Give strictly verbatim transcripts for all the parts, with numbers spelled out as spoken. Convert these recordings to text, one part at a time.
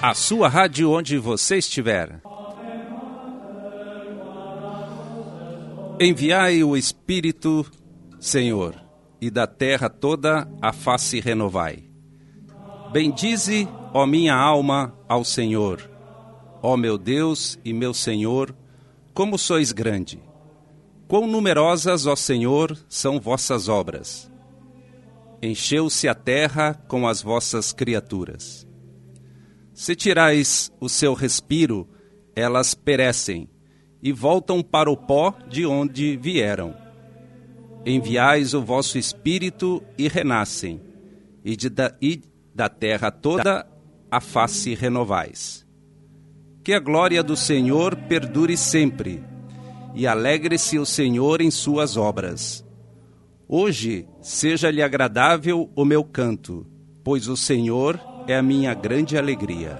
A sua rádio onde você estiver. Enviai o Espírito, Senhor, e da terra toda a face renovai. Bendize, ó minha alma, ao Senhor. Ó meu Deus e meu Senhor, como sois grande. Quão numerosas, ó Senhor, são vossas obras. Encheu-se a terra com as vossas criaturas. Se tirais o seu respiro, elas perecem e voltam para o pó de onde vieram. Enviais o vosso Espírito e renascem, e, de da, e da terra toda a face renovais. Que a glória do Senhor perdure sempre, e alegre-se o Senhor em suas obras. Hoje seja-lhe agradável o meu canto, pois o Senhor é a minha grande alegria.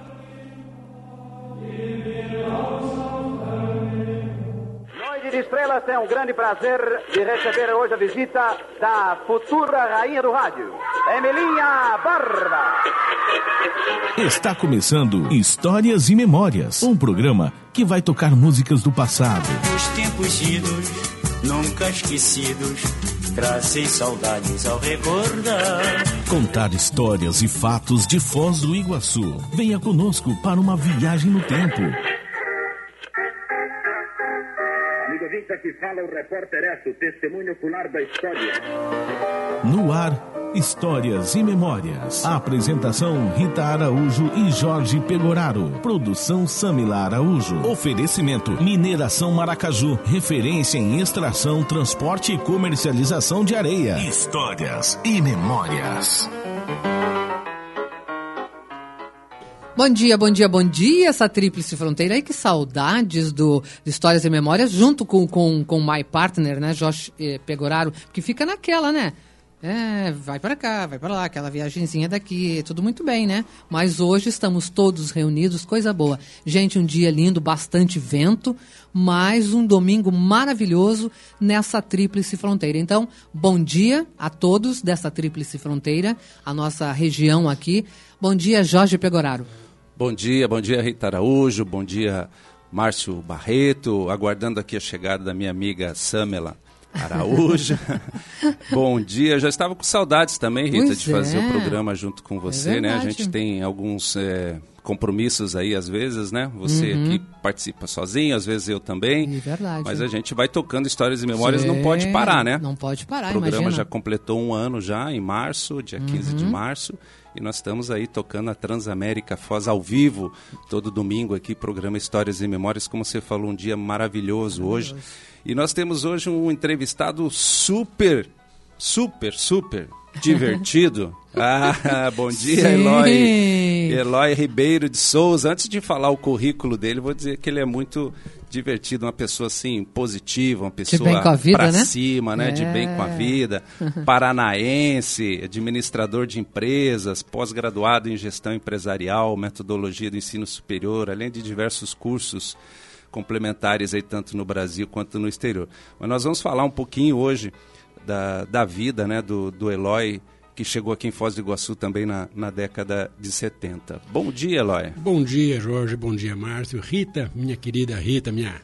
Noite de Estrelas tem um grande prazer de receber hoje a visita da futura rainha do rádio, Emilinha Barba. Está começando Histórias e Memórias, um programa que vai tocar músicas do passado. Os tempos idos, nunca esquecidos, trazem saudades ao recordar. Contar histórias e fatos de Foz do Iguaçu. Venha conosco para uma viagem no tempo. Amigo ouvinte, aqui fala o repórter S, o testemunho ocular da história. No ar, Histórias e Memórias. A apresentação Rita Araújo e Jorge Pegoraro. Produção Samila Araújo. Oferecimento Mineração Maracaju. Referência em extração, transporte e comercialização de areia. Histórias e Memórias. Bom dia, bom dia, bom dia, essa tríplice fronteira aí, que saudades do, do Histórias e Memórias, junto com o com, com My Partner, né, Jorge eh, Pegoraro, que fica naquela, né? É, vai para cá, vai para lá, aquela viagenzinha daqui, tudo muito bem, né? Mas hoje estamos todos reunidos, coisa boa. Gente, um dia lindo, bastante vento, mais um domingo maravilhoso nessa tríplice fronteira. Então, bom dia a todos dessa tríplice fronteira, a nossa região aqui. Bom dia, Jorge Pegoraro. Bom dia, bom dia, Rita Araújo, bom dia, Márcio Barreto, aguardando aqui a chegada da minha amiga Samela Araújo. Bom dia, já estava com saudades também, Rita, pois de fazer é. o programa junto com você, é né? A gente tem alguns é, compromissos aí, às vezes, né? Você uhum. aqui participa sozinho, às vezes eu também. É verdade. Mas a gente vai tocando histórias e memórias, Sim. não pode parar, né? Não pode parar, O programa imagina. já completou um ano já, em março, dia uhum. quinze de março. E nós estamos aí tocando a Transamérica Foz ao vivo, todo domingo aqui, programa Histórias e Memórias, como você falou, um dia maravilhoso, maravilhoso. hoje. E nós temos hoje um entrevistado super, super, super divertido. Ah, bom dia, Sim. Eloy. Eloy Ribeiro de Souza. Antes de falar o currículo dele, vou dizer que ele é muito divertido, uma pessoa assim, positiva, uma pessoa pra né? cima, né? É. De bem com a vida. Paranaense, administrador de empresas, pós-graduado em gestão empresarial, metodologia do ensino superior, além de diversos cursos complementares aí, tanto no Brasil quanto no exterior. Mas nós vamos falar um pouquinho hoje da, da vida, né, do, do Eloy, que chegou aqui em Foz do Iguaçu também na, na década de setenta. Bom dia, Eloy. Bom dia, Jorge. Bom dia, Márcio. Rita, minha querida Rita, minha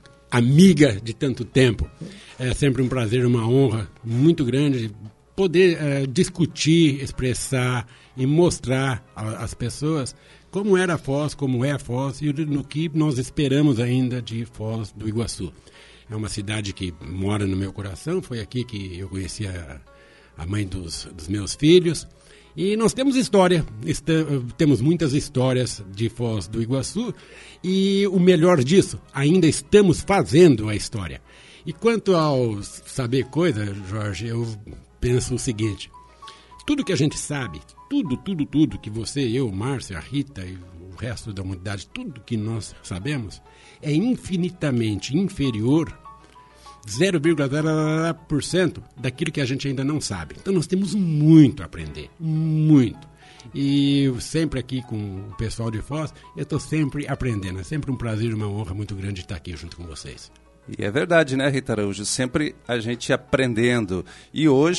amiga de tanto tempo. É sempre um prazer, uma honra muito grande poder é, discutir, expressar e mostrar às pessoas como era Foz, como é a Foz e no que nós esperamos ainda de Foz do Iguaçu. É uma cidade que mora no meu coração, foi aqui que eu conheci a, a mãe dos, dos meus filhos. E nós temos história, está, temos muitas histórias de Foz do Iguaçu e o melhor disso, ainda estamos fazendo a história. E quanto ao saber coisa, Jorge, eu penso o seguinte: tudo que a gente sabe, tudo, tudo, tudo que você, eu, Márcia, a Rita e o resto da humanidade, tudo que nós sabemos é infinitamente inferior, zero vírgula zero zero por cento daquilo que a gente ainda não sabe. Então nós temos muito a aprender, muito. E sempre aqui com o pessoal de Foz, eu estou sempre aprendendo. É sempre um prazer e uma honra muito grande estar aqui junto com vocês. E é verdade, né, Rita Araújo? Sempre a gente aprendendo. E hoje,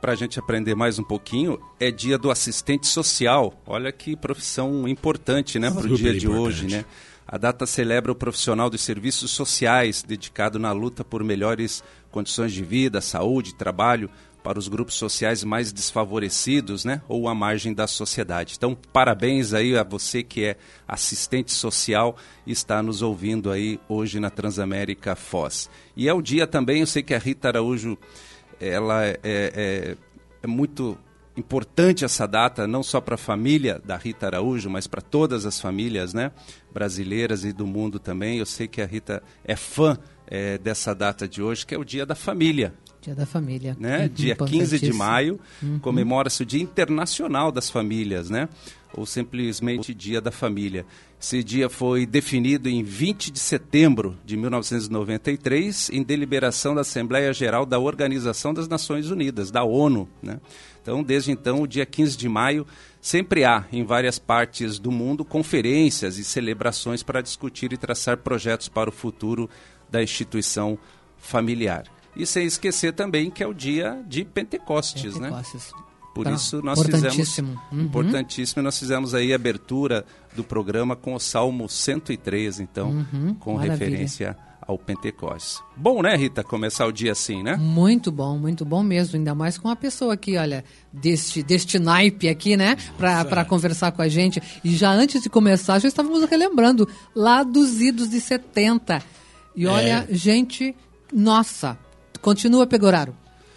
para a gente aprender mais um pouquinho, é dia do assistente social. Olha que profissão importante, né, para o dia de hoje, né? A data celebra o profissional dos serviços sociais, dedicado na luta por melhores condições de vida, saúde, trabalho, para os grupos sociais mais desfavorecidos, né, ou à margem da sociedade. Então, parabéns aí a você que é assistente social e está nos ouvindo aí hoje na Transamérica Foz. E é o dia também, eu sei que a Rita Araújo, ela é, é, é muito importante essa data, não só para a família da Rita Araújo, mas para todas as famílias, né, brasileiras e do mundo também. Eu sei que a Rita é fã é, dessa data de hoje, que é o Dia da Família. Dia da Família. Né? Uhum, dia quinze de maio, uhum. comemora-se o Dia Internacional das Famílias, né? Ou simplesmente Dia da Família. Esse dia foi definido em vinte de setembro de mil novecentos e noventa e três, em deliberação da Assembleia Geral da Organização das Nações Unidas, da ONU, né? Então, desde então, o dia quinze de maio, sempre há, em várias partes do mundo, conferências e celebrações para discutir e traçar projetos para o futuro da instituição familiar. E sem esquecer também que é o dia de Pentecostes, Pentecostes. né? Por tá. isso nós importantíssimo. fizemos... Uhum. Importantíssimo. Nós fizemos aí a abertura do programa com o Salmo cento e três, então, uhum. com Maravilha. referência ao Pentecostes. Bom, né, Rita, começar o dia assim, né? Muito bom, muito bom mesmo. Ainda mais com uma pessoa aqui, olha, deste, deste naipe aqui, né? Para conversar com a gente. E já antes de começar, já estávamos relembrando lá dos idos de setenta. E olha, é. gente, nossa... Continua, Pegoraro.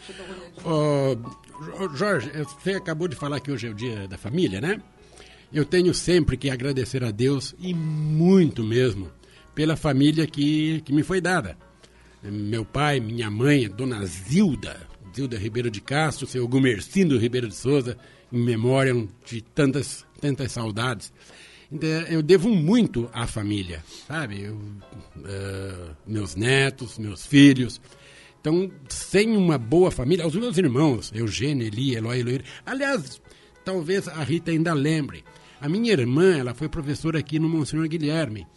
Oh, Jorge, você acabou de falar que hoje é o Dia da Família, né? Eu tenho sempre que agradecer a Deus, e muito mesmo, pela família que, que me foi dada. Meu pai, minha mãe, Dona Zilda, Zilda Ribeiro de Castro, seu Gumercindo Ribeiro de Souza, em memória de tantas, tantas saudades. Então, eu devo muito à família, sabe? Eu, uh, meus netos, meus filhos... Então, sem uma boa família, os meus irmãos, Eugênio, Eli, Eloy, Eloy, aliás, talvez a Rita ainda lembre, a minha irmã, ela foi professora aqui no Monsenhor Guilherme,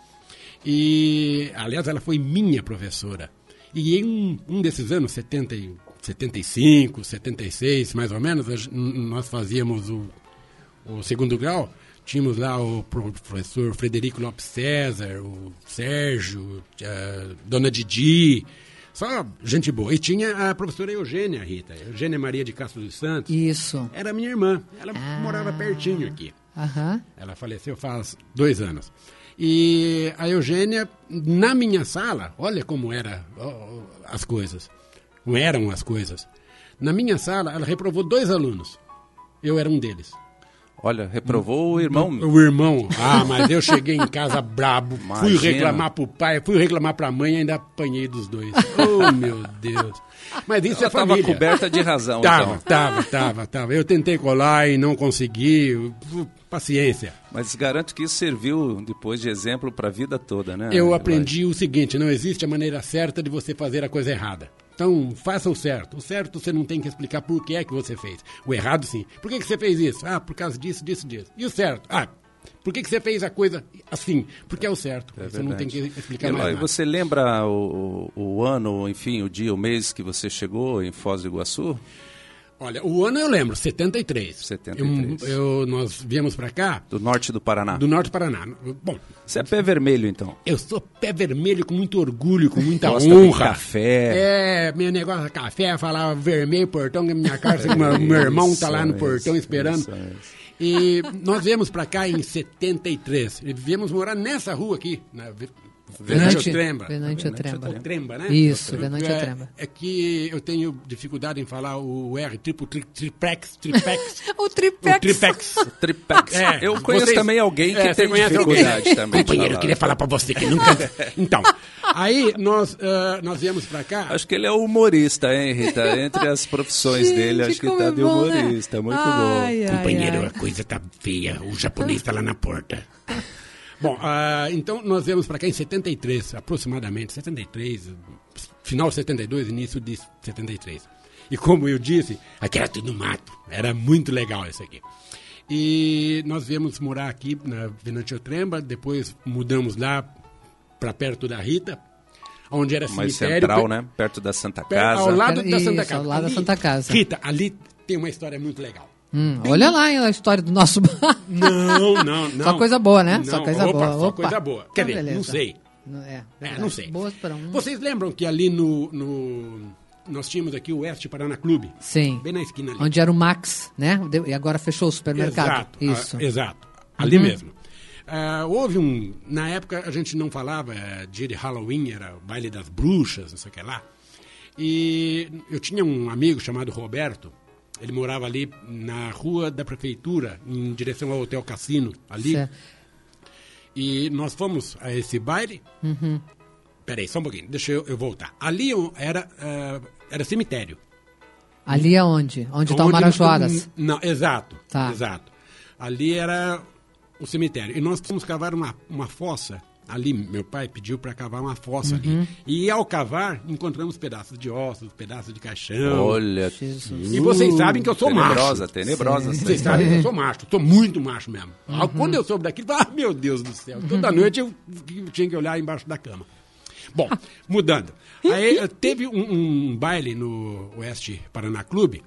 e, aliás, ela foi minha professora, e em um, um desses anos, setenta, setenta e cinco, setenta e seis, mais ou menos, nós fazíamos o, o segundo grau, tínhamos lá o professor Frederico Lopes César, o Sérgio, a Dona Didi, só gente boa. E tinha a professora Eugênia, Rita. Eugênia Maria de Castro dos Santos. Isso. Era minha irmã. Ela ah. morava pertinho aqui. Uhum. Ela faleceu faz dois anos. E a Eugênia, na minha sala, olha como era oh, as coisas. Como eram as coisas. Na minha sala, ela reprovou dois alunos. Eu era um deles. Olha, reprovou o irmão. O, o irmão. Ah, mas eu cheguei em casa brabo. Imagina. Fui reclamar pro pai, fui reclamar pra mãe e ainda apanhei dos dois. Oh, meu Deus. Mas isso Ela é família. Estava coberta de razão, tava, então. Tava, tava, tava. Eu tentei colar e não consegui. Paciência. Mas garanto que isso serviu depois de exemplo para a vida toda, né? Eu aprendi o seguinte, não existe a maneira certa de você fazer a coisa errada. Então, faça o certo. O certo você não tem que explicar por que é que você fez. O errado, sim. Por que, que você fez isso? Ah, por causa disso, disso, disso. E o certo? Ah, por que, que você fez a coisa assim? Porque é o certo. É você verdade. Não tem que explicar mais nada. Você lembra o, o, o ano, enfim, o dia, o mês que você chegou em Foz do Iguaçu? Olha, o ano eu lembro, setenta e três. setenta e três. Eu, eu, nós viemos pra cá... Do norte do Paraná. Do norte do Paraná. Bom... Você é pé vermelho, então? Eu sou pé vermelho com muito orgulho, com muita Gosta honra. De café. É, meu negócio é café, falar vermelho, portão, que minha casa, meu, meu irmão tá lá no portão isso, esperando. Isso, isso. E nós viemos pra cá em setenta e três. E viemos morar nessa rua aqui, na... Venâncio Tremba. Venâncio Tremba. Tremba, né? Isso, Venâncio é, Tremba. É que eu tenho dificuldade em falar o R, tipo tri, tripex, tripex. o tripex. O tripex. O tripex. É, eu conheço vocês, também alguém que é, tem dificuldade também. Companheiro, eu queria falar pra você que nunca... Então, aí nós, uh, nós viemos pra cá... Acho que ele é humorista, hein, Rita? Entre as profissões Gente, dele, acho que tá é de humorista. Né? Muito ai, bom. Ai, Companheiro, ai. a coisa tá feia. O japonês tá lá na porta. Bom, uh, então nós viemos para cá em setenta e três, aproximadamente, setenta e três, final de setenta e dois, início de setenta e três. E como eu disse, aqui era tudo mato, era muito legal isso aqui. E nós viemos morar aqui na Venâncio Tremba, depois mudamos lá para perto da Rita. onde era Mais cemitério. central, per- né? Perto da Santa per- Casa. Ao lado da Isso, Santa ao Casa. lado da Santa Casa. Rita, ali tem uma história muito legal. Hum, olha lá hein, a história do nosso bar. Não, não, não. Só coisa boa, né? Não, Só coisa opa, boa. Só Opa. coisa boa. Quer Então, dizer, beleza. não sei. Não- É, É, verdade. não sei. Boas para um. Vocês lembram que ali no, no... Nós tínhamos aqui o Oeste Paraná Clube? Sim. Bem na esquina ali. Onde era o Max, né? De- E agora fechou o supermercado. Exato. Isso. ah, exato. Ali Uhum. mesmo. Ah, houve um... Na época a gente não falava eh, dia de Halloween, era o baile das bruxas, não sei o que lá. E eu tinha um amigo chamado Roberto. Ele morava ali na rua da prefeitura, em direção ao Hotel Cassino, ali. Certo. E nós fomos a esse baile. Uhum. Peraí, só um pouquinho, deixa eu, eu voltar. Ali eu- era, ah, era cemitério. Ali aonde? Onde está o Onde- Marajoaras? Não, exato, Tá. exato. Ali era o cemitério. E nós fomos cavar uma, uma fossa. Ali, meu pai pediu para cavar uma fossa Uhum. ali. E ao cavar, encontramos pedaços de ossos, pedaços de caixão. Olha. Jesus. E vocês sabem que eu sou Tenebrosa, macho. tenebrosa. essa Vocês história. sabem que eu sou macho, sou muito macho mesmo. Uhum. Ah, Quando eu soube daquilo, ah, meu Deus do céu, toda noite eu tinha que olhar embaixo da cama. Bom, mudando. Aí eh, teve um, um baile no Oeste Paraná Clube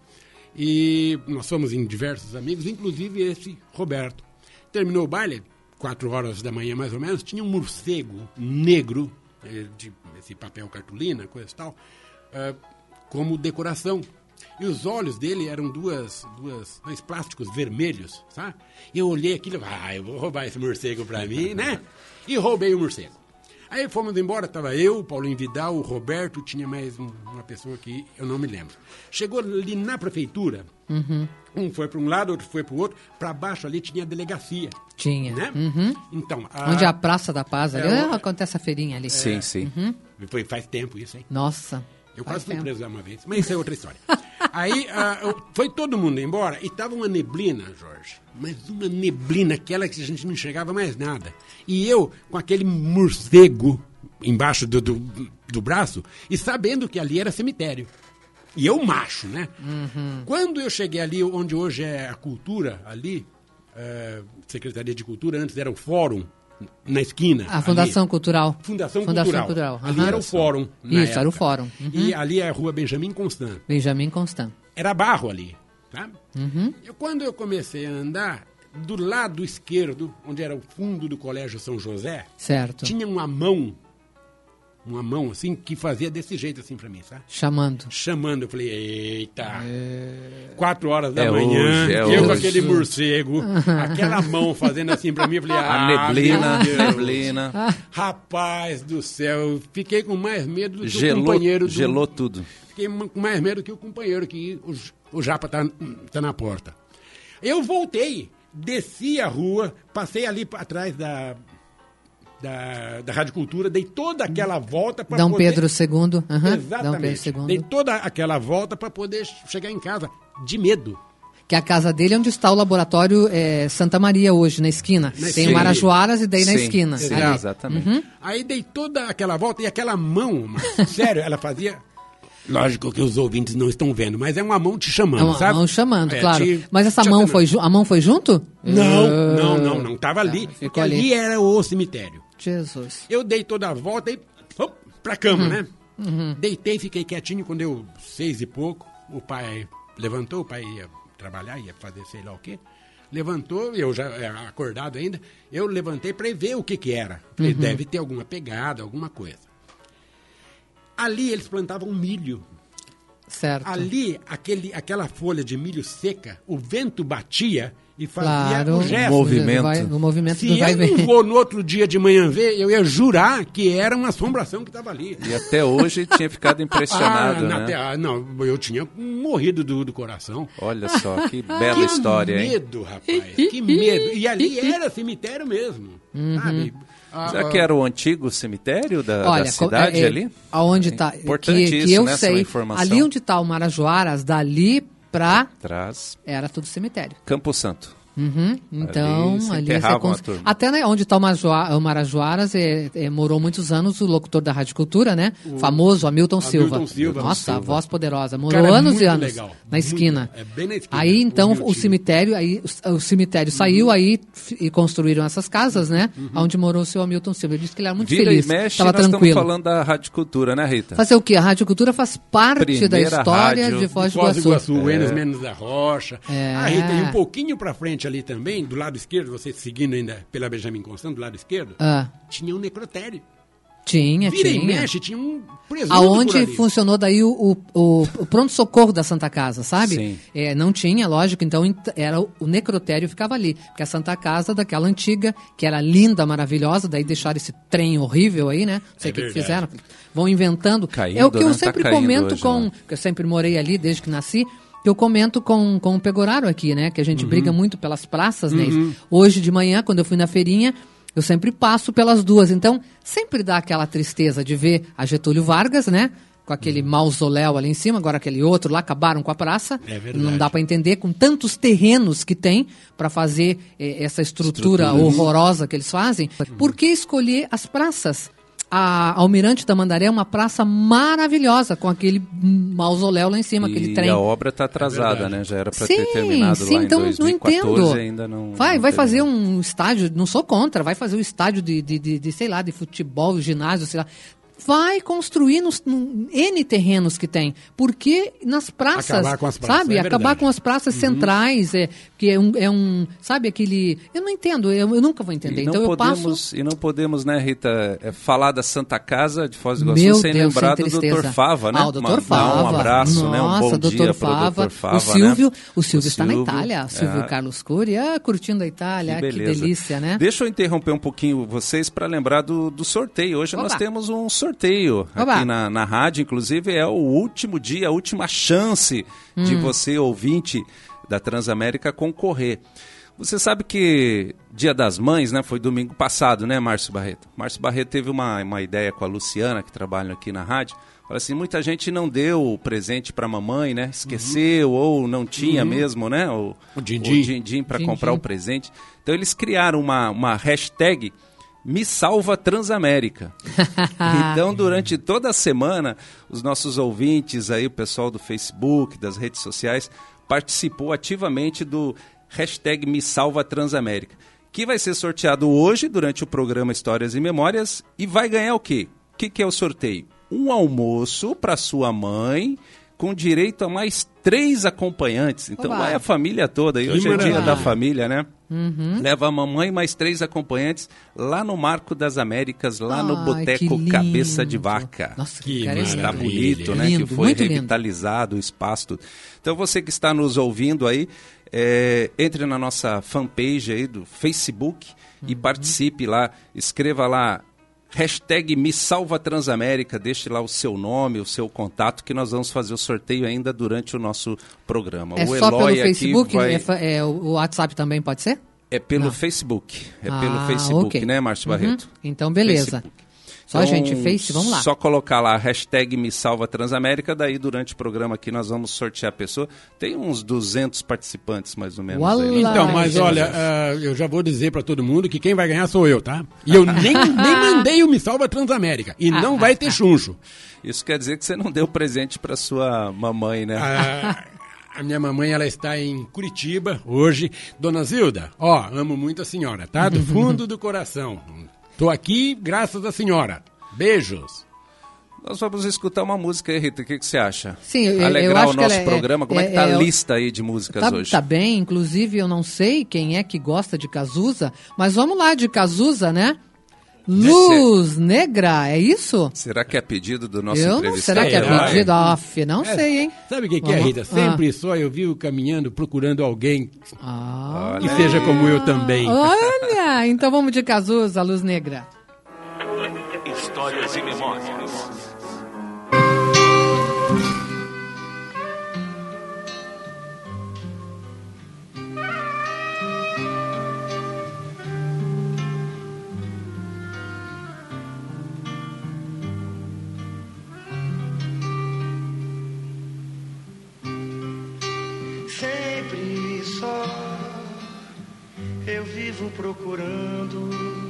e nós fomos em diversos amigos, inclusive esse Roberto. Terminou o baile, quatro horas da manhã mais ou menos, tinha um morcego negro, eh, de esse papel cartolina, coisa e tal, eh, como decoração. E os olhos dele eram duas, duas, dois plásticos vermelhos, sabe? E eu olhei aquilo e falei, ah, eu vou roubar esse morcego pra mim, né? E roubei o morcego. Aí fomos embora, estava eu, o Paulinho Vidal, o Roberto, tinha mais um- uma pessoa que eu não me lembro. Chegou ali na prefeitura, um foi para um lado, outro foi para o outro, para baixo ali tinha a delegacia. Tinha. Né? Uhum. Então, a- Onde é a Praça da Paz ali? É, Ah, o- acontece a feirinha ali. Sim, sim. Foi, faz tempo isso, hein? Nossa. Eu faz quase fui tempo. preso lá uma vez, mas isso é outra história. Aí ah, eu- foi todo mundo embora e tava uma neblina, Jorge. Mas uma neblina, aquela que a gente não enxergava mais nada. E eu, com aquele morcego embaixo do, do, do braço, e sabendo que ali era cemitério. E eu macho, né? Quando eu cheguei ali, onde hoje é a cultura, ali, eh, Secretaria de Cultura, antes era o Fórum, na esquina. A Fundação ali. Cultural. Fundação, Fundação Cultural. Cultural. Ali aham. era o Fórum. na Isso, era o época. Fórum. Uhum. E ali é a rua Benjamin Constant. Benjamin Constant. Era barro ali, tá? Uhum. Eu, quando eu comecei a andar, do lado esquerdo, onde era o fundo do Colégio São José, Certo. tinha uma mão, uma mão assim, que fazia desse jeito assim pra mim, sabe? Chamando. Chamando, eu falei, eita, quatro horas da É manhã, hoje, é eu com hoje. aquele morcego, aquela mão fazendo assim pra mim, eu falei, A ah, neblina, meu Deus. neblina. Rapaz do céu, eu fiquei com mais medo do que o Gelou, companheiro do, gelou tudo. Fiquei com mais medo que o companheiro, que o, o Japa tá, tá na porta. Eu voltei, desci a rua, passei ali pra- atrás da, da, da Rádio Cultura, dei toda aquela volta para Dom poder... Pedro segundo. aham. Dom Pedro Exatamente. segundo. Dei toda aquela volta para poder chegar em casa, de medo. Que a casa dele é onde está o laboratório é, Santa Maria hoje, na esquina. Na Tem esquina. o Marajoaras e daí na Sim, esquina. sim, ali. exatamente. Aí dei toda aquela volta e aquela mão, mas, sério, ela fazia... Lógico que os ouvintes não estão vendo, mas é uma mão te chamando, É uma sabe? mão chamando, É, claro. te- Mas essa te mão acenando. foi, ju- a mão foi junto? Não, Ah, não, não, não. Tava ali. ficou Porque ali. ali era o cemitério. Jesus. Eu dei toda a volta e hop, pra cama, né? Deitei, fiquei quietinho. Quando eu, seis e pouco, o pai levantou, o pai ia trabalhar, ia fazer sei lá o quê. Levantou, eu já é, acordado ainda, eu levantei para ver o que que era. Falei, deve ter alguma pegada, alguma coisa. Ali eles plantavam milho. Certo. Ali, aquele, aquela folha de milho seca, o vento batia e fazia Claro. o gesto. Movimento. Vai- o movimento Se do vai eu ver. não vou no outro dia de manhã ver, eu ia jurar que era uma assombração que estava ali. E até hoje tinha ficado impressionado, ah, na né? te- ah, não, eu tinha morrido do, do coração. Olha só, que bela que história, hein? medo, rapaz, que medo. E ali era cemitério mesmo, sabe? Ah, Será ah, que era o antigo cemitério da, Olha, da cidade é, é, ali? Aonde está? Importante que, isso, que eu né, essa sei. informação. Ali onde está o Marajoaras, dali pra Traz era tudo cemitério. Campo Santo. Uhum. Então, Ali se ali, enterravam você a cons... turma. até né, onde está o, Majua- o Marajoaras, é, é, morou muitos anos o locutor da Rádio Cultura, né? O famoso Hamilton, Hamilton Silva. Silva. Nossa, a Silva. voz poderosa. Morou Cara, anos muito e anos legal, na muito, esquina. é bem na esquina, Aí então o o cemitério, aí o, o cemitério saiu, aí f- e construíram essas casas, né? Onde morou o seu Hamilton Silva. Ele disse que ele era muito Vira feliz, e mexe, estava nós tranquilo. estamos falando da Rádio Cultura, né, Rita? Fazer o quê? A Rádio Cultura faz parte Primeira da história rádio de Foz do Foz do Iguaçu. Iguaçu, o Enes Menos da Rocha. É. A Rita, e um pouquinho pra frente ali também, do lado esquerdo, você seguindo ainda pela Benjamin Constant, do lado esquerdo, Ah, tinha um necrotério. tinha, Vira e tinha. mexe, tinha um presunto por Aonde ali. funcionou daí o, o, o- o pronto-socorro da Santa Casa, sabe? Sim. É, não tinha, lógico, então ent- era o, o necrotério ficava ali. Porque a Santa Casa, daquela antiga, que era linda, maravilhosa, daí deixaram esse trem horrível aí, né? Não sei É o que, que verdade. fizeram. Vão inventando. Caindo, é o que eu né? Tá sempre caindo comento hoje, com. né? Que eu sempre morei ali desde que nasci. Que eu comento com, com o Pegoraro aqui, né? Que a gente briga muito pelas praças, né? Hoje de manhã, quando eu fui na feirinha, eu sempre passo pelas duas. Então, sempre dá aquela tristeza de ver a Getúlio Vargas, né? Com aquele mausoléu ali em cima, agora aquele outro lá, acabaram com a praça. É verdade. Não dá para entender, com tantos terrenos que tem para fazer eh, essa estrutura Estruturas. horrorosa que eles fazem. Por que escolher as praças? A Almirante Tamandaré é uma praça maravilhosa, com aquele mausoléu lá em cima, aquele E trem. a obra está atrasada, verdade. né? Já era para Sim, ter terminado sim, lá então em não dois mil e quatorze entendo. e ainda não. Vai, não vai terminou. fazer um estádio, não sou contra, vai fazer um estádio de, de, de, de, sei lá, de futebol, ginásio, sei lá. Vai construir nos no, N terrenos que tem. Porque nas praças, Acabar com as praças, sabe? é Acabar verdade. com as praças centrais, é, que é um, é um, sabe, aquele... Eu não entendo, eu, eu nunca vou entender. E não Então eu podemos, passo... E não podemos, né, Rita, é, falar da Santa Casa de Foz do Iguaçu Meu sem Deus, lembrar sem do tristeza. doutor Fava, né? Ah, o doutor Mandar Fava. um abraço, Nossa, né? Um bom doutor dia Fava. para o doutor Fava, o Silvio, né? o Silvio está Silvio, na Itália. Silvio é. Carlos Cury, ah, curtindo a Itália, Que ah, que beleza. delícia, né? Deixa eu interromper um pouquinho vocês para lembrar do, do sorteio. Hoje Oba. nós temos um sorteio Oba. aqui na, na rádio, inclusive é o último dia, a última chance de Hum. você, ouvinte da Transamérica, concorrer. Você sabe que Dia das Mães, né, foi domingo passado, né, Márcio Barreto? Márcio Barreto teve uma, uma ideia com a Luciana, que trabalha aqui na rádio. Fala assim, muita gente não deu o presente para a mamãe, né? Esqueceu ou não tinha mesmo, né? O, O din-din. o din-din para Din-din. comprar o presente. Então eles criaram uma, uma hashtag Me Salva Transamérica. Então, durante toda a semana, os nossos ouvintes aí, o pessoal do Facebook, das redes sociais, participou ativamente do hashtag Me Salva Transamérica, que vai ser sorteado hoje, durante o programa Histórias e Memórias, e vai ganhar o quê? O que, que é o sorteio? Um almoço para sua mãe, com direito a mais três acompanhantes. Então, Oba. vai a família toda. E Que hoje é dia maravilha. da família, né? Uhum. Leva a mamãe e mais três acompanhantes lá no Marco das Américas, lá no Ai, Boteco que Cabeça de lindo. Vaca. Nossa, Que que cara Está maravilha. bonito, né? Lindo, que foi muito lindo. revitalizado o espaço. Tudo. Então você que está nos ouvindo aí, é, entre na nossa fanpage aí do Facebook e Uhum. participe lá. Escreva lá, hashtag Me Salva Transamérica, deixe lá o seu nome, o seu contato, que nós vamos fazer o sorteio ainda durante o nosso programa. É o só pelo Eloy aqui Facebook? vai... É fa- é, o WhatsApp também pode ser? É pelo Não. Facebook. É Ah, pelo Facebook, ok. né, Márcio Uhum. Barreto? Então, beleza. Facebook. Só, Então, gente, Face, vamos lá. Só colocar lá, hashtag Me Salva Transamérica, daí durante o programa aqui nós vamos sortear a pessoa. Tem uns duzentos participantes, mais ou menos. Uala! Aí, né? Então, Ai, mas Jesus. olha, ah, eu já vou dizer pra todo mundo que quem vai ganhar sou eu, tá? E eu nem, nem mandei o Me Salva Transamérica. E não vai ter chuncho. Isso quer dizer que você não deu presente para sua mamãe, né? Ah, a minha mamãe, ela está em Curitiba hoje. Dona Zilda, ó, amo muito a senhora, tá? Do fundo do coração. Tô aqui graças à senhora. Beijos. Nós vamos escutar uma música aí, Rita. O que, que você acha? Sim, eu- eu Alegrar acho o que nosso ela é- programa. Como é, é- que tá é- a lista aí de músicas Tá, hoje? tá bem, inclusive eu não sei quem é que gosta de Cazuza, mas vamos lá de Cazuza, né? Luz Negra, é isso? Será que é pedido do nosso Eu não, entrevistado? será que é vai. pedido? Off, não É, sei, hein? Sabe o que, que é, Vamos- Rita? Sempre só eu vivo caminhando, procurando alguém Ah, que seja como eu também. olha, então vamos de Cazuza, Luz Negra. Histórias e memórias. Sempre só eu vivo procurando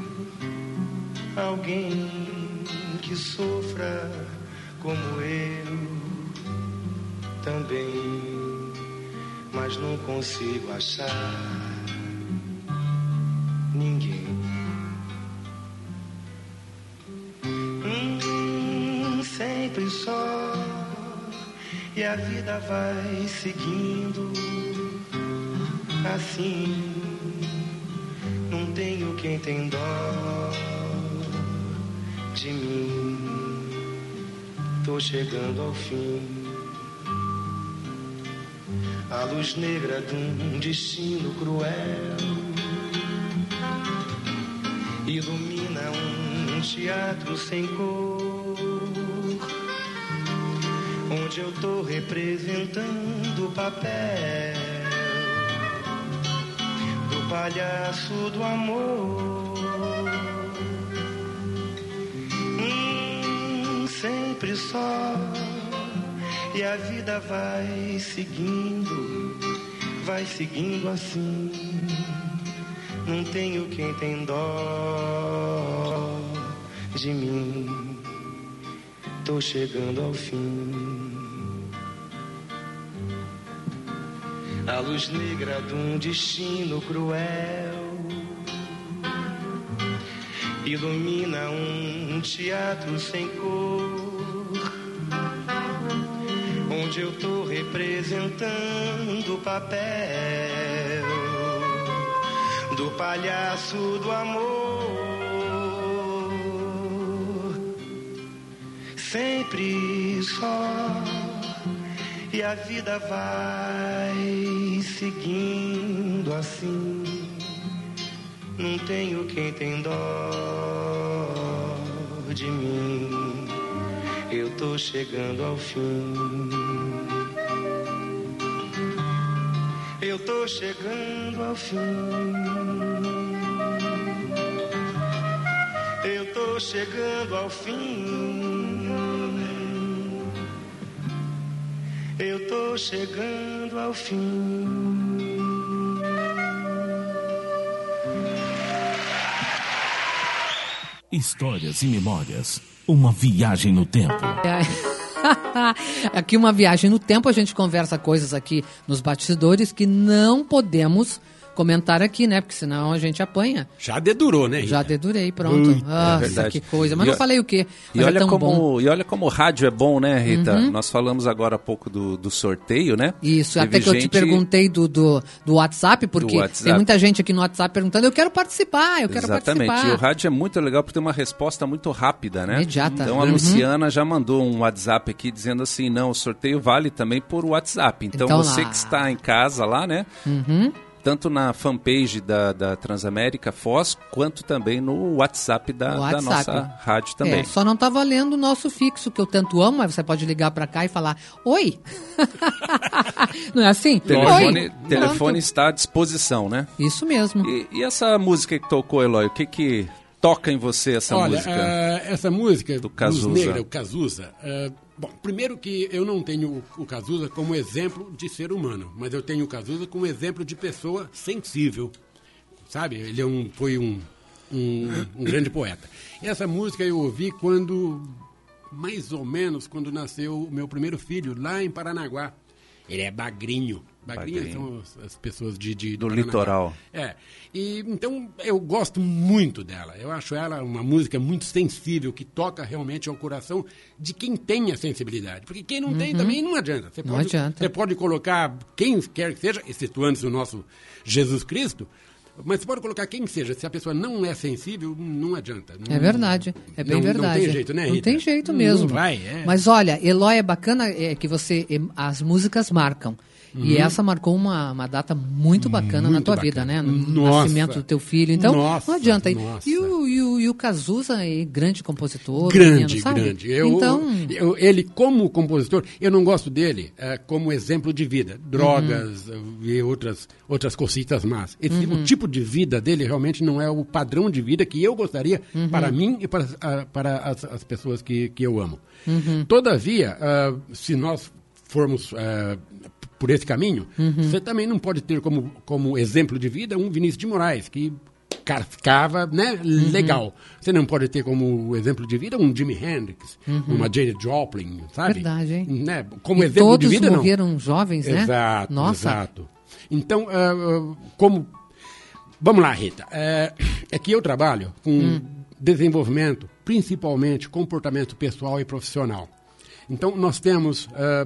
alguém que sofra como eu também, mas não consigo achar ninguém. Hum, sempre só, e a vida vai seguindo assim. Não tenho quem tem dó de mim. Tô chegando ao fim. A luz negra de um destino cruel ilumina um teatro sem cor, onde eu tô representando o papel do palhaço do amor. Hum, sempre só, e a vida vai seguindo, vai seguindo assim. Não tenho quem tem dó de mim. Tô chegando ao fim. A luz negra de um destino cruel ilumina um teatro sem cor, onde eu tô representando o papel do palhaço do amor. Sempre só, e a vida vai seguindo assim. Não tenho quem tem dó de mim. Eu tô chegando ao fim. Eu tô chegando ao fim. Eu tô chegando ao fim. Eu tô chegando ao fim. Histórias e memórias. Uma viagem no tempo. Aqui uma viagem no tempo, a gente conversa coisas aqui nos bastidores que não podemos comentar aqui, né? Porque senão a gente apanha. Já dedurou, né, Rita? Já dedurei, pronto. Ui, Nossa, é que coisa. Mas e não falei o quê? Mas e, olha é tão como, bom. e olha como o rádio é bom, né, Rita? Uhum. Nós falamos agora há pouco do, do sorteio, né? Isso, Teve até que eu te gente- perguntei do, do, do WhatsApp, porque Do WhatsApp. tem muita gente aqui no WhatsApp perguntando, eu quero participar, eu quero Exatamente. participar. E o rádio é muito legal porque tem uma resposta muito rápida, né? Imediata. Então a Uhum. Luciana já mandou um WhatsApp aqui dizendo assim, não, o sorteio vale também por WhatsApp. Então, Então você lá. que está em casa lá, né? Uhum. Tanto na fanpage da, da Transamérica Foz, quanto também no WhatsApp da, No da WhatsApp. nossa rádio também. É, só não tá valendo o nosso fixo, que eu tanto amo, mas você pode ligar pra cá e falar, oi! Não é assim? O telefone, Oi! telefone Pronto. está à disposição, né? Isso mesmo. E, e essa música que tocou, Eloy, o que que toca em você essa Olha, música? ah, essa música Do Luz Cazuza. Negra, o Cazuza. ah, bom, primeiro que eu não tenho o, o Cazuza como exemplo de ser humano, mas eu tenho o Cazuza como exemplo de pessoa sensível, sabe? Ele é um, foi um, um, um grande poeta. E essa música eu ouvi quando, mais ou menos, quando nasceu o meu primeiro filho, lá em Paranaguá. Ele é bagrinho. Bagrinho, Bagrinho. são as, as pessoas de, de Do Paranaguá. litoral. É. E, então, eu gosto muito dela. Eu acho ela uma música muito sensível, que toca realmente ao coração de quem tem a sensibilidade. Porque quem não tem também não adianta. Você Não pode, adianta. Você pode colocar quem quer que seja, excetuando-se o nosso Jesus Cristo, mas você pode colocar quem seja. Se a pessoa não é sensível, não adianta. Não- É verdade, é bem não, verdade. Não tem jeito, né, Não Rita? tem jeito Não- mesmo. Não vai, é. Mas olha, Eloy, é bacana é, que você, é, as músicas marcam. E essa marcou uma, uma data muito bacana na Muito tua bacana. vida, né? No Nossa. nascimento do teu filho. Então, Nossa, não adianta. E- nossa. E o, e, o, e o Cazuza é grande compositor. Grande, menino, sabe? grande. Eu, então, eu- ele, como compositor, eu não gosto dele eh, como exemplo de vida. Drogas Uhum. eh, e outras, outras cositas más. Esse, O tipo de vida dele realmente não é o padrão de vida que eu gostaria Uhum. para mim e para, a- para as, as pessoas que, que eu amo. Uhum. Todavia, ah, se nós formos ah, por esse caminho, uhum. você também não pode ter como, como exemplo de vida um Vinícius de Moraes, que cascava, né, uhum. legal. Você não pode ter como exemplo de vida um Jimi Hendrix, uhum. uma Janis Joplin, sabe? Verdade, hein? Né? Como e exemplo todos de vida, não. morreram jovens, né? Exato, Nossa. exato. Então, uh, como... Vamos lá, Rita. É, é que eu trabalho com hum. desenvolvimento, principalmente comportamento pessoal e profissional. Então, nós temos uh,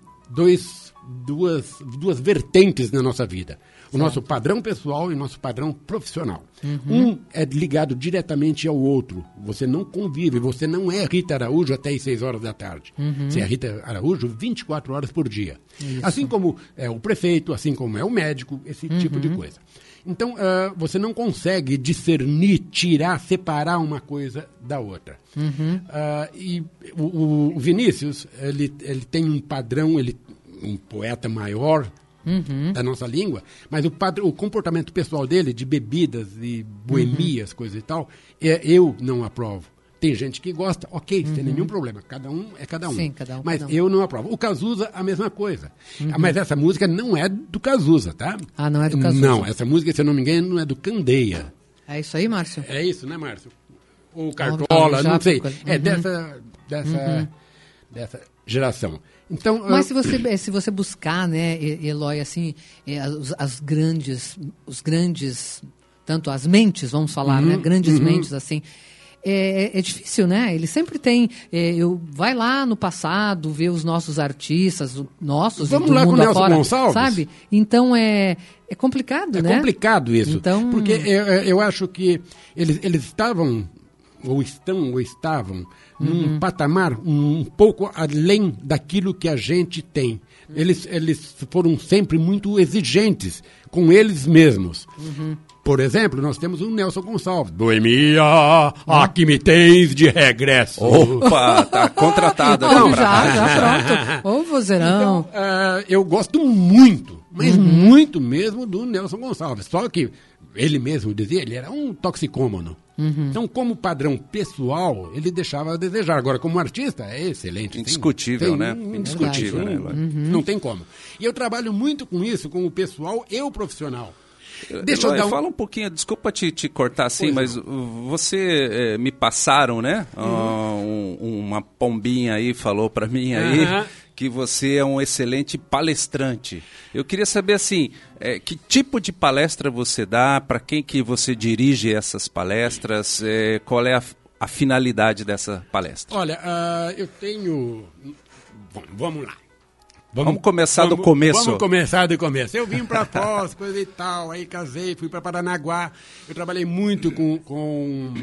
dois, duas, duas vertentes na nossa vida. O nosso padrão pessoal e o nosso padrão profissional. Uhum. Um é ligado diretamente ao outro. Você não convive, você não é Rita Araújo até às seis horas da tarde. Uhum. Você é Rita Araújo vinte e quatro horas por dia. Isso. Assim como é o prefeito, assim como é o médico, esse uhum. tipo de coisa. Então, uh, você não consegue discernir, tirar, separar uma coisa da outra. Uhum. Uh, e o, o Vinícius, ele, ele tem um padrão, ele, um poeta maior, Uhum. da nossa língua, mas o, padr- o comportamento pessoal dele, de bebidas e boemias, uhum. coisa e tal, é, eu não aprovo. Tem gente que gosta, ok, uhum. sem nenhum problema, cada um é cada um. Sim, cada um mas cada um. eu não aprovo. O Cazuza, a mesma coisa. Uhum. Mas essa música não é do Cazuza, tá? Ah, não é do Cazuza. Não, essa música, se eu não me engano, é do Candeia. É isso aí, Márcio? É isso, né, Márcio? Ou Cartola, não sei. Uhum. É dessa, dessa, uhum. dessa geração. Então, mas eu... se você se você buscar, né, Eloy, assim, as, as grandes, os grandes, tanto as mentes, vamos falar, uhum, né, grandes uhum. mentes, assim, é, é difícil, né? Ele sempre tem, é, eu vai lá no passado ver os nossos artistas, nossos, vamos do lá mundo com o Nelson afora, Gonçalves, sabe? Então é é complicado, é né? É complicado isso, então... porque eu, eu acho que eles eles estavam ou estão ou estavam num uhum. patamar um, um pouco além daquilo que a gente tem. Uhum. Eles, eles foram sempre muito exigentes com eles mesmos. Uhum. Por exemplo, nós temos o Nelson Gonçalves. Boemia, aqui me tens de regresso. Opa, tá contratado. Então, aqui já, pra... já pronto. Ô, vozeirão. Então, uh, eu gosto muito, mas uhum. muito mesmo do Nelson Gonçalves. Só que ele mesmo dizia, ele era um toxicômano. Uhum. Então, como padrão pessoal, ele deixava a desejar. Agora, como artista, é excelente. Indiscutível, tem, tem, né? Indiscutível, né? Uhum. Não tem como. E eu trabalho muito com isso, com o pessoal e o profissional. Deixa eu dar um... Fala um pouquinho, desculpa te, te cortar assim, pois mas não. Você é, me passaram, né? Uhum. Um, uma pombinha aí falou para mim aí uhum. que você é um excelente palestrante. Eu queria saber assim, é, que tipo de palestra você dá, para quem que você dirige essas palestras, é, qual é a, a finalidade dessa palestra? Olha, uh, eu tenho... Bom, vamos lá. Vamos, vamos começar vamos, do começo. Vamos começar do começo. Eu vim para Foz, coisa e tal, aí casei, fui para Paranaguá. Eu trabalhei muito com, com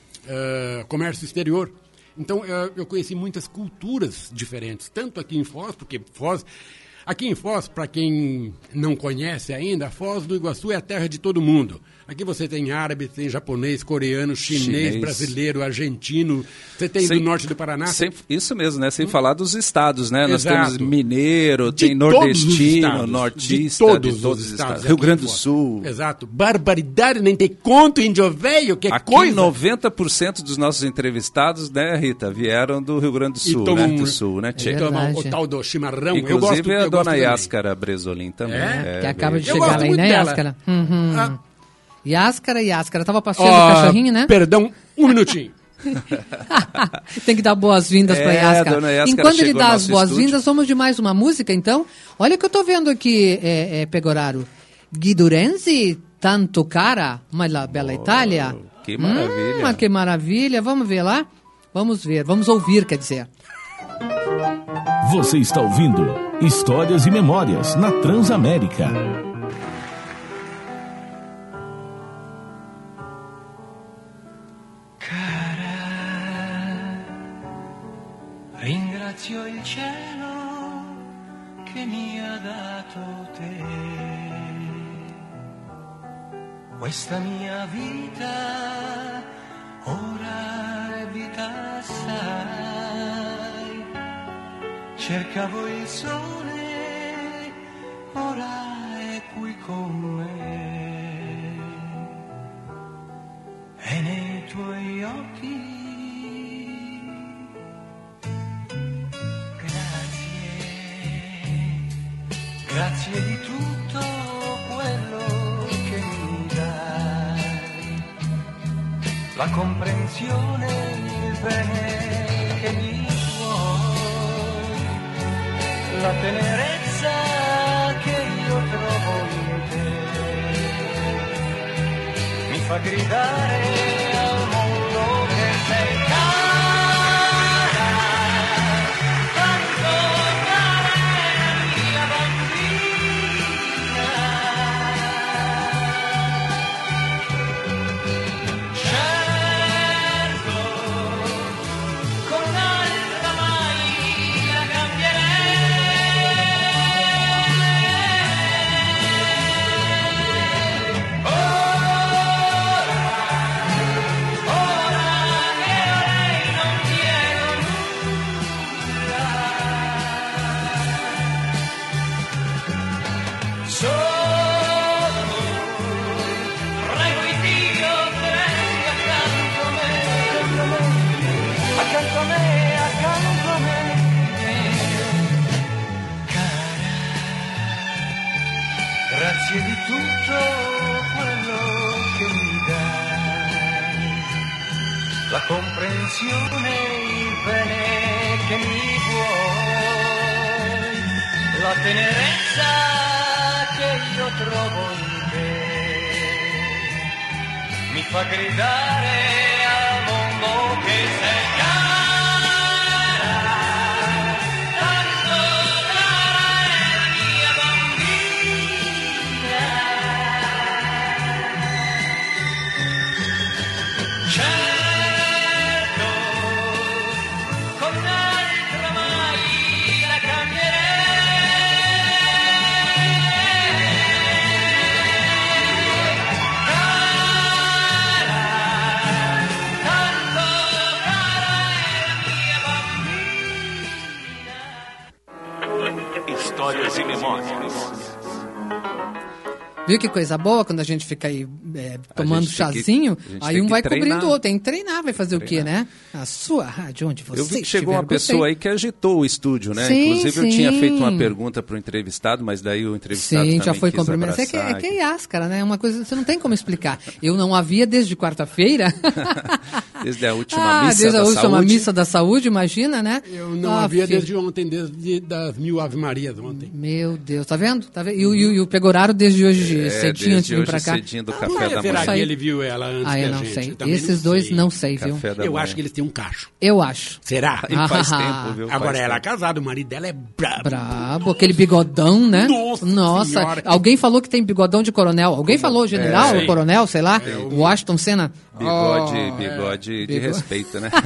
uh, comércio exterior. Então, uh, eu conheci muitas culturas diferentes, tanto aqui em Foz, porque Foz... Aqui em Foz, para quem não conhece ainda, a Foz do Iguaçu é a terra de todo mundo. Aqui você tem árabe, tem japonês, coreano, chinês, chinês. brasileiro, argentino. Você tem sem, do norte do Paraná. Sem, isso mesmo, né? Sem hum? falar dos estados, né? Exato. Nós temos mineiro, de tem nordestino, estados, nortista, de todos, de todos os os estados. estados. Rio Grande do Sul. Exato. Barbaridade, nem tem conto, índio velho, que aqui coisa. noventa por cento dos nossos entrevistados, né, Rita, vieram do Rio Grande do Sul, tomam, né? Do Sul, né, Tchê? É tomam o tal do chimarrão. Inclusive eu gosto, a eu dona Yáscara Bresolim também. É? É, que acaba de eu chegar aí, né, dela. Yáscara? Uhum. Ah. Yáscara, Yáscara. Tava passeando o oh, cachorrinho, né? Perdão, um minutinho. Tem que dar boas-vindas é, para Yáscara. Dona Yáscara. Enquanto ele dá as boas-vindas, vamos de mais uma música, então. Olha o que eu tô vendo aqui, é, é, Pegoraro. Guido Renzi, Tanto Cara, uma bela oh, Itália. Que maravilha. Hum, que maravilha. Vamos ver lá? Vamos ver, vamos ouvir, quer dizer. Você está ouvindo Histórias e Memórias na Transamérica. Ringrazio il cielo che mi ha dato te, questa mia vita ora è vita assai, cercavo il sole, ora è qui con me, e nei tuoi occhi Grazie di tutto quello che mi dai, la comprensione, il bene che mi vuoi, la tenerezza che io trovo in te, mi fa gridare al mondo che sei cara, tanto cara è la mia bambina. Certo, con un'altra mai la cambierei. Ora, ora che a lei non chiedo nulla, solo prego il Dio che resti accanto a me, accanto a me, accanto a me, cara. Grazie di tutto quello che mi dai, la comprensione, il bene che mi vuoi, la tenerezza che io trovo in te, mi fa gridare al mondo che sei cara, tanto cara è la mia bambina. Certo, con un'altra mai la cambierei. Cara, tanto cara è la mia bambina. Histórias e memórias. Viu que coisa boa quando a gente fica aí é, tomando gente tem que- chazinho? a gente Aí tem um que vai treinar. cobrindo o outro. Tem que treinar, vai fazer o quê, né? A sua rádio, onde você Eu vi que chegou estiver, uma pessoa gostei. aí que agitou o estúdio, né? Sim, Inclusive eu sim. tinha feito uma pergunta para o entrevistado, mas daí o entrevistado Sim, também já foi quis cumprimentado. É que, é abraçar. que é áscara, né? É uma coisa que você não tem como explicar. Eu não havia desde quarta-feira. Desde a última ah, missa desde a da última saúde. missa da saúde, imagina, né? Eu não Ah, havia filho. desde ontem, desde das mil Ave Marias ontem. Meu Deus, tá vendo? Tá vendo? E, o- e, o- e o Pegoraro desde hoje É, cedinho antes desde de vir pra hoje cá. cedinho do Ah, café mas da Será manhã. que ele viu ela antes Ah, que eu a não gente? sei. Também Esses não dois sei. não sei, viu? Café da Eu manhã. acho que eles têm um cacho. Eu acho. Será? E faz Ah, tempo, viu? Agora Faz ela é tempo. casada, o marido dela é brabo. Brabo, aquele bigodão, né? Nossa Senhora. Alguém falou que tem bigodão de coronel. Alguém falou general É, ou sim. coronel, sei lá? Washington Senna. Bigode, Oh, bigode de Bigode. respeito, né?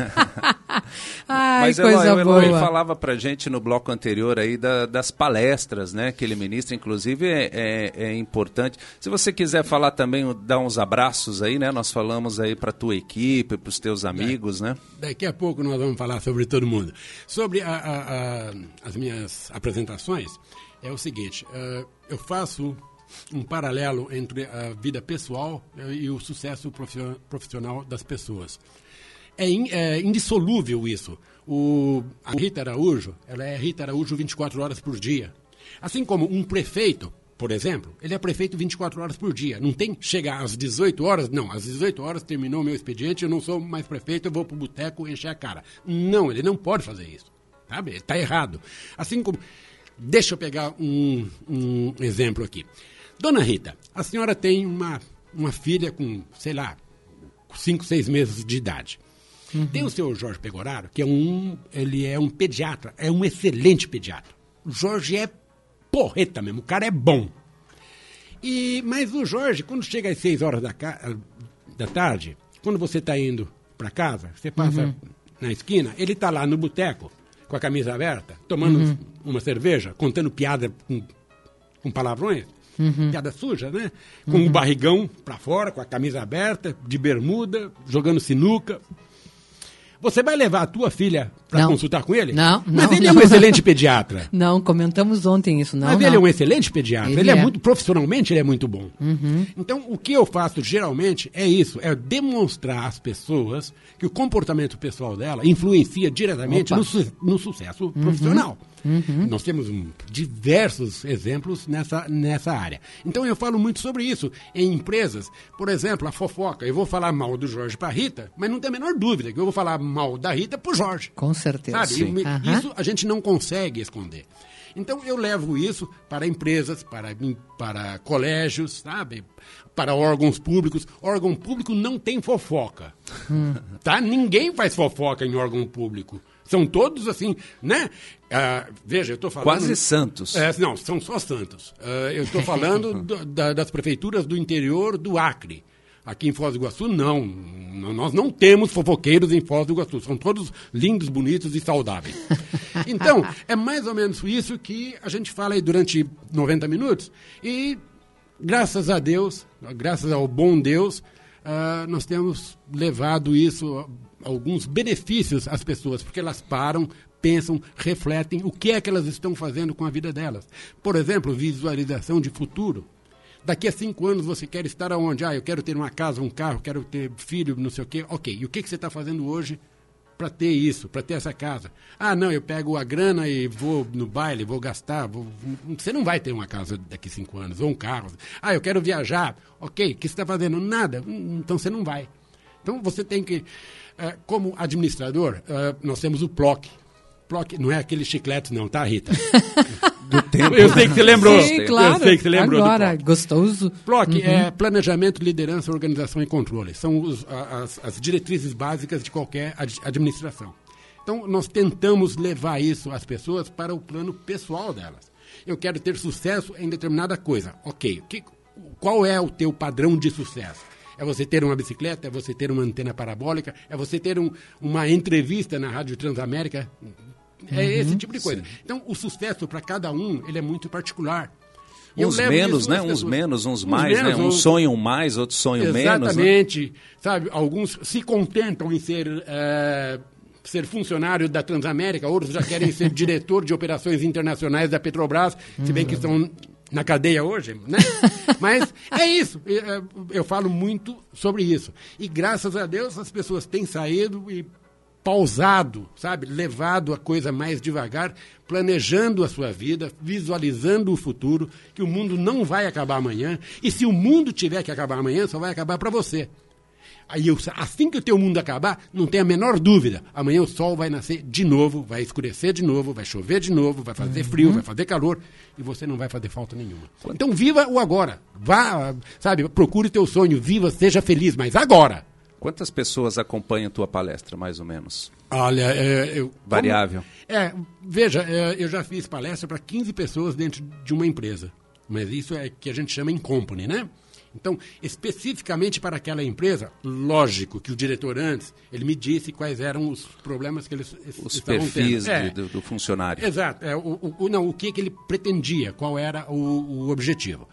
Ai, Mas coisa Eloy, o Eloy boa. falava pra gente no bloco anterior aí da- das palestras, né, que ele ministra, inclusive é, é- é importante. Se você quiser falar também, dar uns abraços aí, né, nós falamos aí pra tua equipe, pros teus amigos, né? Daqui a pouco nós vamos falar sobre todo mundo. Sobre a- a- a- as minhas apresentações, é o seguinte, eh, eu faço um paralelo entre a vida pessoal eh, e o sucesso profissional- profissional das pessoas. É, in- é indissolúvel isso. O, a Rita Araújo, ela é Rita Araújo vinte e quatro horas por dia. Assim como um prefeito, por exemplo, ele é prefeito vinte e quatro horas por dia. Não tem chegar às dezoito horas, não, às dezoito horas terminou o meu expediente, eu não sou mais prefeito, eu vou pro boteco encher a cara. Não, ele não pode fazer isso. Sabe? Ele está errado. Assim como... Deixa eu pegar um, um exemplo aqui. Dona Rita, a senhora tem uma, uma filha com, sei lá, cinco, seis meses de idade. Uhum. Tem o seu Jorge Pegoraro, que é um, ele é um pediatra, é um excelente pediatra. O Jorge é porreta mesmo, o cara é bom. E, mas o Jorge, quando chega às seis horas da, ca- da tarde, quando você está indo para casa, você passa uhum. na esquina, ele está lá no boteco, com a camisa aberta, tomando uhum. uma cerveja, contando piada com, com palavrões, uhum. piada suja, né? Com uhum. o barrigão para fora, com a camisa aberta, de bermuda, jogando sinuca. Você vai levar a tua filha para consultar com ele? Não, Mas não, ele não. é um excelente pediatra. Não, comentamos ontem isso, não. Mas não. ele é um excelente pediatra. Ele, Ele é, é. muito, profissionalmente, ele é muito bom. Uhum. Então, o que eu faço geralmente é isso, é demonstrar às pessoas que o comportamento pessoal dela influencia diretamente no, su- no sucesso Uhum. profissional. Uhum. Nós temos um, diversos exemplos nessa, nessa área. Então, eu falo muito sobre isso em empresas. Por exemplo, a fofoca. Eu vou falar mal do Jorge para a Rita, mas não tem a menor dúvida que eu vou falar mal da Rita para o Jorge. Com certeza. Sabe? Sim. E- Aham. Isso a gente não consegue esconder. Então, eu levo isso para empresas, para, para colégios, sabe? Para órgãos públicos. Órgão público não tem fofoca. Hum. Tá? Ninguém faz fofoca em órgão público. São todos assim, né? Ah, veja, eu estou falando... Quase santos. É, não, são só santos. Ah, eu estou falando do- da- das prefeituras do interior do Acre. Aqui em Foz do Iguaçu, não. N- Nós não temos fofoqueiros em Foz do Iguaçu. São todos lindos, bonitos e saudáveis. Então, é mais ou menos isso que a gente fala aí durante noventa minutos. E, graças a Deus, graças ao bom Deus, ah, nós temos levado isso, alguns benefícios às pessoas, porque elas param, pensam, refletem o que é que elas estão fazendo com a vida delas. Por exemplo, visualização de futuro. Daqui a cinco anos você quer estar aonde? Ah, eu quero ter uma casa, um carro, quero ter filho, não sei o quê. Ok, e o que, que você está fazendo hoje para ter isso, para ter essa casa? Ah, não, eu pego a grana e vou no baile, vou gastar. Vou... Você não vai ter uma casa daqui a cinco anos, ou um carro. Ah, eu quero viajar. Ok, o que você está fazendo? Nada. Então você não vai. Então você tem que, eh, como administrador, eh, nós temos o P L O C. P L O C não é aquele chiclete não, tá, Rita? Do tempo. Eu sei que você lembrou. Sim, claro. Eu sei que você lembrou Agora, do P L O C. gostoso. P L O C é Planejamento, Liderança, Organização e Controle. São os- a- as, as diretrizes básicas de qualquer ad- administração. Então, nós tentamos levar isso às pessoas para o plano pessoal delas. Eu quero ter sucesso em determinada coisa. Ok, que, qual é o teu padrão de sucesso? É você ter uma bicicleta? É você ter uma antena parabólica? É você ter um- uma entrevista na Rádio Transamérica? É esse tipo de coisa. Então, o sucesso para cada um, ele é muito particular. E eu Uns levo menos, isso né? às Uns pessoas. menos, uns Uns mais, né? menos, Uns uns- sonham mais, outros sonham menos. Né? Exatamente. Sabe, alguns se contentam em ser, eh, ser funcionário da Transamérica, outros já querem ser diretor de operações internacionais da Petrobras, se bem que estão na cadeia hoje, né? Mas é isso. E, eh, Eu falo muito sobre isso. E graças a Deus as pessoas têm saído e pausado, sabe? Levado a coisa mais devagar, planejando a sua vida, visualizando o futuro, que o mundo não vai acabar amanhã. E se o mundo tiver que acabar amanhã, só vai acabar para você. Aí, eu- assim que o teu mundo acabar, não tem a menor dúvida. Amanhã o sol vai nascer de novo, vai escurecer de novo, vai chover de novo, vai fazer frio, vai fazer calor, e você não vai fazer falta nenhuma. Então viva o agora. Vá, sabe, procure teu sonho, viva, seja feliz, mas agora. Quantas pessoas acompanham tua palestra, mais ou menos? Olha, é, eu... Variável. Como- é, veja, é, eu já fiz palestra para quinze pessoas dentro de uma empresa. Mas isso é que a gente chama em company, né? Então, especificamente para aquela empresa, lógico que o diretor antes, ele me disse quais eram os problemas que eles es- Os estavam perfis tendo. É, de- do, do funcionário. exato. É, o, o- o- não, o que, que ele pretendia, qual era o, o objetivo.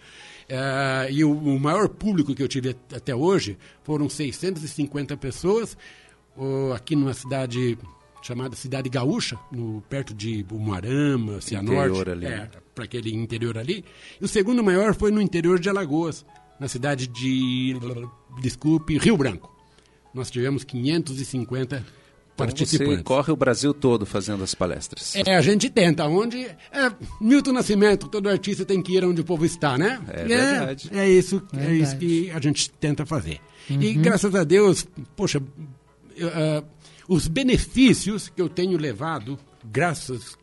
É, e o, o maior público que eu tive at- até hoje foram seiscentas e cinquenta pessoas, o, aqui numa cidade chamada Cidade Gaúcha, no, perto de Umuarama, Cianorte, Interior ali, é, né? para aquele interior ali. E o segundo maior foi no interior de Alagoas, na cidade de, desculpe, Rio Branco. Nós tivemos quinhentos e cinquenta Então participantes. você corre o Brasil todo fazendo as palestras. É, a gente tenta. Onde é, Milton Nascimento, todo artista tem que ir onde o povo está, né? É verdade. É, isso, é Verdade. isso que a gente tenta fazer. E graças a Deus, poxa, eu, ah, os benefícios que eu tenho levado, graças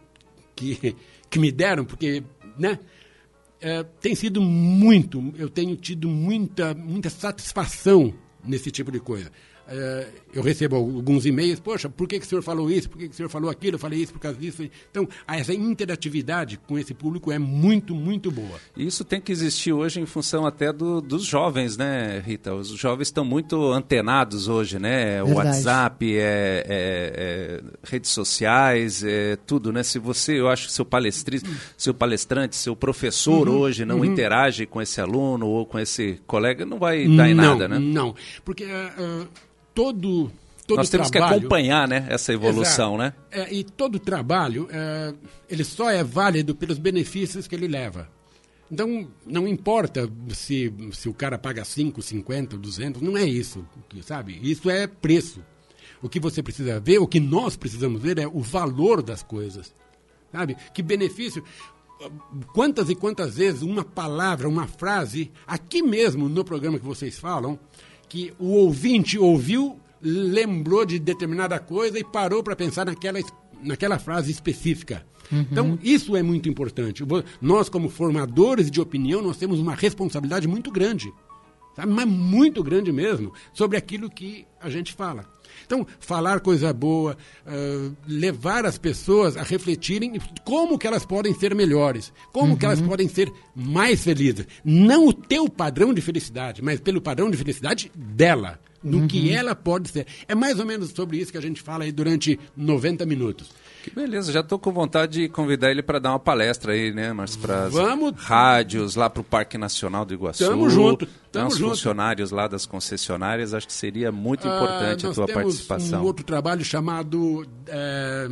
que, que me deram, porque, né? É, tem sido muito, eu tenho tido muita, muita satisfação nesse tipo de coisa. É, eu recebo alguns e-mails, poxa, por que, que o senhor falou isso, por que, que o senhor falou aquilo, eu falei isso por causa disso. Então, essa interatividade com esse público é muito, muito boa. Isso tem que existir hoje em função até do- dos jovens, né, Rita? Os jovens estão muito antenados hoje, né? O Verdade. WhatsApp, é, é- é redes sociais, é tudo, né? Se você, eu acho que seu palestrante, seu palestrante, seu professor hoje não interage com esse aluno ou com esse colega, não vai dar em não, nada, né? Não, porque ah, ah, todo, todo Nós temos trabalho, que acompanhar, né, essa evolução, exato, né? É, e todo trabalho, é, ele só é válido pelos benefícios que ele leva. Então, não importa se, se o cara paga cinco, cinquenta, duzentos, não é isso, sabe? Isso é preço. O que você precisa ver, o que nós precisamos ver é o valor das coisas, sabe? Que benefício... Quantas e quantas vezes uma palavra, uma frase, aqui mesmo no programa que vocês falam, que o ouvinte ouviu, lembrou de determinada coisa e parou para pensar naquela, naquela frase específica. Uhum. Então, isso é muito importante. Nós, como formadores de opinião, nós temos uma responsabilidade muito grande, sabe? Mas muito grande mesmo, sobre aquilo que a gente fala. Então, falar coisa boa, uh, levar as pessoas a refletirem como que elas podem ser melhores, como uhum. que elas podem ser mais felizes. Não o teu padrão de felicidade, mas pelo padrão de felicidade dela, do uhum. que ela pode ser. É mais ou menos sobre isso que a gente fala aí durante noventa minutos. Que beleza, já estou com vontade de convidar ele para dar uma palestra aí, né, Márcio? Para as Vamos... rádios, lá para o Parque Nacional do Iguaçu. Tamo junto, tamo os junto. funcionários lá das concessionárias, acho que seria muito importante ah, a tua participação. Nós temos um outro trabalho chamado é,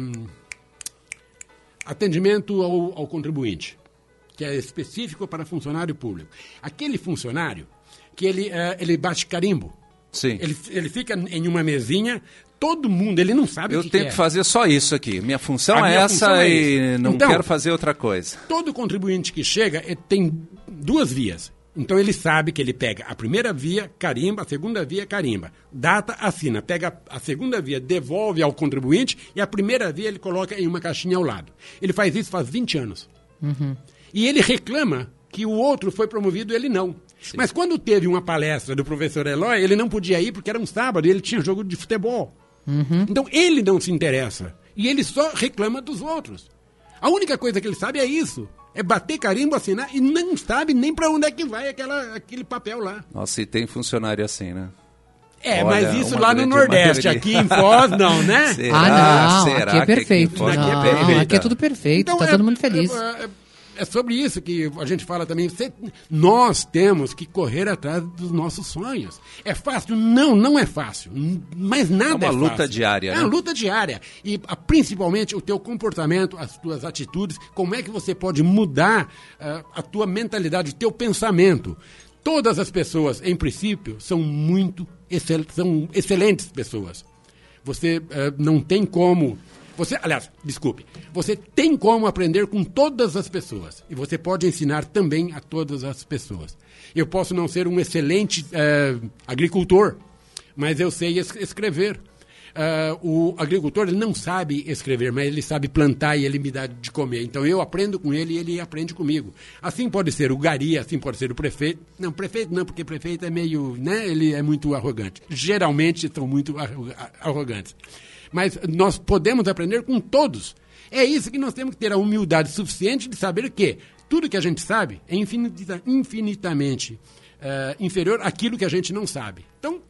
atendimento ao, ao contribuinte, que é específico para funcionário público. Aquele funcionário que ele, é, ele bate carimbo. Sim. Ele, ele fica em uma mesinha, todo mundo, ele não sabe eu o que tenho que que é. fazer só isso aqui. Minha função A é minha essa função é e isso. não Então, quero fazer outra coisa. Todo contribuinte que chega ele tem duas vias. Então ele sabe que ele pega a primeira via, carimba, a segunda via, carimba. Data, assina. Pega a segunda via, devolve ao contribuinte e a primeira via ele coloca em uma caixinha ao lado. Ele faz isso faz vinte anos. Uhum. E ele reclama que o outro foi promovido e ele não. Sim. Mas quando teve uma palestra do professor Eloy, ele não podia ir porque era um sábado e ele tinha jogo de futebol. Uhum. Então ele não se interessa. E ele só reclama dos outros. A única coisa que ele sabe é isso. É bater carimbo, assinar e não sabe nem para onde é que vai aquela, aquele papel lá. Nossa, e tem funcionário assim, né? É, Olha, mas isso uma lá no grande Nordeste, maioria. aqui em Foz não, né? Será? Ah, não, Será aqui é que perfeito. Foz Não, aqui é perfeito? aqui é tudo perfeito, Então, tá é- todo mundo feliz. É, é- é sobre isso que a gente fala também. Você- nós temos que correr atrás dos nossos sonhos. É fácil? Não, não é fácil. N- Mas nada é É uma fácil. luta diária, É né? uma luta diária. E ah, principalmente o teu comportamento, as tuas atitudes, como é que você pode mudar ah, a tua mentalidade, o teu pensamento. Todas as pessoas, em princípio, são muito excel- são excelentes pessoas. Você eh, não tem como... Você, aliás, desculpe, você tem como aprender com todas as pessoas. E você pode ensinar também a todas as pessoas. Eu posso não ser um excelente eh, agricultor, mas eu sei es- escrever. Ah, o agricultor ele não sabe escrever, mas ele sabe plantar e ele me dá de comer. Então eu aprendo com ele e ele aprende comigo. Assim pode ser o gari, assim pode ser o prefeito. Não, prefeito não, porque prefeito é meio, né? Ele é muito arrogante. Geralmente são muito arro- arrogantes. Mas nós podemos aprender com todos. É isso que nós temos que ter a humildade suficiente de saber que tudo que a gente sabe é infinita- infinitamente eh, inferior àquilo que a gente não sabe. Então,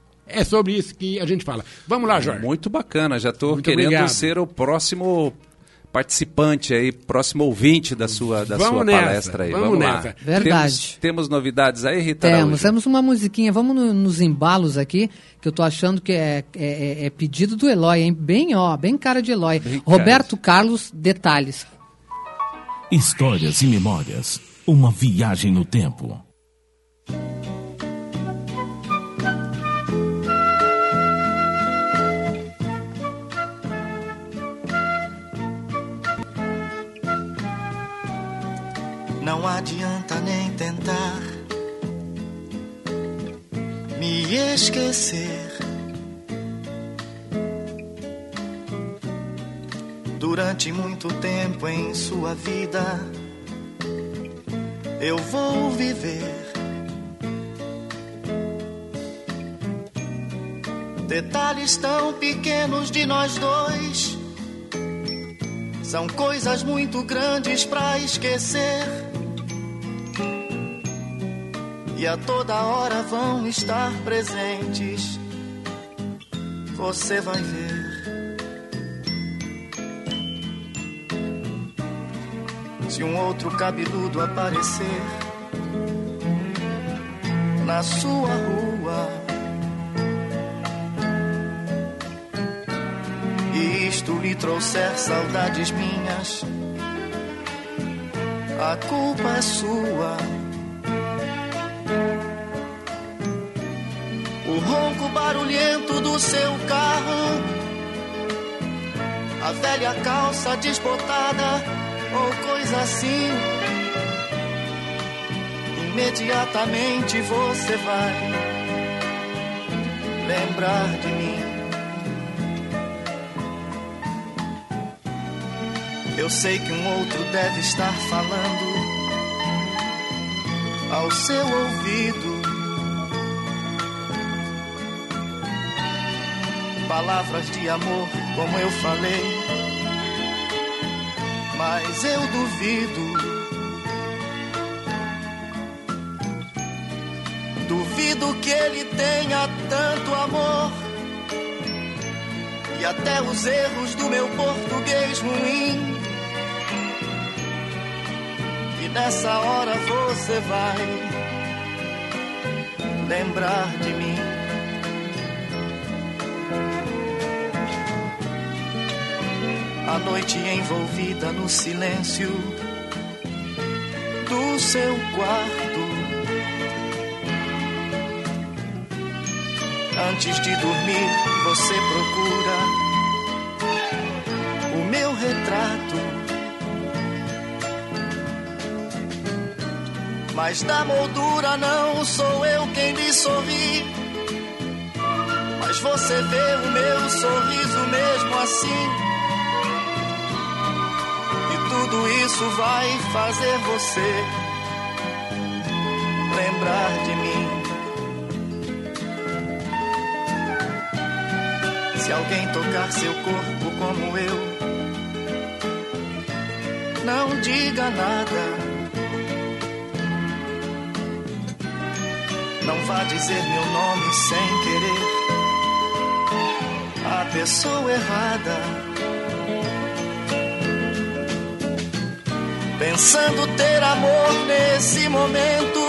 é sobre isso que a gente fala. Vamos lá, Jorge. Muito bacana, já estou Muito querendo obrigado. ser o próximo participante aí, próximo ouvinte da sua, da Vamos sua nessa, palestra aí. vamos lá. nessa. Verdade. Temos, temos novidades aí, Rita Temos, Araújo? temos uma musiquinha, vamos no- nos embalos aqui, que eu tô achando que é, é- é pedido do Eloy, hein? Bem, ó, bem cara de Eloy. Bem Roberto Carlos, Detalhes. Histórias e memórias. Uma viagem no tempo. Não adianta nem tentar me esquecer. Durante muito tempo em sua vida eu vou viver. Detalhes tão pequenos de nós dois são coisas muito grandes pra esquecer. E a toda hora vão estar presentes. Você vai ver. Se um outro cabeludo aparecer na sua rua, e isto lhe trouxer saudades minhas, a culpa é sua. O ronco barulhento do seu carro, a velha calça desbotada ou coisa assim, imediatamente você vai lembrar de mim. Eu sei que um outro deve estar falando ao seu ouvido palavras de amor, como eu falei, mas eu duvido. Duvido que ele tenha tanto amor, e até os erros do meu português ruim. E nessa hora você vai lembrar de mim. A noite envolvida no silêncio do seu quarto, antes de dormir você procura o meu retrato, mas da moldura não sou eu quem lhe sorri, mas você vê o meu sorriso mesmo assim. Tudo isso vai fazer você lembrar de mim. Se alguém tocar seu corpo como eu, não diga nada. Não vá dizer meu nome sem querer à pessoa errada. Pensando ter amor nesse momento,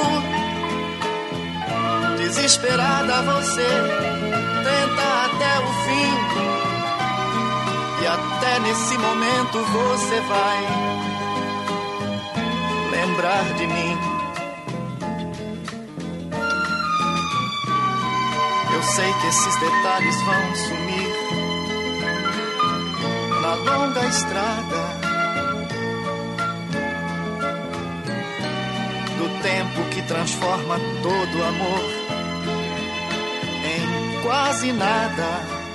desesperada você tenta até o fim, e até nesse momento você vai lembrar de mim. Eu sei que esses detalhes vão sumir na longa estrada do tempo que transforma todo amor em quase nada.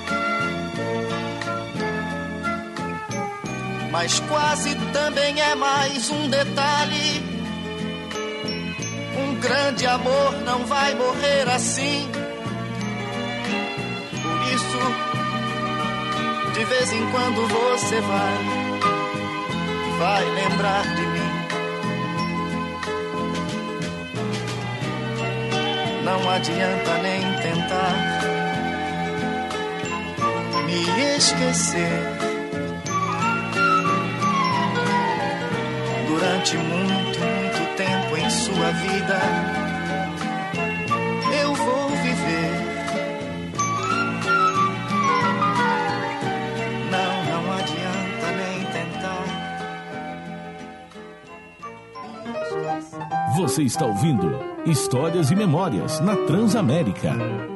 Mas quase também é mais um detalhe. Um grande amor não vai morrer assim. Por isso, de vez em quando você vai, vai lembrar de mim. Não adianta nem tentar me esquecer. Durante muito, muito tempo em sua vida, eu vou viver. Não, não adianta nem tentar. Você está ouvindo Histórias e Memórias na Transamérica.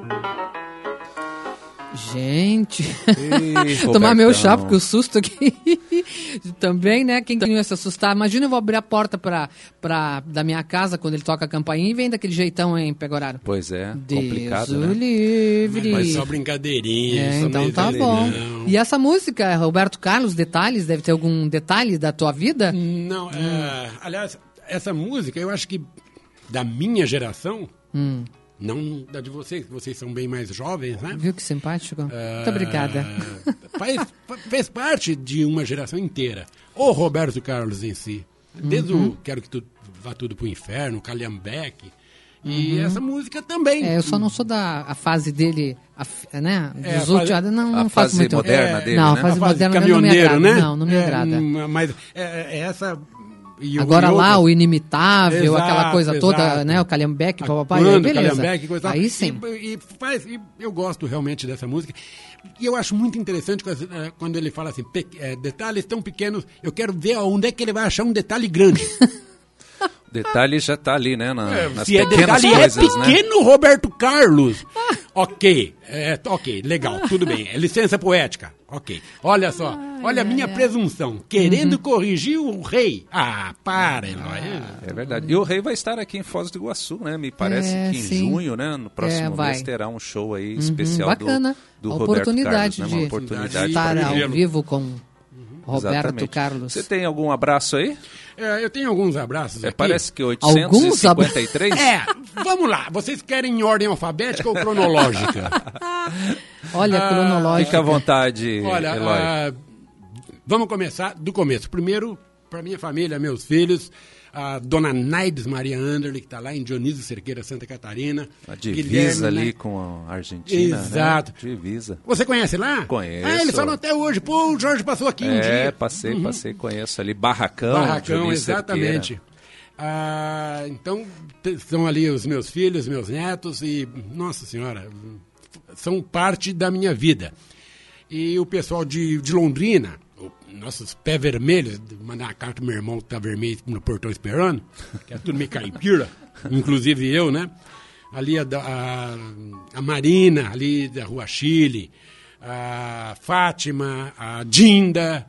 Gente, Ei, tomar meu chá, Robertão. porque o susto aqui também, né? Quem ia se assustar? Imagina eu vou abrir a porta pra, pra, da minha casa quando ele toca a campainha e vem daquele jeitão, hein, Pegoraro? Pois é, Deus complicado, o né? livre. Mas só brincadeirinha. É, só então meio tá bom. não. E essa música, Roberto Carlos, detalhes? Deve ter algum detalhe da tua vida? Não, é, aliás, essa música, eu acho que da minha geração, Hum. não da de vocês, que vocês são bem mais jovens, né? Viu que simpático? Ah, Muito obrigada. Faz, fez parte de uma geração inteira. O Roberto Carlos em si. Desde Uhum. o Quero que tu vá tudo pro inferno, Calhambeque. E essa música também. É, eu só não sou da a fase dele, a f- né? É, Dos a últimos, fase- não, a não faço fase muito. moderna É, dele, não, né? a fase A fase moderna não me caminhoneiro, agrada. né? Não, não me É, agrada. hum, mas é, é essa E, Agora e lá, outras... o Inimitável, Exato, aquela coisa toda, exato. né? O Calhambeque, papai, Quando, beleza. Calhambeque, coisa tal. Aí sim. E, e faz, e eu gosto realmente dessa música. E eu acho muito interessante quando, eh, quando ele fala assim, pe- eh, detalhes tão pequenos, eu quero ver onde é que ele vai achar um detalhe grande. Detalhe já tá ali, né? Na, É, nas se é pequenas detalhe, coisas, é né? pequeno, Roberto Carlos. Ok, é, ok, legal, tudo bem. É licença poética, ok. Olha só, olha a minha presunção, querendo corrigir o rei. Ah, para, Eloy. É verdade. E o rei vai estar aqui em Foz do Iguaçu, né? Me parece É, que em sim. junho, né? No próximo É, vai. mês terá um show aí especial Bacana. do, do A Roberto oportunidade Carlos, né? Uma de oportunidade estar pra ao vê-lo. vivo com Roberto Exatamente. Carlos. Você tem algum abraço aí? É, eu tenho alguns abraços É, aqui. parece que Alguns oitocentos e cinquenta e três? É, vamos lá. Vocês querem em ordem alfabética ou cronológica? Olha, Ah, cronológico. Fica à vontade, Olha, Eloy. ah, vamos começar do começo. Primeiro, para minha família, meus filhos, a dona Naides Maria Anderle, que está lá em Dionísio Cerqueira, Santa Catarina. A divisa Guilherme, ali né? com a Argentina, Exato. né? Divisa. Você conhece lá? Conheço. Ah, eles falam até hoje. Pô, o Jorge passou aqui um É, dia. passei, Uhum. passei, conheço ali. Barracão, Barracão, Dionísio exatamente. Cerqueira. Ah, então, t- são ali os meus filhos, meus netos e, nossa senhora, são parte da minha vida. E o pessoal de, de Londrina, o- nossos pés vermelhos, mandar uma carta pro meu irmão que tá vermelho no portão esperando, que é tudo meio caipira, inclusive eu, né? Ali a, da- a, a Marina, ali da Rua Chile, a Fátima, a Dinda,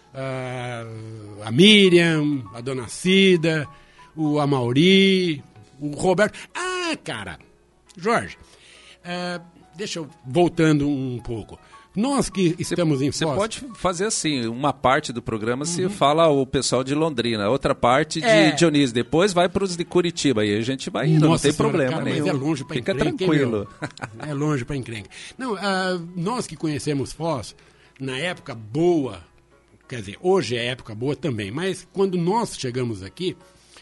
a, a Miriam, a Dona Cida, o Amauri, o Roberto. Ah, cara, Jorge, é, deixa eu voltando um pouco. Nós que estamos em Você Foz... pode fazer assim, uma parte do programa se fala o pessoal de Londrina, outra parte de É. Dionísio, depois vai para os de Curitiba, aí a gente vai indo, não Nossa tem senhora, problema cara, nenhum. Mas é longe pra Fica encrenca, hein, tranquilo. meu? É longe pra encrenca. Não, ah, nós que conhecemos Foz, na época boa, quer dizer, hoje é época boa também, mas quando nós chegamos aqui,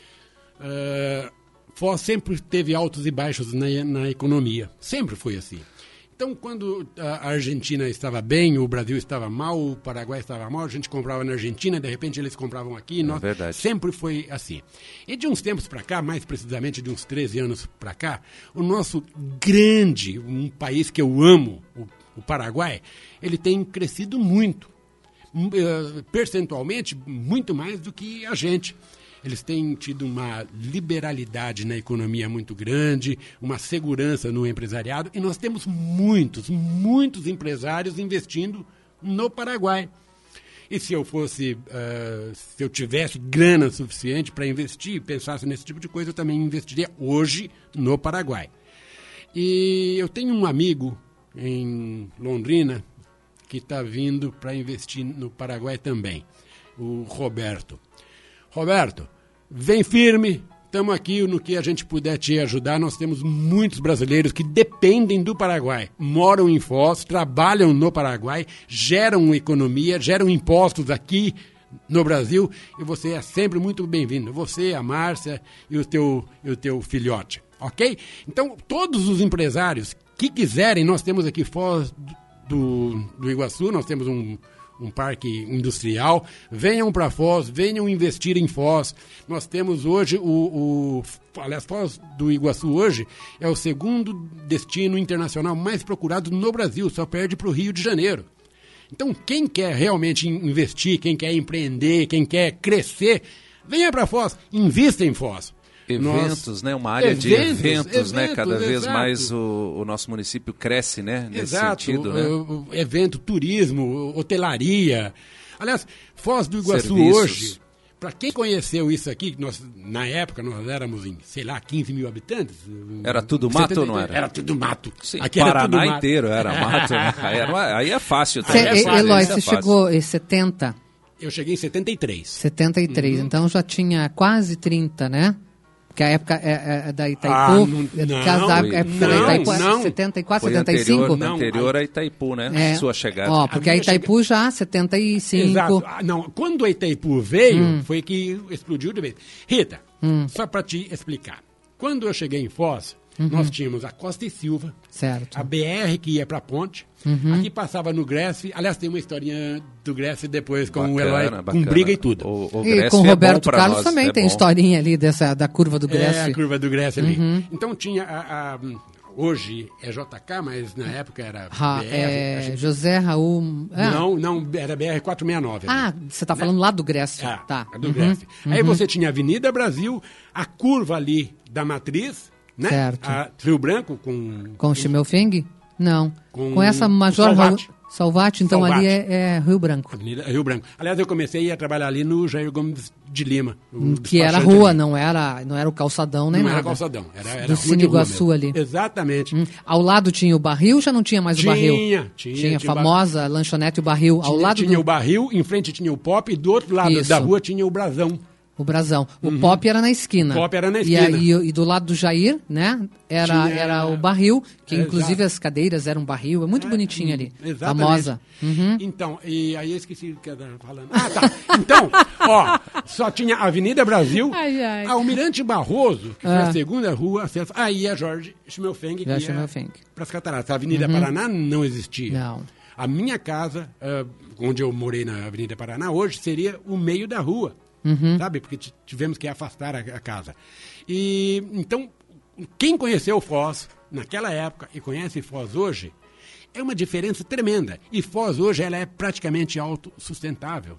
ah, Foz sempre teve altos e baixos na, na economia. Sempre foi assim. Então, quando a Argentina estava bem, o Brasil estava mal, o Paraguai estava mal, a gente comprava na Argentina, de repente eles compravam aqui. Nós, verdade. Sempre foi assim. E de uns tempos para cá, mais precisamente de uns treze anos para cá, o nosso grande, um país que eu amo, o, o Paraguai, ele tem crescido muito. M- eh, Percentualmente, muito mais do que a gente. Eles têm tido uma liberalidade na economia muito grande, uma segurança no empresariado, e nós temos muitos, muitos empresários investindo no Paraguai. E se eu fosse, uh, se eu tivesse grana suficiente para investir, pensasse nesse tipo de coisa, eu também investiria hoje no Paraguai. E eu tenho um amigo em Londrina que está vindo para investir no Paraguai também, o Roberto. Roberto, vem firme, estamos aqui no que a gente puder te ajudar. Nós temos muitos brasileiros que dependem do Paraguai, moram em Foz, trabalham no Paraguai, geram economia, geram impostos aqui no Brasil, e você é sempre muito bem-vindo. Você, a Márcia e o teu, e o teu filhote, ok? Então, todos os empresários que quiserem, nós temos aqui Foz do, do Iguaçu, nós temos um... um parque industrial, venham para Foz, venham investir em Foz. Nós temos hoje, o, o, aliás, Foz do Iguaçu hoje é o segundo destino internacional mais procurado no Brasil, só perde para o Rio de Janeiro. Então, quem quer realmente investir, quem quer empreender, quem quer crescer, venha para Foz, invista em Foz. Eventos, Nós- né? Uma área de Eventos, eventos, né? eventos, Cada vez exato. mais o, o nosso município cresce, né? Nesse Exato, sentido, né? o- o evento, turismo, hotelaria. Aliás, Foz do Iguaçu Serviços. hoje, para quem conheceu isso aqui, nós, na época nós éramos em, sei lá, quinze mil habitantes. Era tudo mato ou não era? Era tudo mato. Sim, Aqui era tudo Paraná mato. inteiro era mato, né? Aí, era- aí é fácil. Cê, também. é fácil, Eloy, isso é você fácil. chegou em setenta, Eu cheguei em setenta e três. setenta e três, Uhum. então já tinha quase trinta, né? Porque a época é, é da Ah, Itaipu, não- é não, da época da não, Itaipu, é não. setenta e quatro, Foi setenta e anterior, cinco? Não, anterior a Itaipu, né? É. Sua chegada. Ó, porque A a minha Itaipu já, setenta e cinco. Exato. Ah, não, quando a Itaipu veio, Hum. foi que explodiu de vez. Rita, só para te explicar. Quando eu cheguei em Foz, Uhum. Nós tínhamos a Costa e Silva, Certo. a B R que ia para a ponte, Uhum. aqui passava no Grécia. Aliás, tem uma historinha do Grécia depois com Bacana, o Eloy, bacana. com briga e tudo. O, o E Grécia com o é Roberto bom pra Carlos nós, também é tem bom. historinha ali dessa, da curva do É, Grécia. a curva do Grécia ali. Uhum. Então tinha a, a- hoje é J K, mas na época era Ra- B R. é, a gente- José Raul... ah. Não, não, era B R quatrocentos e sessenta e nove. ali. Ah, você está falando lá do Grécia. É, tá. a do Uhum. Grécia. Aí você tinha a Avenida Brasil, a curva ali da Matriz, né? Certo. A Rio Branco com... Com o Schimmelfing? Não. Com Com, essa Major Salvati. Raul... Salvati, então Salvati. ali é, é Rio Branco. Avenida Rio Branco. Aliás, eu comecei a trabalhar ali no Jair Gomes de Lima. o Que era despachante rua, ali. não era, não era o calçadão nem Não nada. era calçadão, era, era Do rua Cine de rua Iguaçu mesmo. ali. Exatamente. Hum. Ao lado tinha o Barril, já não tinha mais o Tinha, Barril? tinha, Tinha tinha a famosa lanchonete o Barril. Ao Tinha, lado tinha do o barril, em frente tinha o pop, e do outro lado Isso. da rua tinha o brasão. o Brasão. O Pop era na esquina. O Pop era na E, esquina. aí, e do lado do Jair, né? Era, Tinha- era o Barril, que É, inclusive exato. as cadeiras eram Barril. É muito bonitinho ali. Exatamente. Famosa. Uhum. Então, e aí eu esqueci o que eu estava falando. Ah, tá. Então, ó, só tinha a Avenida Brasil, Ai, ai. a Almirante Barroso, que foi Ah. a segunda rua, acesso. Aí a Jorge Schimmelfeng, que Já ia Schimmelfeng. para as Cataratas. A Avenida Paraná não existia. Não. A minha casa, ah, onde eu morei na Avenida Paraná, hoje seria o meio da rua. Uhum. Sabe? Porque t- tivemos que afastar a, a casa. E então, quem conheceu Foz naquela época e conhece Foz hoje, é uma diferença tremenda. E Foz hoje ela é praticamente autossustentável.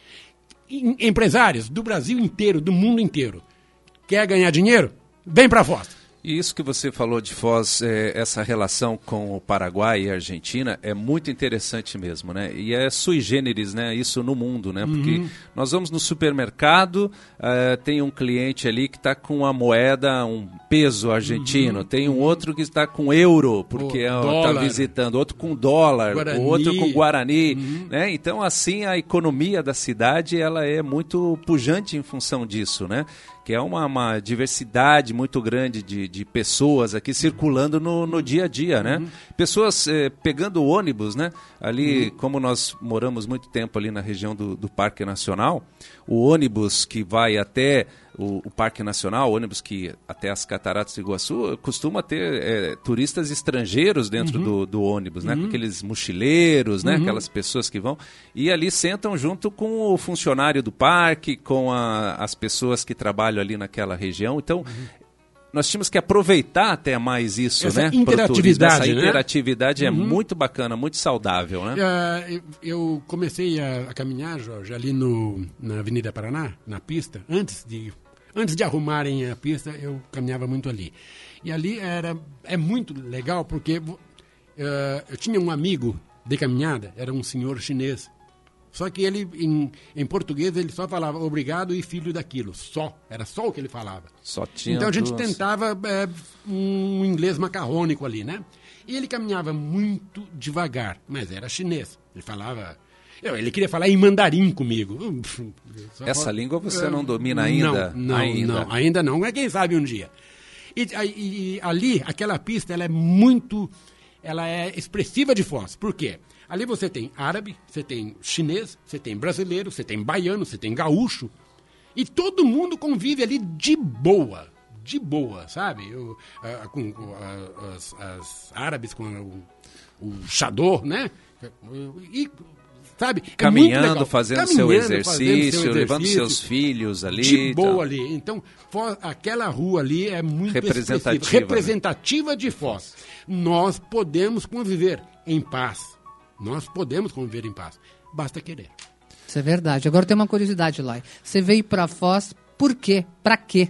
Em- Empresários do Brasil inteiro, do mundo inteiro, quer ganhar dinheiro? Vem para Foz. E isso que você falou de Foz, é, essa relação com o Paraguai e a Argentina é muito interessante mesmo, né? E é sui generis, né? Isso no mundo, né? Porque nós vamos no supermercado, eh, tem um cliente ali que está com a moeda, um peso argentino, tem um outro que está com euro, porque O está dólar. visitando, outro com dólar, Guarani. o outro com guarani, né? Então, assim, a economia da cidade, ela é muito pujante em função disso, né? Que é uma, uma diversidade muito grande de, de pessoas aqui circulando no, no dia a dia, né? Pessoas eh, pegando ônibus, né? Ali, como nós moramos muito tempo ali na região do, do Parque Nacional, o ônibus que vai até o, o Parque Nacional, o ônibus que até as Cataratas do Iguaçu, costuma ter eh, turistas estrangeiros dentro do, do ônibus, né? Com aqueles mochileiros, né? Aquelas pessoas que vão e ali sentam junto com o funcionário do parque, com a, as pessoas que trabalham ali naquela região. Então, nós tínhamos que aproveitar até mais isso, Essa né? pro turismo. interatividade, Essa né? interatividade é muito bacana, muito saudável, né? Ah, eu- eu comecei a, a caminhar, Jorge, ali no, na Avenida Paraná, na pista, antes de, antes de arrumarem a pista, eu caminhava muito ali. E ali era, é muito legal, porque ah, eu tinha um amigo de caminhada, era um senhor chinês. Só que ele, em, em português, ele só falava obrigado e filho daquilo, só. Era só o que ele falava. Só tinha Então a gente duas. tentava é, um inglês macarrônico ali, né? E ele caminhava muito devagar, mas era chinês. Ele falava... eu, ele queria falar em mandarim comigo. Só Essa fala- língua você não domina ainda? Não, não, ainda. não, ainda não. Mas quem sabe um dia. E, e- e ali, aquela pista, ela é muito... ela é expressiva de Foz. Por quê? Ali você tem árabe, você tem chinês, você tem brasileiro, você tem baiano, você tem gaúcho. E todo mundo convive ali de boa. De boa, sabe? Eu, ah, com, com, ah, as, as árabes com o, o chador, né? E, sabe? É Caminhando, muito legal. fazendo, seu Caminhando, exercício, fazendo seu levando exercício. seus filhos ali. De e boa tal. ali. Então, Foz, aquela rua ali é muito Representativa, expressiva, né? representativa de Foz. Nós podemos conviver em paz. Nós podemos conviver em paz. Basta querer. Isso é verdade. Agora tem uma curiosidade, Lai. Você veio pra Foz por quê? Pra quê?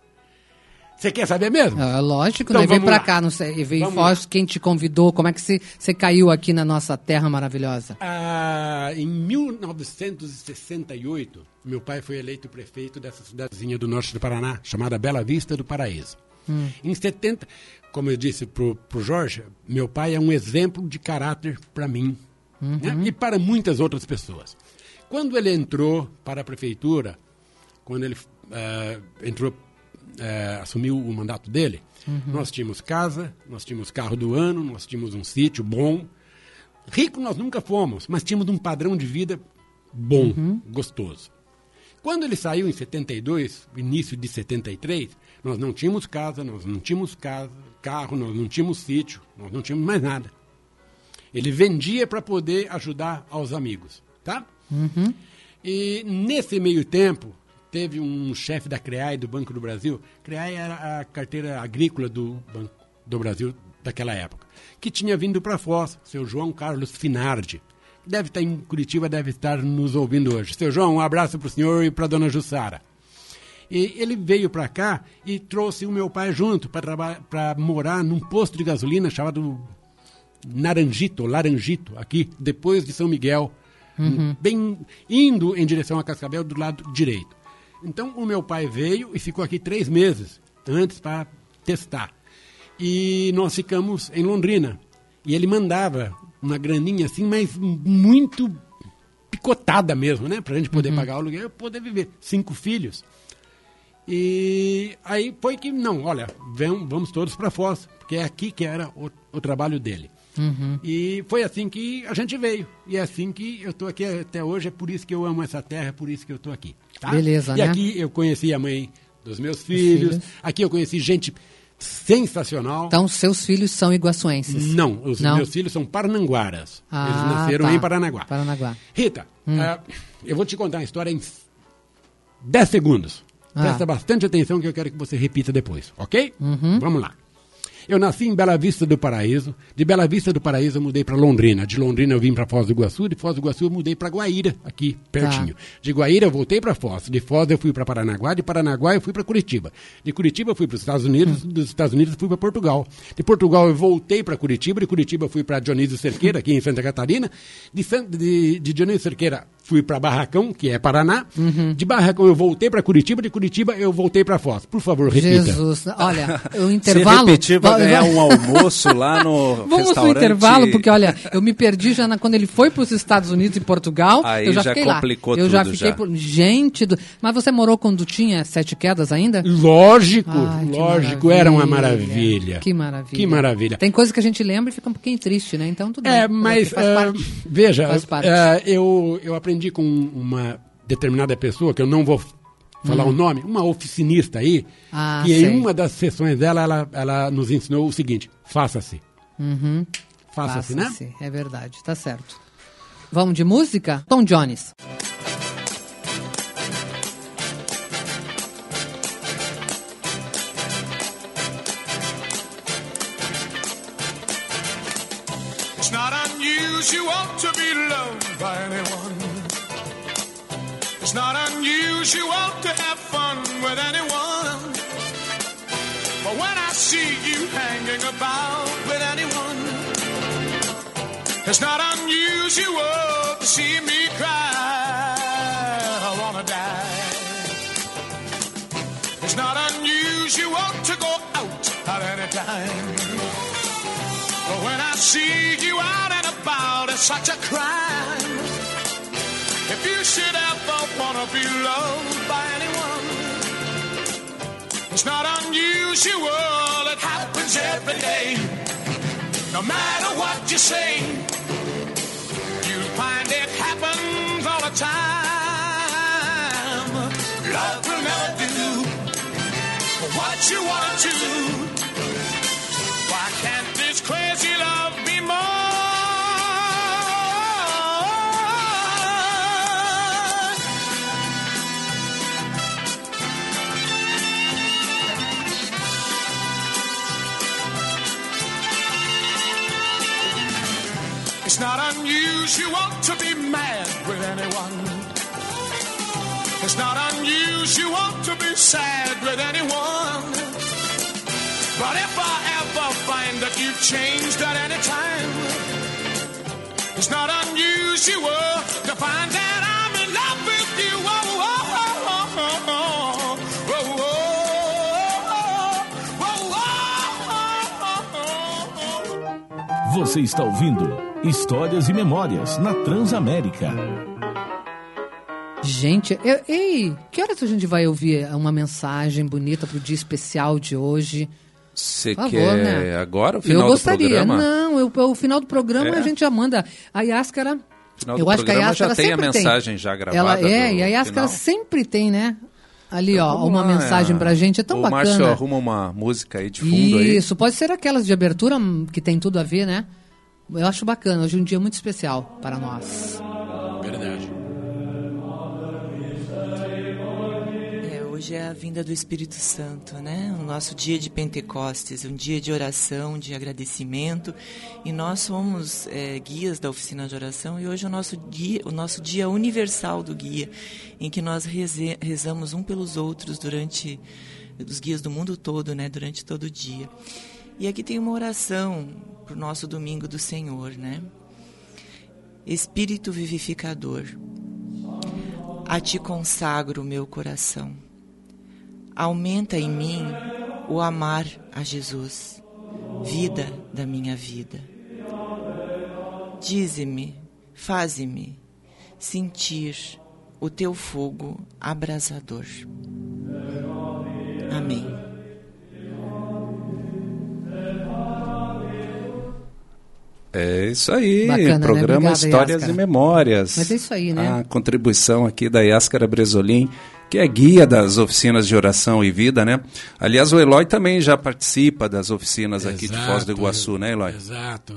Você quer saber mesmo? É lógico, Então, né? Veio vamos pra lá. cá, não sei. Veio em Vamos Foz, quem te convidou? Como é que você, você caiu aqui na nossa terra maravilhosa? Ah, em mil novecentos e sessenta e oito, meu pai foi eleito prefeito dessa cidadezinha do norte do Paraná, chamada Bela Vista do Paraíso. Hum. Em setenta, como eu disse pro, pro Jorge, meu pai é um exemplo de caráter para mim, Uhum. né? E para muitas outras pessoas. Quando ele entrou para a prefeitura, quando ele ah, entrou, ah, assumiu o mandato dele, Uhum. nós tínhamos casa, nós tínhamos carro do ano, nós tínhamos um sítio bom. Rico nós nunca fomos, mas tínhamos um padrão de vida bom, Uhum. gostoso. Quando ele saiu em setenta e dois, início de setenta e três, nós não tínhamos casa, nós não tínhamos casa, carro, nós não tínhamos sítio, nós não tínhamos mais nada. Ele vendia para poder ajudar aos amigos, tá? Uhum. E nesse meio tempo, teve um chefe da CREAI do Banco do Brasil. CREAI era a carteira agrícola do Banco do Brasil daquela época, que tinha vindo para Foz, seu João Carlos Finardi. Deve estar em Curitiba, deve estar nos ouvindo hoje. Seu João, um abraço para o senhor e para a dona Jussara. E ele veio para cá e trouxe o meu pai junto para morar num posto de gasolina chamado Naranjito, Laranjito, aqui, depois de São Miguel, uhum. bem indo em direção a Cascavel do lado direito. Então o meu pai veio e ficou aqui três meses antes para testar. E nós ficamos em Londrina. E ele mandava uma graninha assim, mas muito picotada mesmo, né? Pra gente poder uhum. pagar o aluguel e poder viver. Cinco filhos. E aí foi que, não, olha, vem, vamos todos para Foz, porque é aqui que era o, o trabalho dele. Uhum. E foi assim que a gente veio. E é assim que eu estou aqui até hoje. É por isso que eu amo essa terra, é por isso que eu estou aqui. Tá? Beleza, e né? E aqui eu conheci a mãe dos meus filhos. filhos. Aqui eu conheci gente sensacional. Então, seus filhos são iguaçuenses? Não, os Não. meus filhos são parananguaras. Ah, Eles nasceram tá. em Paranaguá. Paranaguá. Rita, hum. uh, eu vou te contar uma história em dez segundos. Ah. Presta bastante atenção que eu quero que você repita depois, ok? Uhum. Vamos lá. Eu nasci em Bela Vista do Paraíso. De Bela Vista do Paraíso eu mudei para Londrina. De Londrina eu vim para Foz do Iguaçu. De Foz do Iguaçu eu mudei para Guaíra, aqui pertinho. Tá. De Guaíra eu voltei para Foz. De Foz eu fui para Paranaguá. De Paranaguá eu fui para Curitiba. De Curitiba eu fui para os Estados Unidos. Hum. Dos Estados Unidos eu fui para Portugal. De Portugal eu voltei para Curitiba. De Curitiba eu fui para Dionísio Cerqueira, aqui em Santa Catarina. De, San... de... de Dionísio Cerqueira fui para Barracão, que é Paraná. Uhum. De Barracão eu voltei para Curitiba. De Curitiba eu voltei para Foz. Por favor, repita. Jesus, olha, o intervalo... Se repetir, vai ganhar um almoço lá no Vamos restaurante... no intervalo, porque olha, eu me perdi já na, quando ele foi para os Estados Unidos e Portugal. Aí eu já, já fiquei complicou lá. Eu tudo já fiquei já. Por... Gente, do... mas você morou quando tinha Sete Quedas ainda? Lógico, Ai, lógico, era uma maravilha. Que maravilha. Que maravilha. Tem coisa que a gente lembra e fica um pouquinho triste, né? Então tudo é, bem. Mas, faz uh, parte. veja, Faz parte. Uh, eu, eu aprendi com uma determinada pessoa, que eu não vou falar hum. o nome, uma oficinista aí, ah, que sei. em uma das sessões dela, ela, ela nos ensinou o seguinte: faça-se. Uhum. Faça-se, Faça-se, né? É verdade, tá certo. Vamos de música? Tom Jones. It's not unusual to be loved by anyone. It's not unusual to have fun with anyone. But when I see you hanging about with anyone, it's not unusual to see me cry. I wanna die. It's not unusual to go out at any time. But when I see you out and about, it's such a crime. If you should ever wanna be loved by anyone, it's not unusual, it happens every day. No matter what you say, you'll find it happens all the time. Love will never do what you want to. Why can't this crazy love be more? It's not unusual to be mad with anyone. It's not unusual to be sad with anyone. But if I ever find that you've changed at any time, it's not unusual to find that I'm in love with you. Oh, oh, oh, oh, oh, oh, oh, oh, oh, oh. Você está ouvindo Histórias e Memórias na Transamérica. Gente, eu, ei, que horas a gente vai ouvir uma mensagem bonita pro dia especial de hoje? Você favor, quer né? agora o final eu gostaria. do programa? Não, eu, o final do programa é. a gente já manda. A Yáscara final Eu do acho que a programa Yáscara já tem a sempre mensagem tem. já gravada. Ela é, do e a Yáscara final. sempre tem, né? Ali, Então, ó, vamos uma lá, mensagem é. pra gente. É tão o bacana. O Márcio arruma uma música aí de fundo aí. Isso, pode ser aquelas de abertura hum, que tem tudo a ver, né? Eu acho bacana. Hoje é um dia muito especial para nós. Verdade. É, hoje é a vinda do Espírito Santo, né? O nosso dia de Pentecostes, um dia de oração, de agradecimento. E nós somos é, guias da oficina de oração e hoje é o nosso dia, o nosso dia universal do guia, em que nós reze, rezamos um pelos outros durante os guias do mundo todo, né? Durante todo o dia. E aqui tem uma oração para o nosso domingo do Senhor, né? Espírito vivificador, a ti consagro o meu coração. Aumenta em mim o amar a Jesus, vida da minha vida. Dize-me, faze-me sentir o teu fogo abrasador. Amém. É isso aí, Bacana, né? programa Obrigada, Histórias Yáscara. e Memórias. Mas é isso aí, né? A contribuição aqui da Yáscara Bresolim, que é guia das oficinas de oração e vida, né? Aliás, o Eloy também já participa das oficinas aqui de Foz do Iguaçu, né, Eloy? Exato.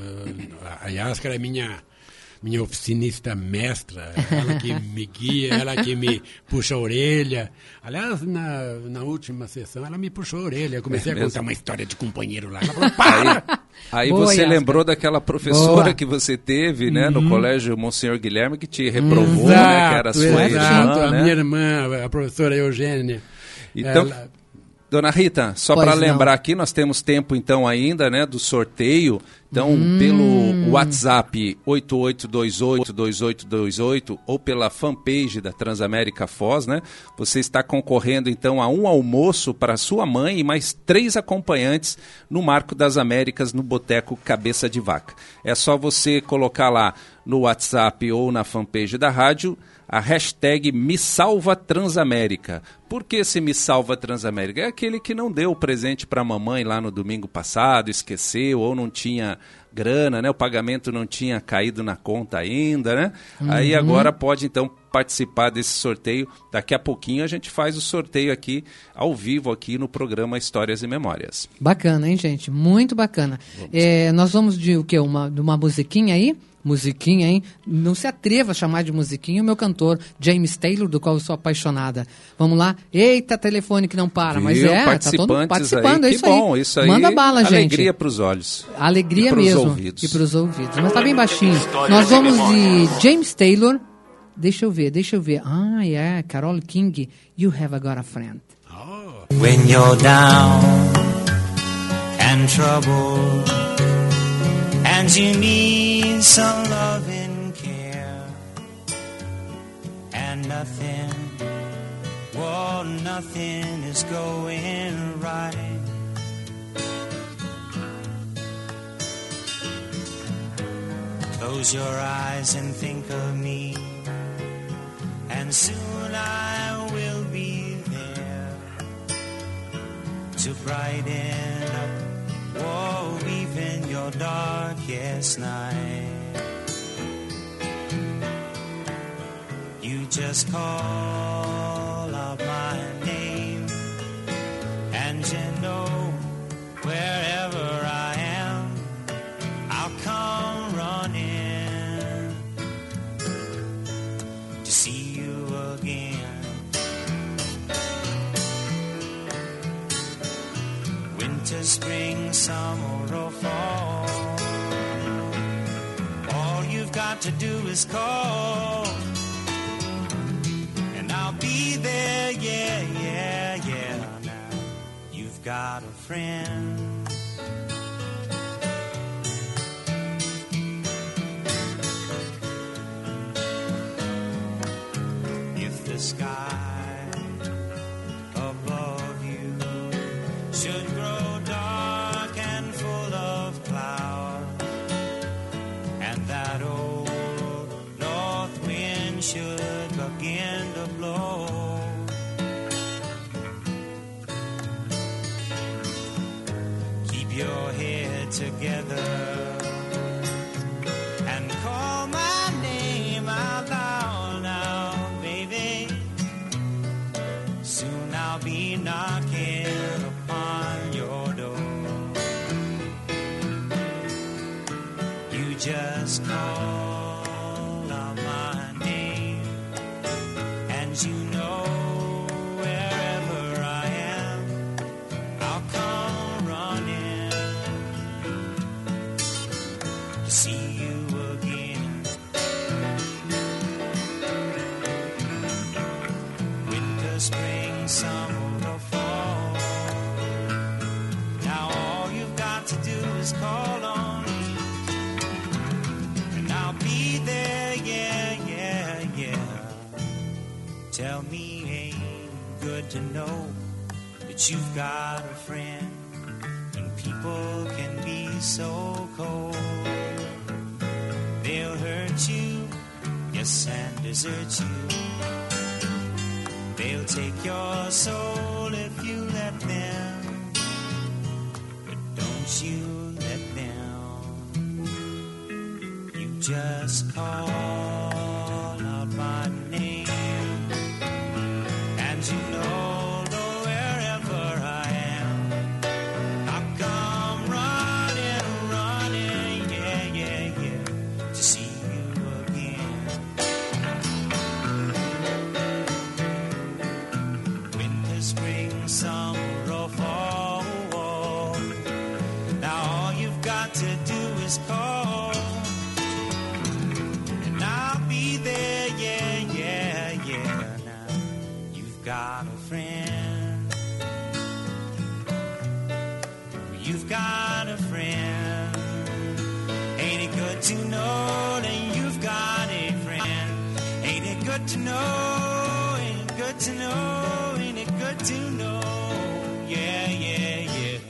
A Yáscara é minha, minha oficinista mestra, ela que me guia, ela que me puxa a orelha. Aliás, na, na última sessão, ela me puxou a orelha. Eu comecei É a mesmo? contar uma história de companheiro lá. Ela falou, para! Aí Boa, você Yáscara. lembrou daquela professora Boa. que você teve, né, Uhum. no colégio Monsenhor Guilherme, que te reprovou, né, que era sua exato, irmã, a né? minha irmã, a professora Eugênia. Então, ela- Dona Rita, só Pois para não. lembrar aqui, nós temos tempo então ainda, né, do sorteio. Então, Hum. pelo WhatsApp oito oito dois oito, dois oito dois oito ou pela fanpage da Transamérica Foz, né, você está concorrendo então a um almoço para sua mãe e mais três acompanhantes no Marco das Américas, no Boteco Cabeça de Vaca. É só você colocar lá no WhatsApp ou na fanpage da rádio a hashtag Me Salva Transamérica. Por que esse Me Salva Transamérica? É aquele que não deu o presente para a mamãe lá no domingo passado, esqueceu ou não tinha grana, né? O pagamento não tinha caído na conta ainda, né? Uhum. Aí agora pode então participar desse sorteio. Daqui a pouquinho a gente faz o sorteio aqui, ao vivo, aqui no programa Histórias e Memórias. Bacana, hein, gente? Muito bacana. É, nós vamos de o quê? Uma, de uma musiquinha aí? Musiquinha, hein? Não se atreva a chamar de musiquinha o meu cantor, James Taylor, do qual eu sou apaixonada. Vamos lá? Eita, telefone que não para. Viu? Mas é, Participantes tá todo mundo participando. aí. É Que isso bom, aí. isso aí. Manda bala, gente. Alegria para os olhos. Alegria E pros mesmo. ouvidos. E para os ouvidos. Mas tá bem baixinho. Nós vamos de James Taylor. Deixa eu ver, deixa eu ver. Ah, é, yeah, Carole King. You Have Got a Friend. When you're down and troubled and you need some love and care and nothing, well, nothing is going right. Close your eyes and think of me, and soon I will be there to brighten up, whoa, even your darkest night. You just call out my name, and you know wherever I am, I'll come running to see you again. Winter, spring, summer, or fall, all you've got to do is call, and I'll be there, yeah, yeah, yeah. Now you've got a friend. If the sky above you should grow dark and full of cloud, and that old north wind should begin to blow, keep your head together and call my name just call out my name, and you know wherever I am, I'll come running to see you again. Winter, spring, summer, or fall, now all you've got to do is call on me, and I'll be there, yeah, yeah, yeah. Tell me, ain't it good to know that you've got a friend when people can be so cold? They'll hurt you, yes, and desert you. They'll take your soul if you let them, but don't you let them. You just call out my name, and you know that wherever I am, I'll come running, running, yeah, yeah, yeah, to see you again. Winter, spring, summer, or fall, now all you've got to do is call, and I'll be there, yeah, yeah, yeah. Now you've got a friend, you've got a friend. Ain't it good to know that you've got a friend? Ain't it good to know, ain't it good to know, ain't it good to know, yeah, yeah, yeah.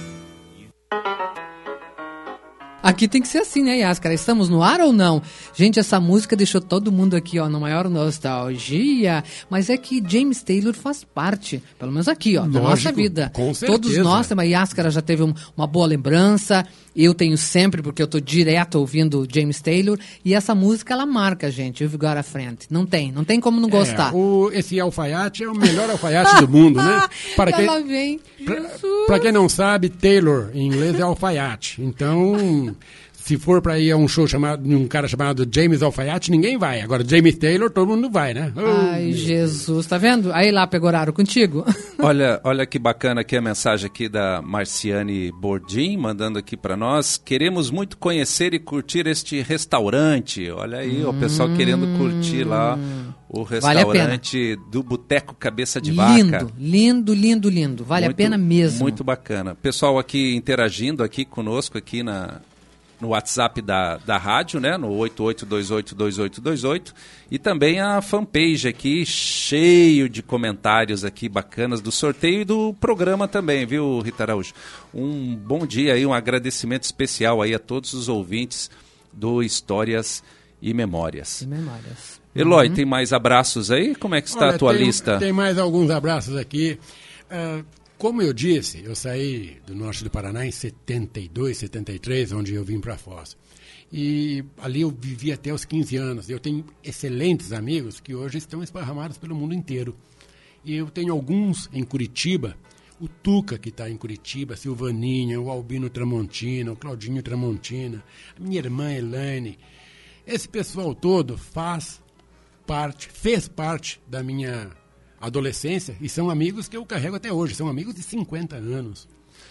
Aqui tem que ser assim, né, Yáscara? Estamos no ar ou não? Gente, essa música deixou todo mundo aqui, ó, na maior nostalgia. Mas é que James Taylor faz parte, pelo menos aqui, ó, da Lógico, nossa vida. com certeza. Todos nós, a Yáscara já teve um, uma boa lembrança. Eu tenho sempre, porque eu tô direto ouvindo James Taylor. E essa música, ela marca, gente. You've Got a Friend. Não tem, não tem como não gostar. É, o, esse alfaiate é o melhor alfaiate do mundo, né? Para quem, ela vem. para quem não sabe, Taylor em inglês é alfaiate. Então, se for para ir a um show chamado, de um cara chamado James Alfaiate, ninguém vai. Agora, James Taylor, todo mundo vai, né? Ai, oh, Jesus, tá vendo? Aí lá, Pegoraro, contigo. Olha, olha que bacana aqui a mensagem aqui da Marciane Bordim, mandando aqui para nós. Queremos muito conhecer e curtir este restaurante. Olha aí, hum, o pessoal querendo curtir lá o restaurante vale do Boteco Cabeça de Vaca. Lindo, lindo, lindo, lindo. Vale muito, a pena mesmo. Muito bacana. Pessoal aqui interagindo aqui conosco aqui na... no WhatsApp da, da rádio, né, no oito oito dois oito dois oito dois oito, e também a fanpage aqui, cheio de comentários aqui bacanas do sorteio e do programa também, viu, Rita Araújo? Um bom dia aí, um agradecimento especial aí a todos os ouvintes do Histórias e Memórias. E Memórias. Eloy, uhum. Tem mais abraços aí? Como é que está Olha, a tua tem, lista? Tem mais alguns abraços aqui. Uh, Como eu disse, eu saí do norte do Paraná em setenta e dois, setenta e três, onde eu vim para Foz. E ali eu vivi até os quinze anos. Eu tenho excelentes amigos que hoje estão esparramados pelo mundo inteiro. E eu tenho alguns em Curitiba, o Tuca, que está em Curitiba, a Silvaninha, o Albino Tramontina, o Claudinho Tramontina, a minha irmã Elaine. Esse pessoal todo faz parte, fez parte da minha adolescência, e são amigos que eu carrego até hoje, são amigos de cinquenta anos.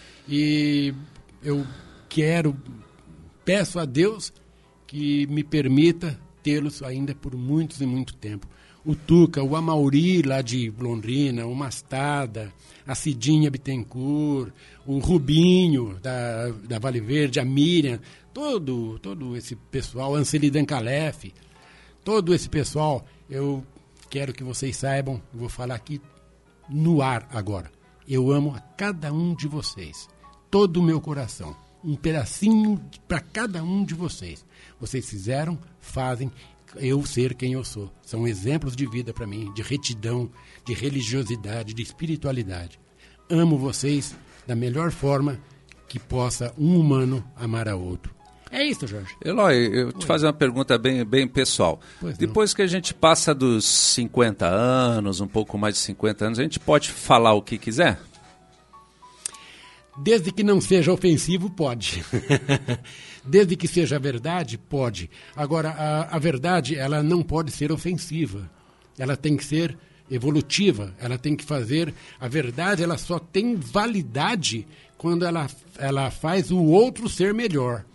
E eu quero, peço a Deus que me permita tê-los ainda por muitos e muito tempo. O Tuca, o Amauri lá de Londrina, o Mastada, a Cidinha Bittencourt, o Rubinho da, da Vale Verde, a Miriam, todo, todo esse pessoal, Anseli Dancalef, todo esse pessoal, eu quero que vocês saibam, eu vou falar aqui no ar agora. Eu amo a cada um de vocês, todo o meu coração, um pedacinho para cada um de vocês. Vocês fizeram, fazem eu ser quem eu sou. São exemplos de vida para mim, de retidão, de religiosidade, de espiritualidade. Amo vocês da melhor forma que possa um humano amar a outro. É isso, Jorge. Eloy, eu te fazer uma pergunta bem, bem pessoal. Pois Depois não. que a gente passa dos cinquenta anos, um pouco mais de cinquenta anos, a gente pode falar o que quiser? Desde que não seja ofensivo, pode. Desde que seja verdade, pode. Agora, a, a verdade, ela não pode ser ofensiva. Ela tem que ser evolutiva. Ela tem que fazer... A verdade, ela só tem validade quando ela, ela faz o outro ser melhor.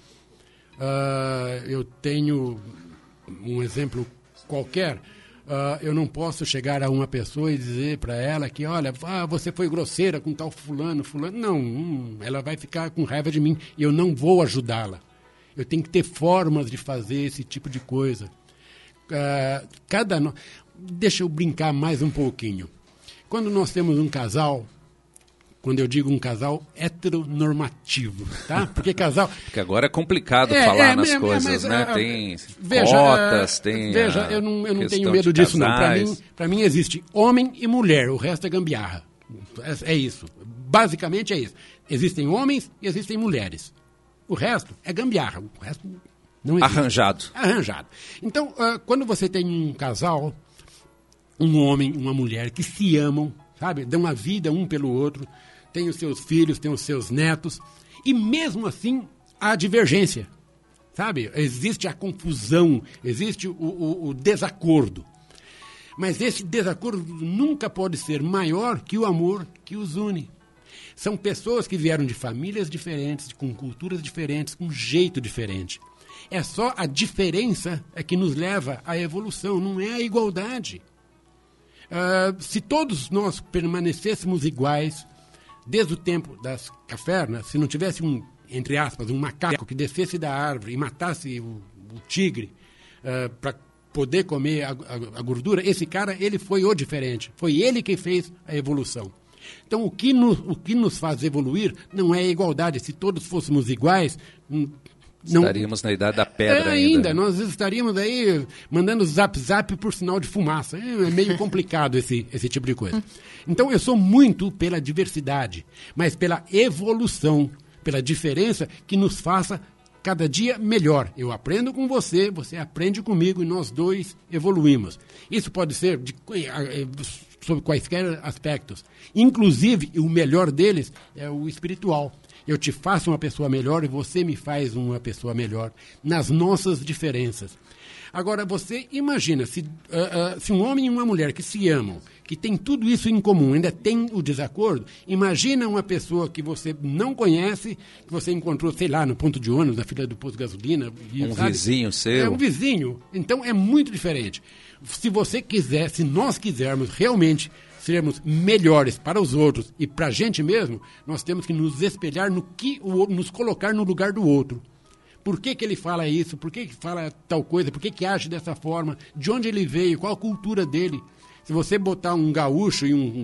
Uh, eu tenho um exemplo qualquer... Uh, eu não posso chegar a uma pessoa e dizer para ela que, olha, ah, você foi grosseira com tal fulano, fulano. Não, hum, ela vai ficar com raiva de mim e eu não vou ajudá-la. Eu tenho que ter formas de fazer esse tipo de coisa. Uh, cada no... Deixa eu brincar mais um pouquinho. Quando nós temos um casal, quando eu digo um casal heteronormativo, tá? Porque casal... Porque agora é complicado é, falar é, nas é, coisas, mas, né? Uh, tem veja, cotas, uh, tem Veja, eu não, eu não tenho de medo disso, não. Para casais. mim, para mim existe homem e mulher, o resto é gambiarra. É, é isso. Basicamente é isso. Existem homens e existem mulheres. O resto é gambiarra. O resto não existe. Arranjado. Arranjado. Então, uh, quando você tem um casal, um homem, uma mulher que se amam, sabe? Dão a vida um pelo outro, tem os seus filhos, tem os seus netos, e mesmo assim há divergência, sabe? Existe a confusão, existe o, o, o desacordo. Mas esse desacordo nunca pode ser maior que o amor que os une. São pessoas que vieram de famílias diferentes, com culturas diferentes, com jeito diferente. É só a diferença é que nos leva à evolução, não é a igualdade. Uh, se todos nós permanecêssemos iguais, desde o tempo das cavernas, se não tivesse um, entre aspas, um macaco que descesse da árvore e matasse o, o tigre uh, para poder comer a, a, a gordura, esse cara, ele foi o diferente. Foi ele quem fez a evolução. Então, o que, nos, o que nos faz evoluir não é a igualdade. Se todos fôssemos iguais... Não, estaríamos na idade da pedra é, ainda. ainda. Nós estaríamos aí mandando zap zap por sinal de fumaça. É meio complicado esse, esse tipo de coisa. Então eu sou muito pela diversidade, mas pela evolução, pela diferença que nos faça cada dia melhor. Eu aprendo com você, você aprende comigo e nós dois evoluímos. Isso pode ser de, sobre quaisquer aspectos. Inclusive, o melhor deles é o espiritual. Eu te faço uma pessoa melhor e você me faz uma pessoa melhor nas nossas diferenças. Agora, você imagina, se, uh, uh, se um homem e uma mulher que se amam, que tem tudo isso em comum, ainda tem o desacordo, imagina uma pessoa que você não conhece, que você encontrou, sei lá, no ponto de ônibus, na fila do posto de gasolina. E, um sabe? vizinho seu. É um vizinho. Então, é muito diferente. Se você quiser, se nós quisermos realmente sermos melhores para os outros e para a gente mesmo, nós temos que nos espelhar no que o outro, nos colocar no lugar do outro. Por que que ele fala isso? Por que que fala tal coisa? Por que que age dessa forma? De onde ele veio? Qual a cultura dele? Se você botar um gaúcho e um...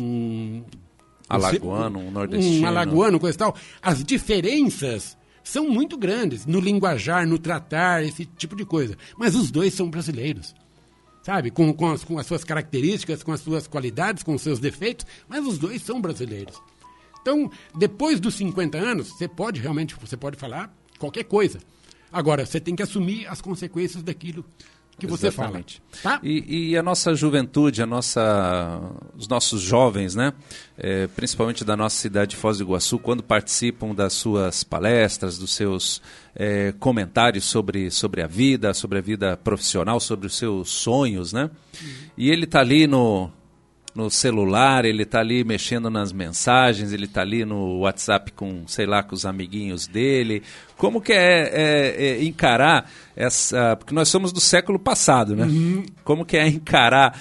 um alagoano, um nordestino. Um alagoano, coisa e tal, as diferenças são muito grandes no linguajar, no tratar, esse tipo de coisa. Mas os dois são brasileiros. Sabe, com, com, as, com as suas características, com as suas qualidades, com os seus defeitos, mas os dois são brasileiros. Então, depois dos cinquenta anos, você pode realmente, você pode falar qualquer coisa. Agora, você tem que assumir as consequências daquilo que você Exatamente. fala. Tá? E, e a nossa juventude, a nossa, os nossos jovens, né? É, principalmente da nossa cidade de Foz do Iguaçu, quando participam das suas palestras, dos seus é, comentários sobre, sobre a vida, sobre a vida profissional, sobre os seus sonhos, né? Uhum. E ele está ali no, no celular, ele está ali mexendo nas mensagens, ele está ali no WhatsApp com, sei lá, com os amiguinhos dele. Como que é, é, é encarar essa... Porque nós somos do século passado, né? Uhum. Como que é encarar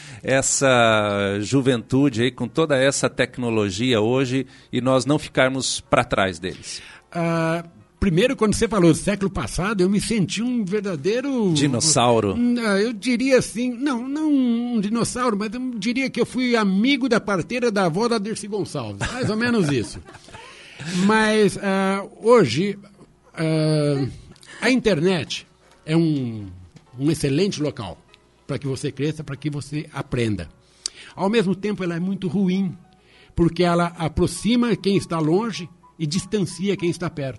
essa juventude aí com toda essa tecnologia hoje e nós não ficarmos para trás deles? Uh, primeiro, quando você falou do século passado, eu me senti um verdadeiro... dinossauro. Uh, eu diria assim, não, não um dinossauro, mas eu diria que eu fui amigo da parteira da avó da Dercy Gonçalves. Mais ou menos isso. Mas uh, hoje... Uh, a internet é um, um excelente local para que você cresça, para que você aprenda. Ao mesmo tempo, ela é muito ruim, porque ela aproxima quem está longe e distancia quem está perto.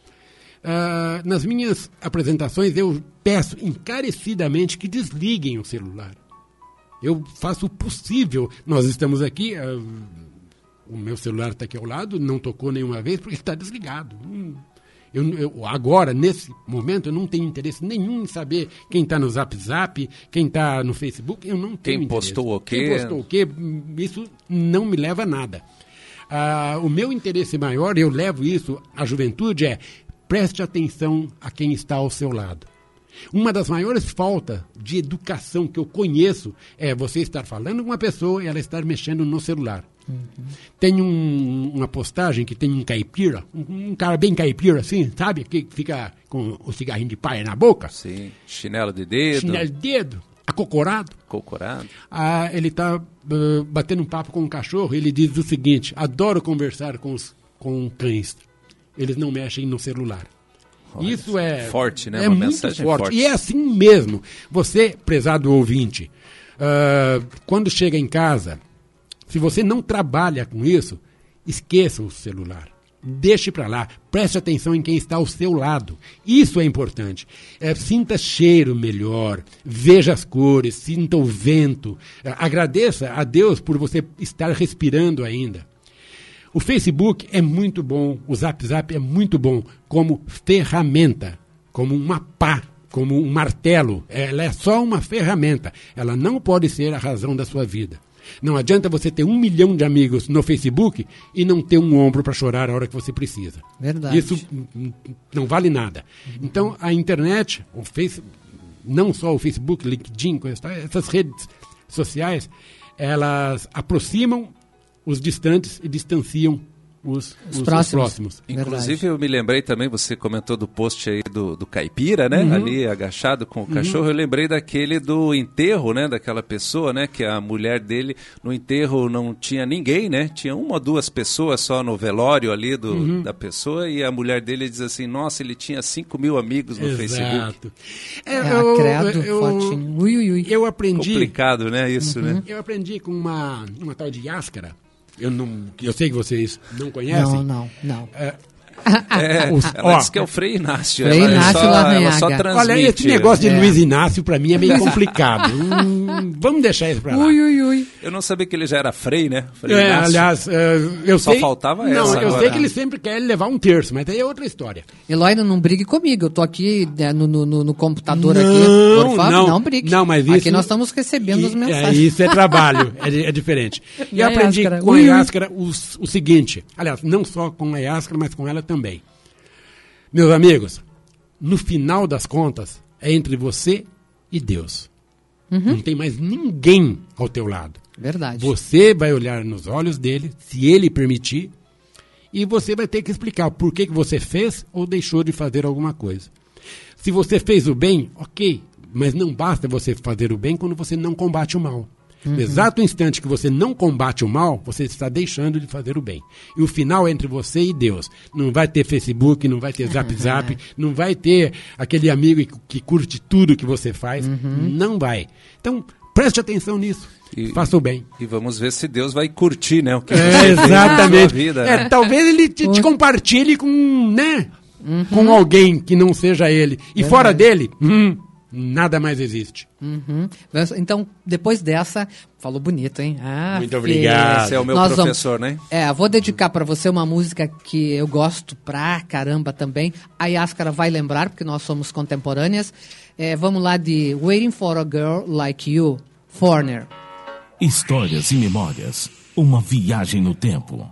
Uh, nas minhas apresentações, eu peço encarecidamente que desliguem o celular. Eu faço o possível. Nós estamos aqui... Uh, o meu celular está aqui ao lado, não tocou nenhuma vez porque está desligado. Hum. Eu, eu, agora, nesse momento, eu não tenho interesse nenhum em saber quem está no Zap Zap, quem está no Facebook, eu não tenho Quem interesse. postou o quê? Quem postou o quê, isso não me leva a nada. Ah, o meu interesse maior, eu levo isso à juventude, é preste atenção a quem está ao seu lado. Uma das maiores faltas de educação que eu conheço é você estar falando com uma pessoa e ela estar mexendo no celular. Uhum. Tem um, uma postagem que tem um caipira, um, um cara bem caipira assim, sabe? Que fica com o cigarrinho de paia na boca. Sim, chinelo de dedo. Chinelo de dedo, acocorado. Cocorado. Ah, ele está uh, batendo um papo com um cachorro e ele diz o seguinte: adoro conversar com, os, com cães. Eles não mexem no celular. Olha, isso é forte, né? É Uma muito mensagem forte. forte. E é assim mesmo. Você, prezado ouvinte, uh, quando chega em casa, se você não trabalha com isso, esqueça o celular. Deixe para lá. Preste atenção em quem está ao seu lado. Isso é importante. É, sinta cheiro melhor. Veja as cores. Sinta o vento. É, agradeça a Deus por você estar respirando ainda. O Facebook é muito bom. O Zap Zap é muito bom como ferramenta, como uma pá, como um martelo. Ela é só uma ferramenta. Ela não pode ser a razão da sua vida. Não adianta você ter um milhão de amigos no Facebook e não ter um ombro para chorar a hora que você precisa. Verdade. Isso não vale nada. Então, a internet, o face, não só o Facebook, LinkedIn, essas redes sociais, elas aproximam os distantes e distanciam os, os, os próximos. próximos. Inclusive, eu me lembrei também, você comentou do post aí do, do caipira, né? Uhum. Ali agachado com o uhum. cachorro. Eu lembrei daquele do enterro, né? Daquela pessoa, né? Que a mulher dele, no enterro não tinha ninguém, né? Tinha uma ou duas pessoas só no velório ali do, uhum. da pessoa. E a mulher dele diz assim, nossa, ele tinha cinco mil amigos no Exato. Facebook. É, é eu, credo, eu, fotinho. Ui, ui, ui. Eu aprendi... Complicado, né? Isso, uhum. né? Eu aprendi com uma, uma tal de Yáscara. Eu, não, eu sei que vocês não conhecem. Não, não, não. É, é, os, ela ó, diz que é o Frei Inácio. Frei ela Inácio só, ela só Larranhaga. transmite. Olha, esse negócio de é. Luiz Inácio pra mim é meio complicado. hum, vamos deixar isso pra lá. Ui, ui, ui. Eu não sabia que ele já era Frei, né? Frei é, Inácio. aliás, uh, eu só sei... faltava não, essa eu agora. sei que ele sempre quer levar um terço, mas aí é outra história. Eloína, não brigue comigo. Eu tô aqui né, no, no, no computador não, aqui. Por favor, não, não brigue. Não, mas isso, aqui nós estamos recebendo e, as mensagens. É, isso é trabalho, é, é diferente. E E eu a aprendi Yáscara? com Ui, ui. a Yáscara o, o seguinte, aliás, não só com a Yáscara, mas com ela também. Meus amigos, no final das contas, é entre você e Deus. Uhum. Não tem mais ninguém ao teu lado. Verdade. Você vai olhar nos olhos dele, se ele permitir, e você vai ter que explicar por que, que você fez ou deixou de fazer alguma coisa. Se você fez o bem, ok, mas não basta você fazer o bem quando você não combate o mal. Uhum. No exato instante que você não combate o mal, você está deixando de fazer o bem. E o final é entre você e Deus. Não vai ter Facebook, não vai ter Zap Zap, uhum. não vai ter aquele amigo que, que curte tudo que você faz. Uhum. Não vai. Então, preste atenção nisso. E, faça o bem. E vamos ver se Deus vai curtir, né? O que é, você exatamente. fez na sua vida, é, né? talvez ele te, te compartilhe com, né? Uhum. com alguém que não seja ele. E é fora dele... Hum, nada mais existe. Uhum. Então, depois dessa, falou bonito, hein? Ah, muito obrigado. Esse é o meu Nós professor, vamos, né? É, vou dedicar para você uma música que eu gosto pra caramba também. A Yáscara vai lembrar, porque nós somos contemporâneas. É, vamos lá de Waiting for a Girl Like You, Foreigner. Histórias e memórias. Uma viagem no tempo.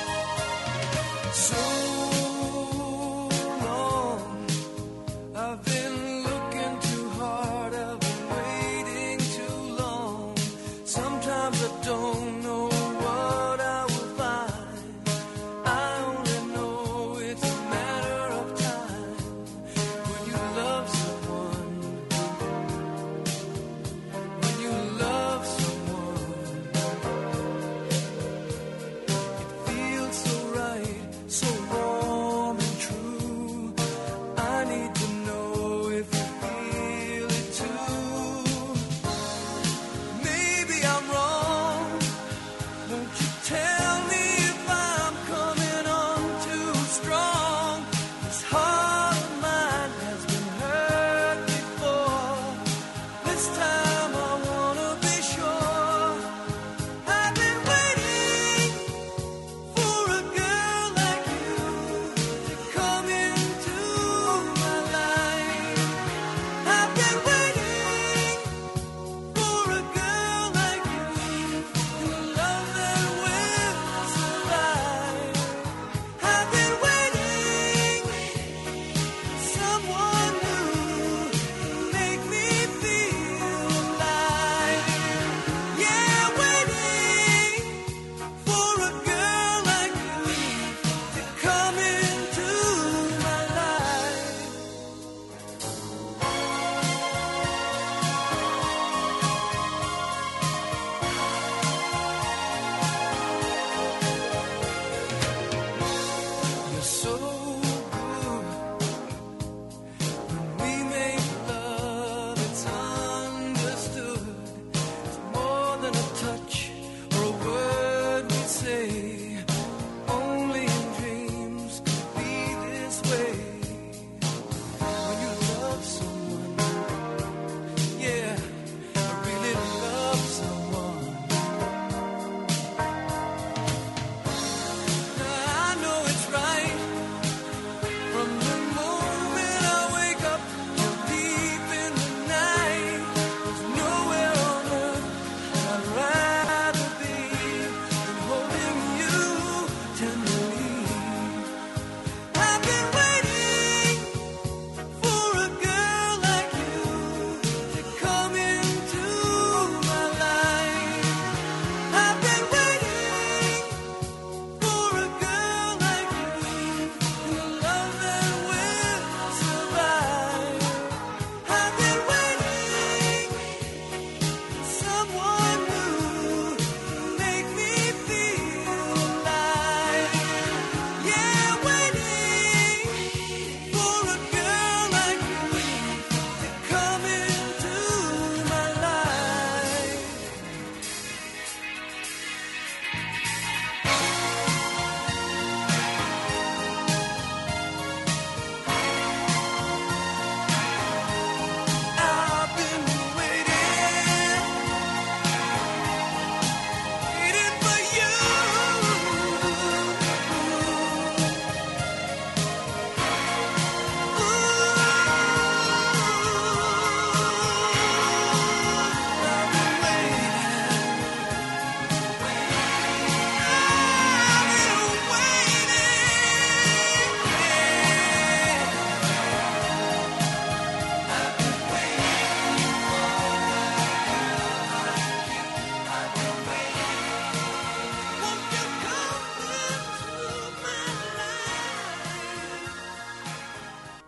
So long I've been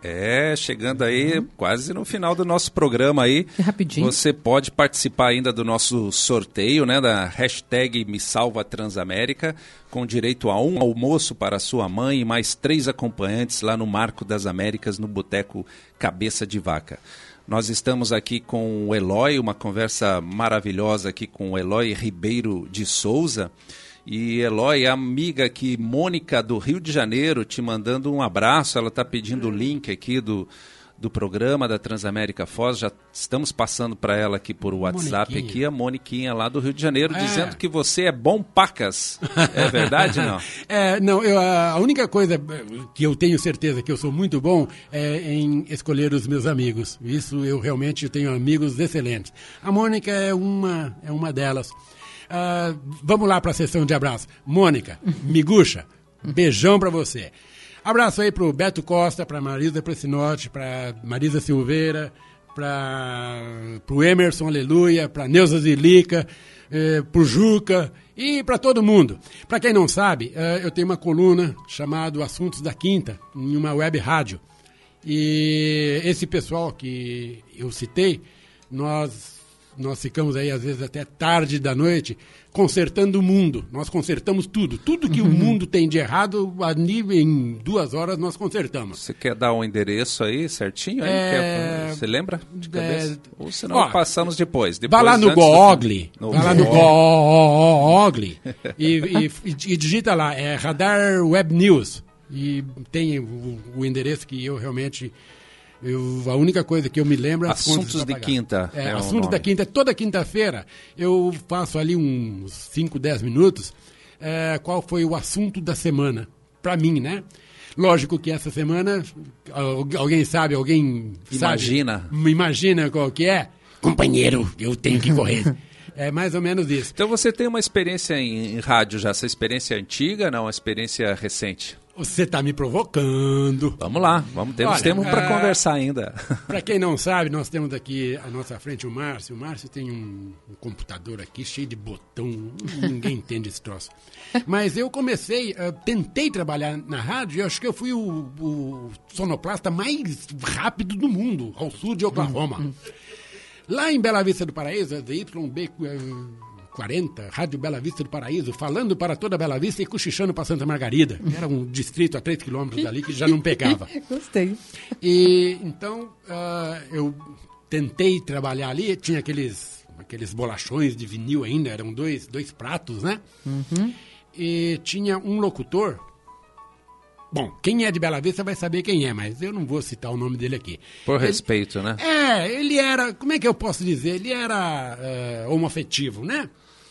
É, chegando aí uhum. quase no final do nosso programa aí. Que rapidinho. Você pode participar ainda do nosso sorteio, né, da hashtag Me Salva Transamérica, com direito a um almoço para sua mãe e mais três acompanhantes lá no Marco das Américas, no Boteco Cabeça de Vaca. Nós estamos aqui com o Eloy, uma conversa maravilhosa aqui com o Eloy Ribeiro de Souza. E Eloy, amiga aqui, Mônica do Rio de Janeiro, te mandando um abraço. Ela está pedindo o link aqui do, do programa da Transamérica Foz. Já estamos passando para ela aqui por WhatsApp, aqui, a Moniquinha lá do Rio de Janeiro, é. dizendo que você é bom pacas. É verdade, não? É, não, eu, a única coisa que eu tenho certeza que eu sou muito bom é em escolher os meus amigos. Isso eu realmente tenho amigos excelentes. A Mônica é uma, é uma delas. Uh, vamos lá para a sessão de abraço. Mônica, Miguxa, beijão para você. Abraço aí pro Beto Costa, para Marisa Precinotti, para Marisa Silveira, para pro Emerson Aleluia, para Neuza Zilica, eh, pro Juca e para todo mundo. Para quem não sabe, uh, eu tenho uma coluna chamada Assuntos da Quinta, em uma web rádio. E esse pessoal que eu citei, nós... Nós ficamos aí, às vezes, até tarde da noite, consertando o mundo. Nós consertamos tudo. Tudo que uhum. o mundo tem de errado, a nível, em duas horas, nós consertamos. Você quer dar um endereço aí, certinho? Aí? É... Quer... Você lembra de cabeça? É... Ou senão Ó, passamos depois. depois vai lá no Google, do... vai lá no Google e, e, e digita lá, é Radar Web News. E tem o, o endereço que eu realmente... Eu, a única coisa que eu me lembro... é Assuntos de Quinta. É, é Assuntos da Quinta. Toda quinta-feira eu faço ali uns cinco, dez minutos. É, qual foi o assunto da semana? Para mim, né? Lógico que essa semana, alguém sabe, alguém Imagina. sabe... Imagina qual que é? Companheiro, eu tenho que correr. É mais ou menos isso. Então você tem uma experiência em, em rádio já. Essa experiência é antiga, não? Uma experiência recente? Você está me provocando. Vamos lá, vamos, temos Olha, tempo para uh, conversar ainda. Para quem não sabe, nós temos aqui à nossa frente o Márcio. O Márcio tem um, um computador aqui cheio de botão, ninguém entende esse troço. Mas eu comecei, uh, tentei trabalhar na rádio e acho que eu fui o, o sonoplasta mais rápido do mundo, ao sul de Oklahoma. Lá em Bela Vista do Paraíso, a Y B quarenta, Rádio Bela Vista do Paraíso, falando para toda Bela Vista e cochichando para Santa Margarida. Era um distrito a três quilômetros dali que já não pegava. Gostei. E então uh, eu tentei trabalhar ali, tinha aqueles, aqueles bolachões de vinil ainda, eram dois, dois pratos, né? Uhum. E tinha um locutor. Bom, quem é de Bela Vista vai saber quem é, mas eu não vou citar o nome dele aqui. Por ele, respeito, né? É, ele era, como é que eu posso dizer? Ele era uh, homoafetivo, né?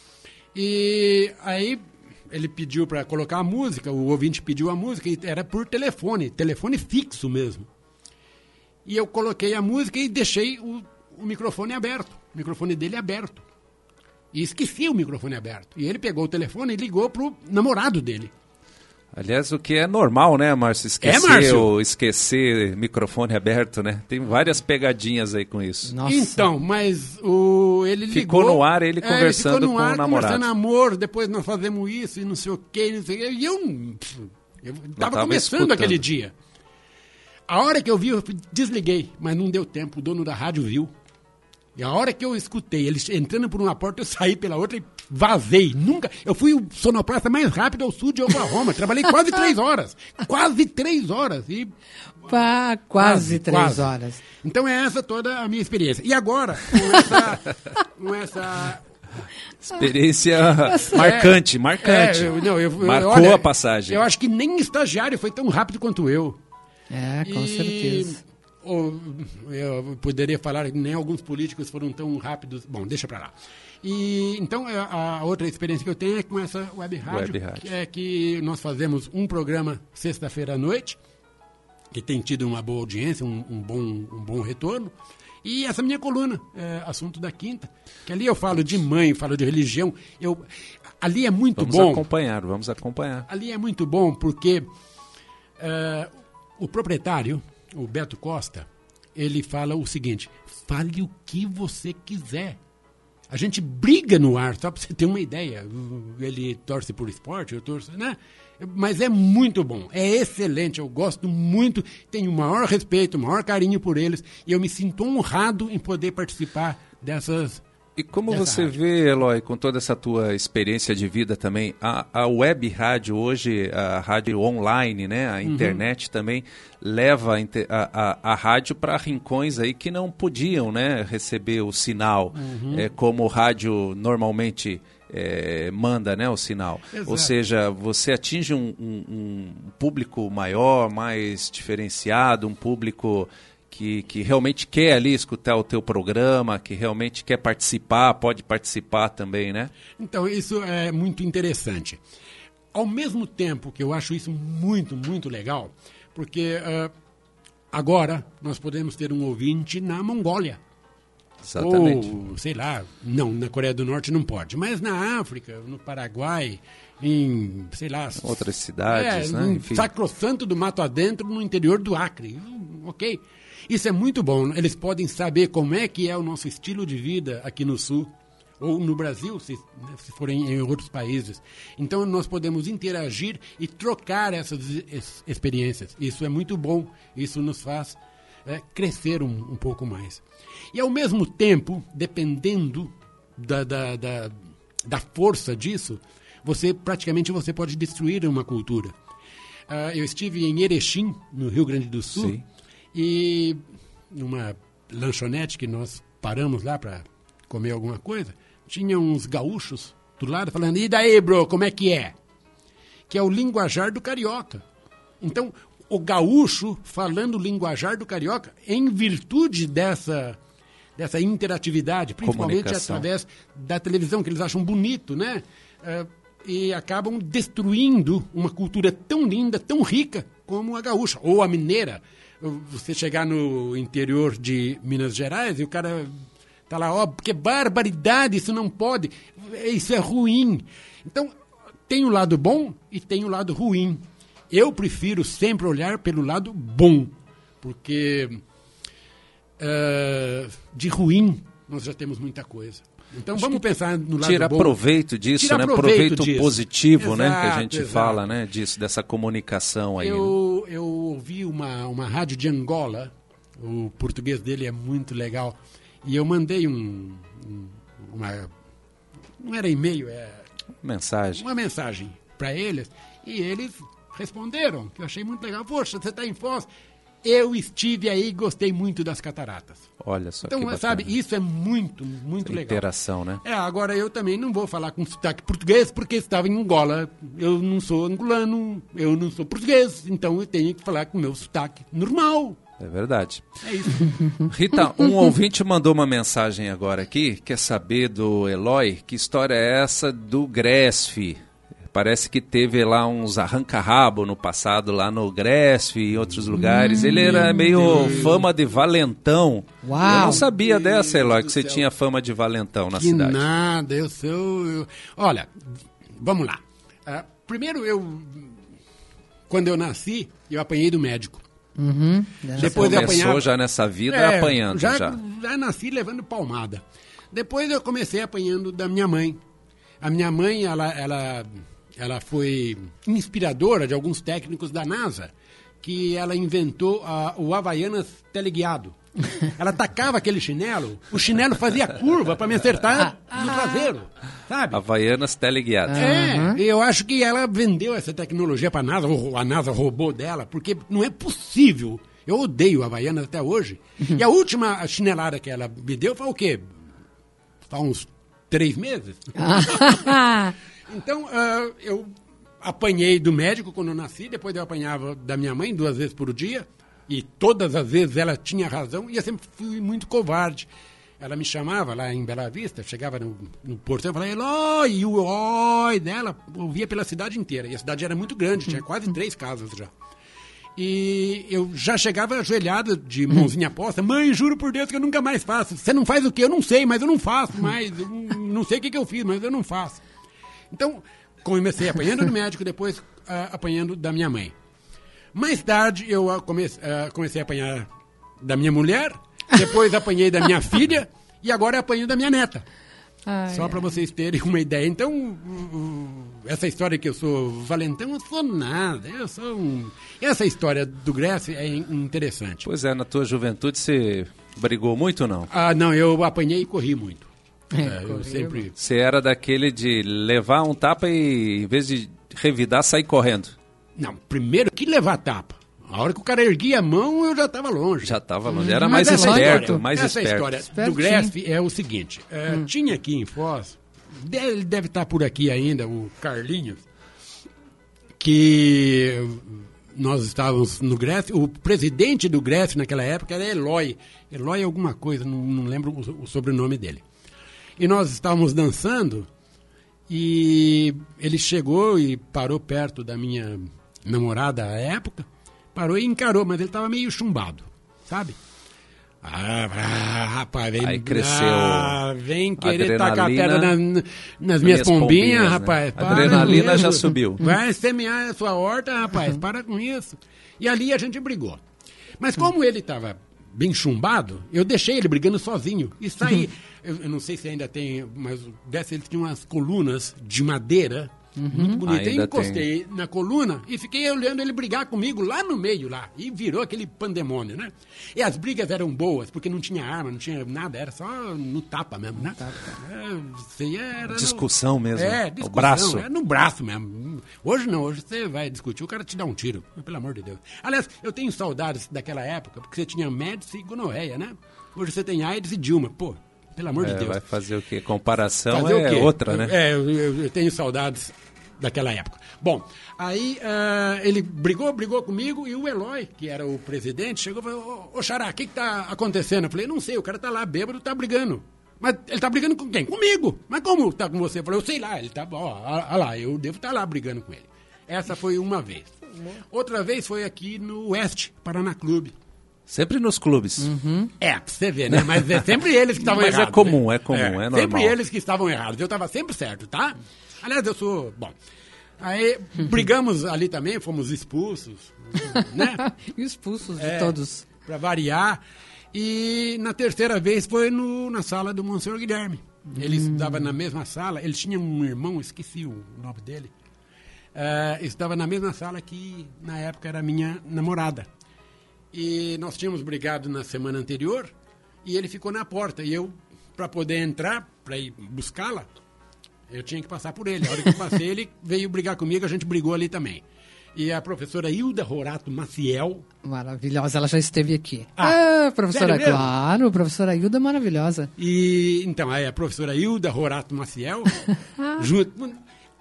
E aí ele pediu para colocar a música, o ouvinte pediu a música, e era por telefone, telefone fixo mesmo. E eu coloquei a música e deixei o, o microfone aberto, o microfone dele aberto. E esqueci o microfone aberto. E ele pegou o telefone e ligou pro namorado dele. Aliás, o que é normal, né, Márcio? Esquecer, é, Márcio? Ou esquecer microfone aberto, né? Tem várias pegadinhas aí com isso. Nossa. Então, mas o, ele ligou... Ficou no ar ele é, conversando ele ficou no com ar, o namorado. Conversando amor, depois nós fazemos isso e não sei o quê, não sei o quê. E eu... Eu estava começando escutando. Aquele dia. A hora que eu vi, eu desliguei, mas não deu tempo. O dono da rádio viu. E a hora que eu escutei eles entrando por uma porta, eu saí pela outra e vazei. Nunca. Eu fui o sonoplasta mais rápido ao sul de Oklahoma. Trabalhei quase três horas. Quase três horas. E... Pá, quase, quase três quase. horas. Então é essa toda a minha experiência. E agora, com essa... com essa... experiência é, marcante, marcante. É, eu, não, eu, Marcou olha, a passagem. Eu acho que nem estagiário foi tão rápido quanto eu. É, com e... certeza. Ou, eu poderia falar que nem alguns políticos foram tão rápidos. Bom, deixa pra lá. E, então, a, a outra experiência que eu tenho é com essa web rádio, web rádio. Que é que nós fazemos um programa sexta-feira à noite, que tem tido uma boa audiência, um, um, bom, um bom retorno. E essa minha coluna, é, Assunto da Quinta, que ali eu falo de mãe, falo de religião. Eu, ali é muito vamos bom. Vamos acompanhar, vamos acompanhar. Ali é muito bom porque uh, o proprietário... O Beto Costa, ele fala o seguinte: fale o que você quiser. A gente briga no ar, só para você ter uma ideia. Ele torce por esporte, eu torço, né? Mas é muito bom, é excelente, eu gosto muito, tenho o maior respeito, o maior carinho por eles, e eu me sinto honrado em poder participar dessas... E como você rádio. vê, Eloy, com toda essa tua experiência de vida também, a, a web rádio hoje, a rádio online, né, a internet uhum. também leva a, a, a rádio para rincões aí que não podiam, né, receber o sinal, uhum. é, como o rádio normalmente é, manda, né, o sinal. Exato. Ou seja, você atinge um, um, um público maior, mais diferenciado, um público... Que, que realmente quer ali escutar o teu programa, que realmente quer participar, pode participar também, né? Então, isso é muito interessante. Ao mesmo tempo que eu acho isso muito, muito legal, porque uh, agora nós podemos ter um ouvinte na Mongólia. Exatamente. Ou, sei lá, não, na Coreia do Norte não pode, mas na África, no Paraguai, em, sei lá... Outras cidades, é, né? Enfim. Sacrosanto do Mato Adentro, no interior do Acre. Ok? Isso é muito bom. Eles podem saber como é que é o nosso estilo de vida aqui no Sul, ou no Brasil, se, se forem em outros países. Então, nós podemos interagir e trocar essas es, experiências. Isso é muito bom. Isso nos faz é, crescer um, um pouco mais. E, ao mesmo tempo, dependendo da, da, da, da força disso, você praticamente você pode destruir uma cultura. Uh, eu estive em Erechim, no Rio Grande do Sul, Sim. e numa lanchonete que nós paramos lá para comer alguma coisa, tinha uns gaúchos do lado falando, e daí, bro, como é que é? Que é o linguajar do carioca. Então, o gaúcho falando o linguajar do carioca em virtude dessa, dessa interatividade, principalmente através da televisão, que eles acham bonito, né? Uh, e acabam destruindo uma cultura tão linda, tão rica como a gaúcha, ou a mineira. Você chegar no interior de Minas Gerais e o cara tá lá, ó, oh, que barbaridade, isso não pode, isso é ruim. Então, tem o lado bom e tem o lado ruim. Eu prefiro sempre olhar pelo lado bom, porque uh, de ruim nós já temos muita coisa. Então Acho vamos pensar no lado tira bom. Proveito disso, tira né? proveito, proveito disso. positivo, Exato, né? Que a gente exato. fala, né? Disso, dessa comunicação aí. Eu, né? eu ouvi uma, uma rádio de Angola, o português dele é muito legal, e eu mandei um, um uma, não era e-mail, é mensagem. Uma mensagem para eles, e eles responderam, que eu achei muito legal. Poxa, você está em Foz? Eu estive aí e gostei muito das cataratas. Olha só então, que bacana. Sabe, isso é muito, muito Essa legal. Interação, né? É, agora eu também não vou falar com sotaque português porque estava em Angola. Eu não sou angolano, eu não sou português, então eu tenho que falar com o meu sotaque normal. É verdade. É isso. Rita, um ouvinte mandou uma mensagem agora aqui, quer saber do Eloy, que história é essa do Gresf? Parece que teve lá uns arranca-rabo no passado, lá no Gresf e em outros lugares. Hum, Ele era meio Deus. fama de valentão. Uau. Eu não sabia Deus dessa, Eloy, que você céu. tinha fama de valentão na que cidade. nada, eu sou... Eu... Olha, vamos lá. Uh, primeiro, eu... Quando eu nasci, eu apanhei do médico. Uhum. Depois eu apanhava... já nessa vida é, apanhando. Já, já. já nasci levando palmada. Depois eu comecei apanhando da minha mãe. A minha mãe, ela... ela Ela foi inspiradora de alguns técnicos da NASA, que ela inventou a, o Havaianas teleguiado. Ela tacava aquele chinelo, o chinelo fazia curva para me acertar no traseiro, sabe? Havaianas teleguiado. É, uhum. E eu acho que ela vendeu essa tecnologia para a NASA, ou a NASA roubou dela, porque não é possível. Eu odeio Havaianas até hoje. E a última chinelada que ela me deu foi o quê? Há uns três meses. Então, uh, eu apanhei do médico quando eu nasci, depois eu apanhava da minha mãe duas vezes por dia, e todas as vezes ela tinha razão, e eu sempre fui muito covarde. Ela me chamava lá em Bela Vista, chegava no, no portão e falava, Eloy, e o oi dela, ouvia pela cidade inteira, e a cidade era muito grande, tinha quase três casas já. E eu já chegava ajoelhado, de mãozinha posta, mãe, juro por Deus que eu nunca mais faço. Você não faz o quê? Eu não sei, mas eu não faço mais, eu não sei o que, que eu fiz, mas eu não faço. Então, comecei apanhando do médico, depois uh, apanhando da minha mãe. Mais tarde, eu uh, comece, uh, comecei a apanhar da minha mulher, depois apanhei da minha filha e agora apanho da minha neta. Ai, Só para vocês terem uma ideia. Então, uh, uh, essa história que eu sou valentão, eu sou nada. Eu sou um... Essa história do Grécia é in- interessante. Pois é, na tua juventude você brigou muito ou não? Ah, não, eu apanhei e corri muito. É, É, eu correu. sempre... Você era daquele de levar um tapa e, em vez de revidar, sair correndo. Não, primeiro que levar tapa. A hora que o cara erguia a mão, eu já estava longe. Já estava longe. Era Mas mais essa esperto, história- mais essa esperto. história Espertinho. do Gresf é o seguinte. é, Hum. Tinha aqui em Foz, deve, deve estar por aqui ainda, o Carlinhos, que nós estávamos no Gresf, o presidente do Gresf naquela época era Eloy. Eloy alguma coisa, não, não lembro o, o sobrenome dele. E nós estávamos dançando e ele chegou e parou perto da minha namorada à época, parou e encarou, mas ele estava meio chumbado, sabe? Ah, ah, rapaz, vem, Aí cresceu ah, vem querer tacar a adrenalina pedra na- na- nas minhas minhas pombinhas, pombinhas, né? rapaz. para Adrenalina com já isso. subiu. Vai semear a sua horta, rapaz, para com isso. E ali a gente brigou. Mas como ele estava bem chumbado, eu deixei ele brigando sozinho e saí. Eu, eu não sei se ainda tem, mas dessa ele tinha umas colunas de madeira muito bonitas. Eu Ainda encostei na coluna e fiquei olhando ele brigar comigo lá no meio lá. E virou aquele pandemônio, né? E as brigas eram boas, porque não tinha arma, não tinha nada, era só no tapa mesmo, né? É, isso aí era no- Discussão mesmo. É, O discussão, braço. É no braço mesmo. Hoje não, hoje você vai discutir, o cara te dá um tiro, pelo amor de Deus. Aliás, eu tenho saudades daquela época, porque você tinha Médici e gonorreia, né? Hoje você tem AIDS e Dilma, pô, pelo amor de É, Deus. vai fazer o quê? Comparação Fazer o é quê? outra, né? É, eu, eu- eu tenho saudades daquela época. Bom, aí ah, ele brigou, brigou comigo e o Eloy, que era o presidente, chegou e falou, ô, ô Xará, o que que tá acontecendo? Eu falei, não sei, o cara tá lá bêbado, tá brigando. Mas ele tá brigando com quem? Comigo. Mas como tá com você? Eu falei, eu sei lá, ele tá, ó, ó lá, eu devo estar lá brigando com ele. Essa foi uma vez. Outra vez foi aqui no Oeste, Paraná Clube. Sempre nos clubes. É, pra você ver, né? Mas é sempre eles que estavam Mas é errados. comum, né? é comum, é normal. Sempre eles que estavam errados. Eu estava sempre certo, tá? Aliás, eu sou... Bom, aí brigamos ali também, fomos expulsos, né? E expulsos de É, todos. Pra variar. E na terceira vez foi no, na sala do Monsenhor Guilherme. Ele estudava na mesma sala. Ele tinha um irmão, esqueci o nome dele. É, estava na mesma sala que na época era minha namorada. E nós tínhamos brigado na semana anterior e ele ficou na porta. E eu, para poder entrar, para ir buscá-la, eu tinha que passar por ele. A hora que eu passei, ele veio brigar comigo, a gente brigou ali também. E a professora Hilda Rorato Maciel. Maravilhosa, ela já esteve aqui. Ah, Ah, professora, sério mesmo? claro, professora Hilda é maravilhosa. E então, aí a professora Hilda Rorato Maciel, junto.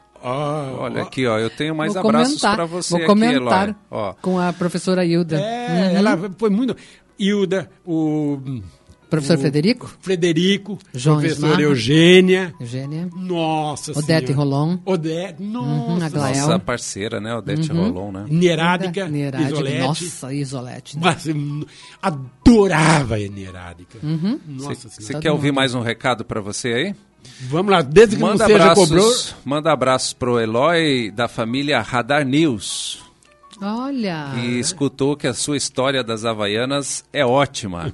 Ó, Olha ó, aqui, ó, eu tenho mais Vou abraços comentar, para você vou aqui, comentar Eloy. Ó, com a professora Hilda. É, ela foi muito. Hilda, o. Professor o Frederico? Frederico, João professora Ismarra. Eugênia. Eugênia. Nossa Odete Senhora. Rolon. Odete, Uhum, nossa. Aglael. nossa parceira, né? Odete Rolon, né? Nerádica, Nerádica, Isolete. nossa, Isolete. né? Mas, hum, adorava a Nerádica. Nossa Você Senhora. quer ouvir mais um recado para você aí? Vamos lá, desde que Manda você já abraços, cobrou. manda abraços pro Eloy da família Radar News. Olha. E escutou que a sua história das Havaianas é ótima.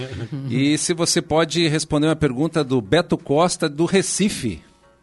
E se você pode responder uma pergunta do Beto Costa, do Recife.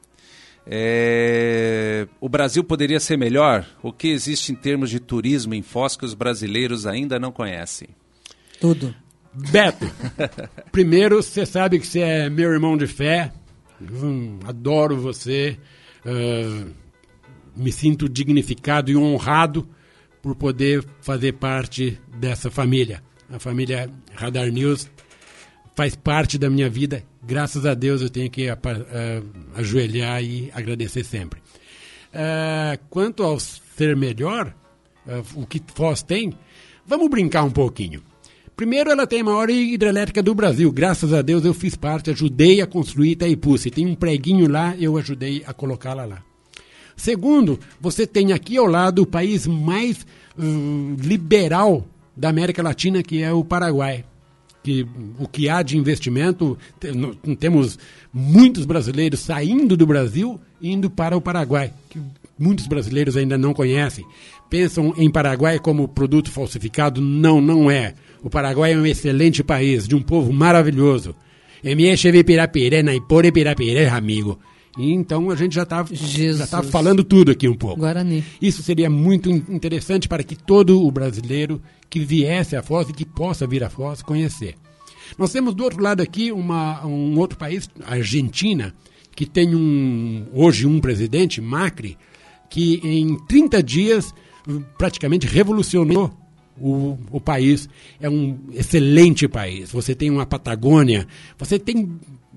É, o Brasil poderia ser melhor? O que existe em termos de turismo em Foz que os brasileiros ainda não conhecem? Tudo. Beto, primeiro, você sabe que você é meu irmão de fé. Hum, adoro você. ah, me sinto dignificado e honrado por poder fazer parte dessa família. A família Radar News faz parte da minha vida. Graças a Deus eu tenho que uh, ajoelhar e agradecer sempre. Uh, quanto ao ser melhor, uh, o que Foz tem, vamos brincar um pouquinho. Primeiro, ela tem a maior hidrelétrica do Brasil. Graças a Deus eu fiz parte, ajudei a construir Itaipu. Se tem um preguinho lá, eu ajudei a colocá-la lá. Segundo, você tem aqui ao lado o país mais uh, liberal da América Latina, que é o Paraguai. Que, o que há de investimento, te, temos muitos brasileiros saindo do Brasil e indo para o Paraguai, que muitos brasileiros ainda não conhecem. Pensam em Paraguai como produto falsificado. Não, não é. O Paraguai é um excelente país, de um povo maravilhoso. Emiecheve pirapiré, naipore pirapiré, amigo. E então a gente já está já tá falando tudo aqui um pouco. Guarani. Isso seria muito interessante para que todo o brasileiro que viesse a Foz e que possa vir a Foz conhecer. Nós temos do outro lado aqui uma, um outro país, a Argentina, que tem um, hoje um presidente, Macri, que em trinta dias praticamente revolucionou o, o país. É um excelente país. Você tem uma Patagônia, você tem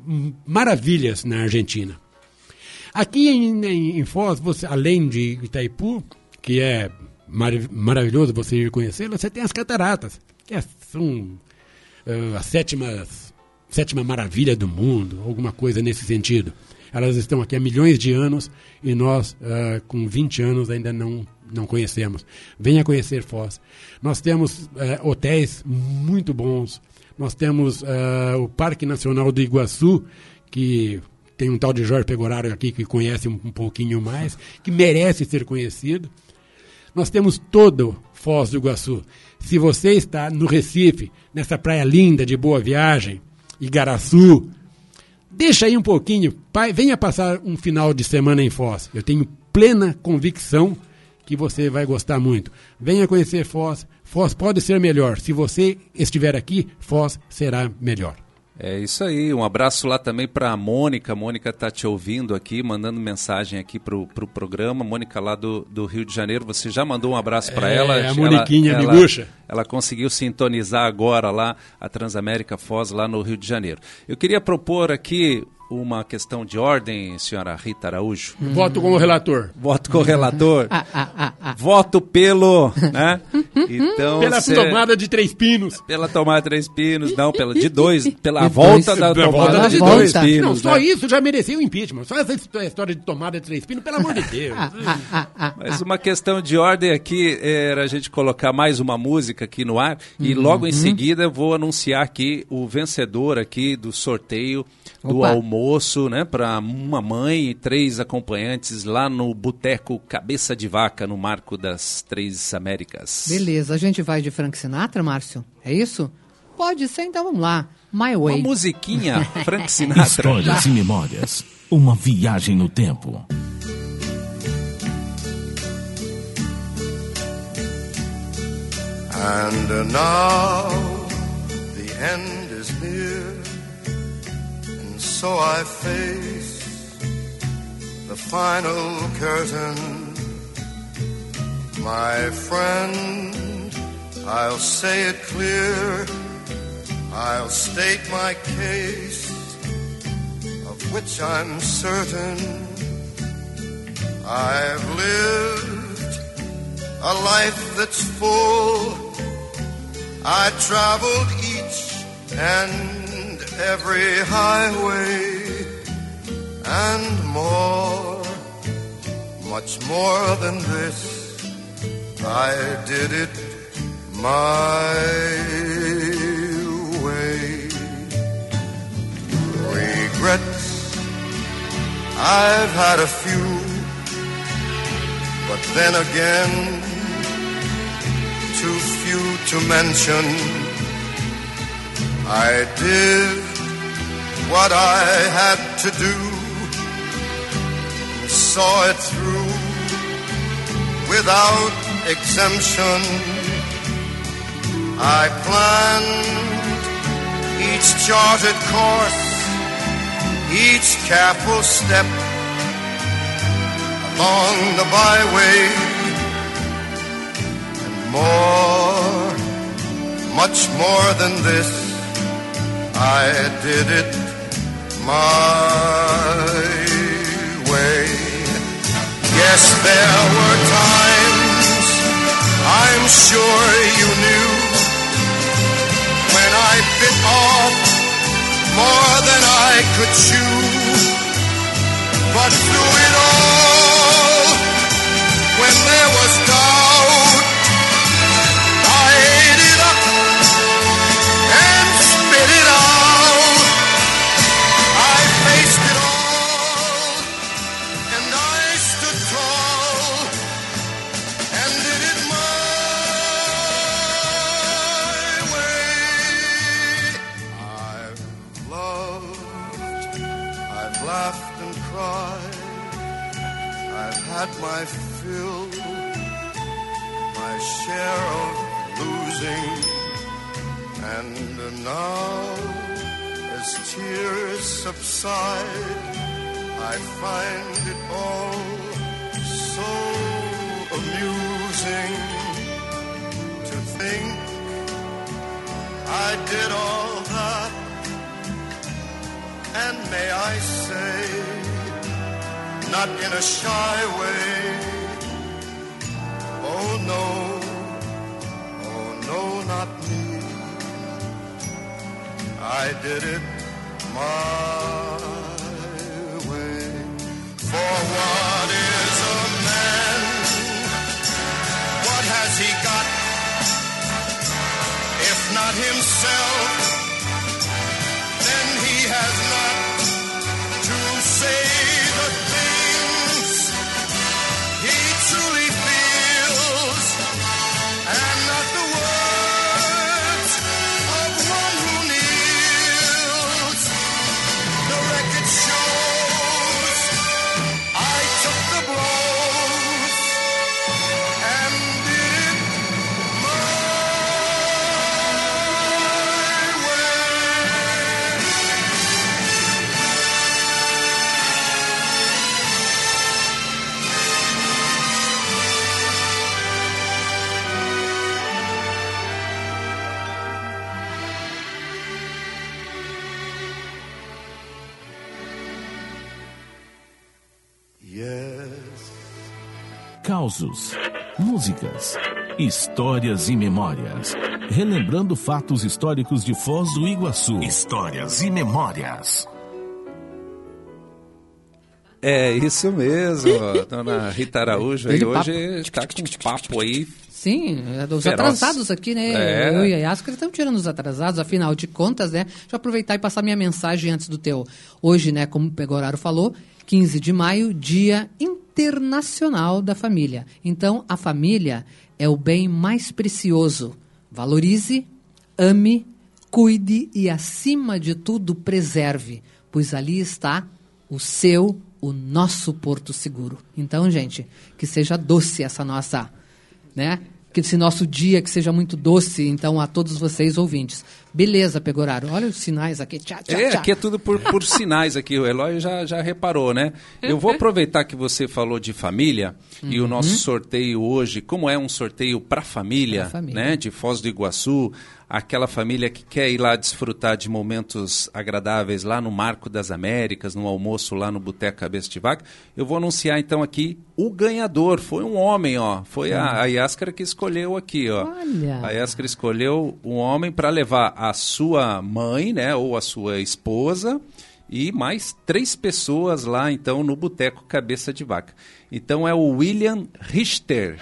maravilhas na Argentina. Aqui em, em, em Foz, você, além de Itaipu, que é mar, maravilhoso você ir conhecê-la, você tem as cataratas, que é, são uh, a sétima, sétima maravilha do mundo, alguma coisa nesse sentido. Elas estão aqui há milhões de anos e nós, uh, com vinte anos, ainda não, não conhecemos. Venha conhecer Foz. Nós temos uh, hotéis muito bons. Nós temos uh, o Parque Nacional do Iguaçu, que tem um tal de Jorge Pegoraro aqui que conhece um, um pouquinho mais, que merece ser conhecido. Nós temos todo Foz do Iguaçu. Se você está no Recife, nessa praia linda de Boa Viagem, Igaraçu, deixa aí um pouquinho, pai, venha passar um final de semana em Foz. Eu tenho plena convicção que você vai gostar muito. Venha conhecer Foz. Foz pode ser melhor. Se você estiver aqui, Foz será melhor. É isso aí, um abraço lá também para a Mônica. A Mônica está te ouvindo aqui, mandando mensagem aqui para o pro programa. Mônica lá do, do Rio de Janeiro, você já mandou um abraço para é, ela? É, a Moniquinha, ela, miguxa. Ela, ela conseguiu sintonizar agora lá a Transamérica Foz, lá no Rio de Janeiro. Eu queria propor aqui uma questão de ordem, senhora Rita Araújo. Hum. Voto com o relator. Voto com o relator. Ah, ah, ah, ah. Voto pelo, né? Então, pela cê... tomada de Três Pinos. Pela tomada de Três Pinos, não, pela de dois, pela de volta dois. da Pela tomada volta de volta. Dois Pinos. Não, só né? isso já merecia o impeachment. Só essa história de tomada de Três Pinos, pelo amor de Deus. Ah, ah, ah, ah, Mas uma questão de ordem aqui era a gente colocar mais uma música aqui no ar e logo em seguida eu vou anunciar aqui o vencedor aqui do sorteio do Opa. almoço, né, para uma mãe e três acompanhantes lá no Boteco Cabeça de Vaca, no Marco das Três Américas. Beleza, a gente vai de Frank Sinatra, Márcio? É isso? Pode ser, então vamos lá. My Way. Uma musiquinha, Frank Sinatra. Histórias e memórias. Uma viagem no tempo. And uh, now the end is near, and so I face the final curtain. My friend, I'll say it clear, I'll state my case, of which I'm certain. I've lived a life that's full. I traveled each and every highway and more, much more than this. I did it my way. Regrets, I've had a few, but then again, too few to mention. I did what I had to do, saw it through without exemption. I planned each charted course, each careful step along the byway, and more, much more than this, I did it my way. Yes, there were times, I'm sure you knew, when I bit off more than I could chew. But through it all, when there was doubt, I ate it up and spit it out. I faced it all, and I stood tall, and did it my way. I've loved I've laughed and cried, I've had my fill, my share of losing, and now as tears subside, I find it all so amusing to think I did all that, and may I say, not in a shy way, oh no, oh no, not me, I did it my way. For what is a man? What has he got? If not himself, then he has not to say the things he truly feels, and not the words of one who kneels. The record shows I took the blows and did it my Causos, músicas, histórias e memórias. Relembrando fatos históricos de Foz do Iguaçu. Histórias e memórias. É isso mesmo, dona Rita Araújo. Aí hoje está com um papo aí. Sim, os feroz. Atrasados aqui, né? É. Eu e a Yascar estamos tirando os atrasados, afinal de contas, né? Deixa eu aproveitar e passar minha mensagem antes do teu. Hoje, né, como o Pegoraro falou, quinze de maio, Dia Internacional da Família. Então, a família é o bem mais precioso. Valorize, ame, cuide e, acima de tudo, preserve, pois ali está o seu, o nosso porto seguro. Então, gente, que seja doce essa nossa, né? Que esse nosso dia que seja muito doce, então, a todos vocês ouvintes. Beleza, Pegoraro. Olha os sinais aqui. Tchá, tchá, É, tchá. aqui é tudo por, por sinais aqui. O Eloy já, já reparou, né? Eu vou aproveitar que você falou de família uhum. e o nosso sorteio hoje, como é um sorteio para família, Pra família, né? De Foz do Iguaçu, aquela família que quer ir lá desfrutar de momentos agradáveis lá no Marco das Américas, no almoço lá no Boteco Cabeça de Vaca. Eu vou anunciar então aqui o ganhador. Foi um homem, ó. Foi Uhum. a, a Yascar que escolheu aqui, ó. Olha. A Yascar escolheu um homem para levar a sua mãe, né, ou a sua esposa e mais três pessoas lá, então, no Boteco Cabeça de Vaca. Então, é o William Richter.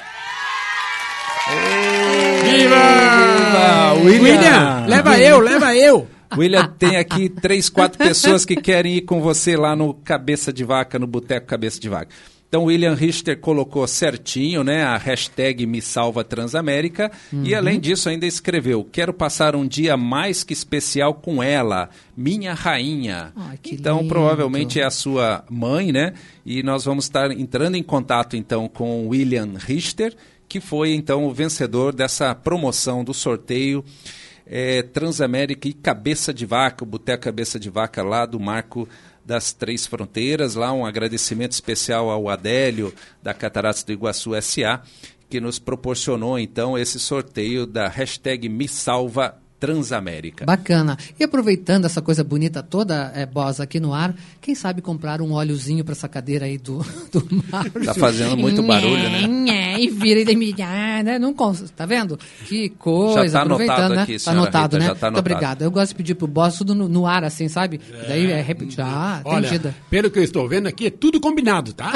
Viva! William! William, leva eu, leva eu! William, tem aqui três, quatro pessoas que querem ir com você lá no Cabeça de Vaca, no Boteco Cabeça de Vaca. Então, o William Richter colocou certinho, né, a hashtag Me Salva Transamérica uhum. e, além disso, ainda escreveu: quero passar um dia mais que especial com ela, minha rainha. Ai, que então, lindo. provavelmente é a sua mãe, né? E nós vamos estar entrando em contato, então, com o William Richter, que foi, então, o vencedor dessa promoção do sorteio é, Transamérica e Cabeça de Vaca, o Boteco Cabeça de Vaca lá do Marco das Três Fronteiras. Lá um agradecimento especial ao Adélio da Cataratas do Iguaçu S A, que nos proporcionou então esse sorteio da hashtag Me Salva Transamérica. Bacana. E aproveitando essa coisa bonita toda, é, Boss, aqui no ar, quem sabe comprar um óleozinho para essa cadeira aí do, do Márcio. Tá fazendo muito barulho, né? E vira de milhar, não cons... Tá vendo? Que coisa. Já tá aproveitando, anotado né? aqui, Tá senhora anotado, Rita, né? já tá Muito anotado. obrigado. Eu gosto de pedir pro Boss tudo no, no ar, assim, sabe? É. Daí é repetir. Ah, Olha, entendida. pelo que eu estou vendo aqui, é tudo combinado, tá?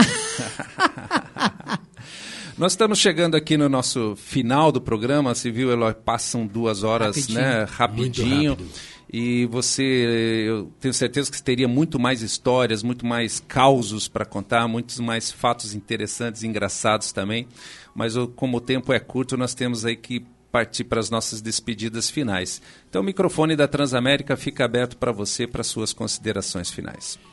Nós estamos chegando aqui no nosso final do programa, se viu, Eloy, passam duas horas, Rapidinho. né, rapidinho. Muito rápido. E você, eu tenho certeza que você teria muito mais histórias, muito mais causos para contar, muitos mais fatos interessantes e engraçados também. Mas o- como o tempo é curto, nós temos aí que partir para as nossas despedidas finais. Então o microfone da Transamérica fica aberto para você, para suas considerações finais.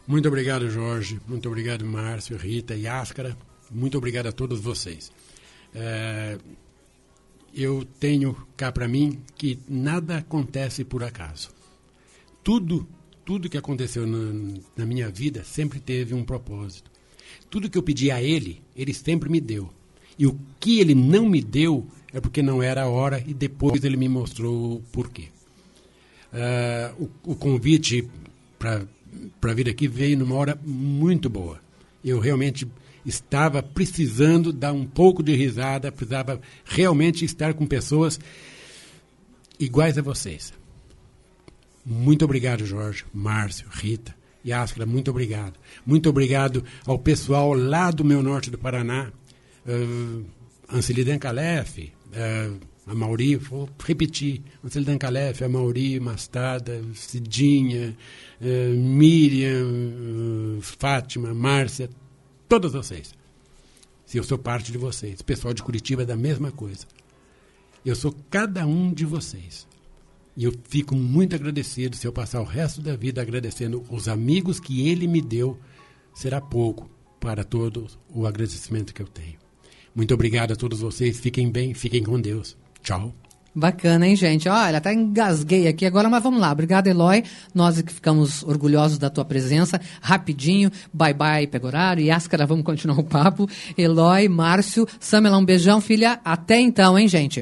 Muito obrigado, Jorge. Muito obrigado, Márcio, Rita e Áscara. Muito obrigado a todos vocês. É, eu tenho cá para mim que nada acontece por acaso. Tudo, tudo que aconteceu na, na minha vida sempre teve um propósito. Tudo que eu pedi a ele, ele sempre me deu. E o que ele não me deu é porque não era a hora e depois ele me mostrou o porquê. Uh, o, o convite para para vir aqui veio numa hora muito boa. Eu realmente estava precisando dar um pouco de risada, precisava realmente estar com pessoas iguais a vocês. Muito obrigado, Jorge, Márcio, Rita e Áscara, muito obrigado. Muito obrigado ao pessoal lá do meu norte do Paraná, uh, Ancelidan Calef, uh, a Mauri, vou repetir, Ancelidan Calef, a Mauri, Mastada, Cidinha, uh, Miriam, uh, Fátima, Márcia, todos vocês. Se eu sou parte de vocês. O pessoal de Curitiba é da mesma coisa. Eu sou cada um de vocês. E eu fico muito agradecido. Se eu passar o resto da vida agradecendo os amigos que ele me deu, será pouco para todo o agradecimento que eu tenho. Muito obrigado a todos vocês. Fiquem bem, fiquem com Deus. Tchau. Bacana, hein, gente? Olha, até engasguei aqui agora, mas vamos lá. Obrigado, Eloy. Nós que ficamos orgulhosos da tua presença. Rapidinho, bye bye, Pegoraro e Áscara, vamos continuar o papo. Eloy, Márcio, Samela, um beijão, filha. Até então, hein, gente?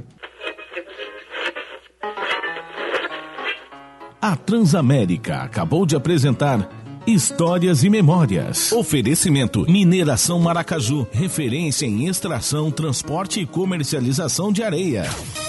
A Transamérica acabou de apresentar Histórias e Memórias. Oferecimento Mineração Maracaju, referência em extração, transporte e comercialização de areia.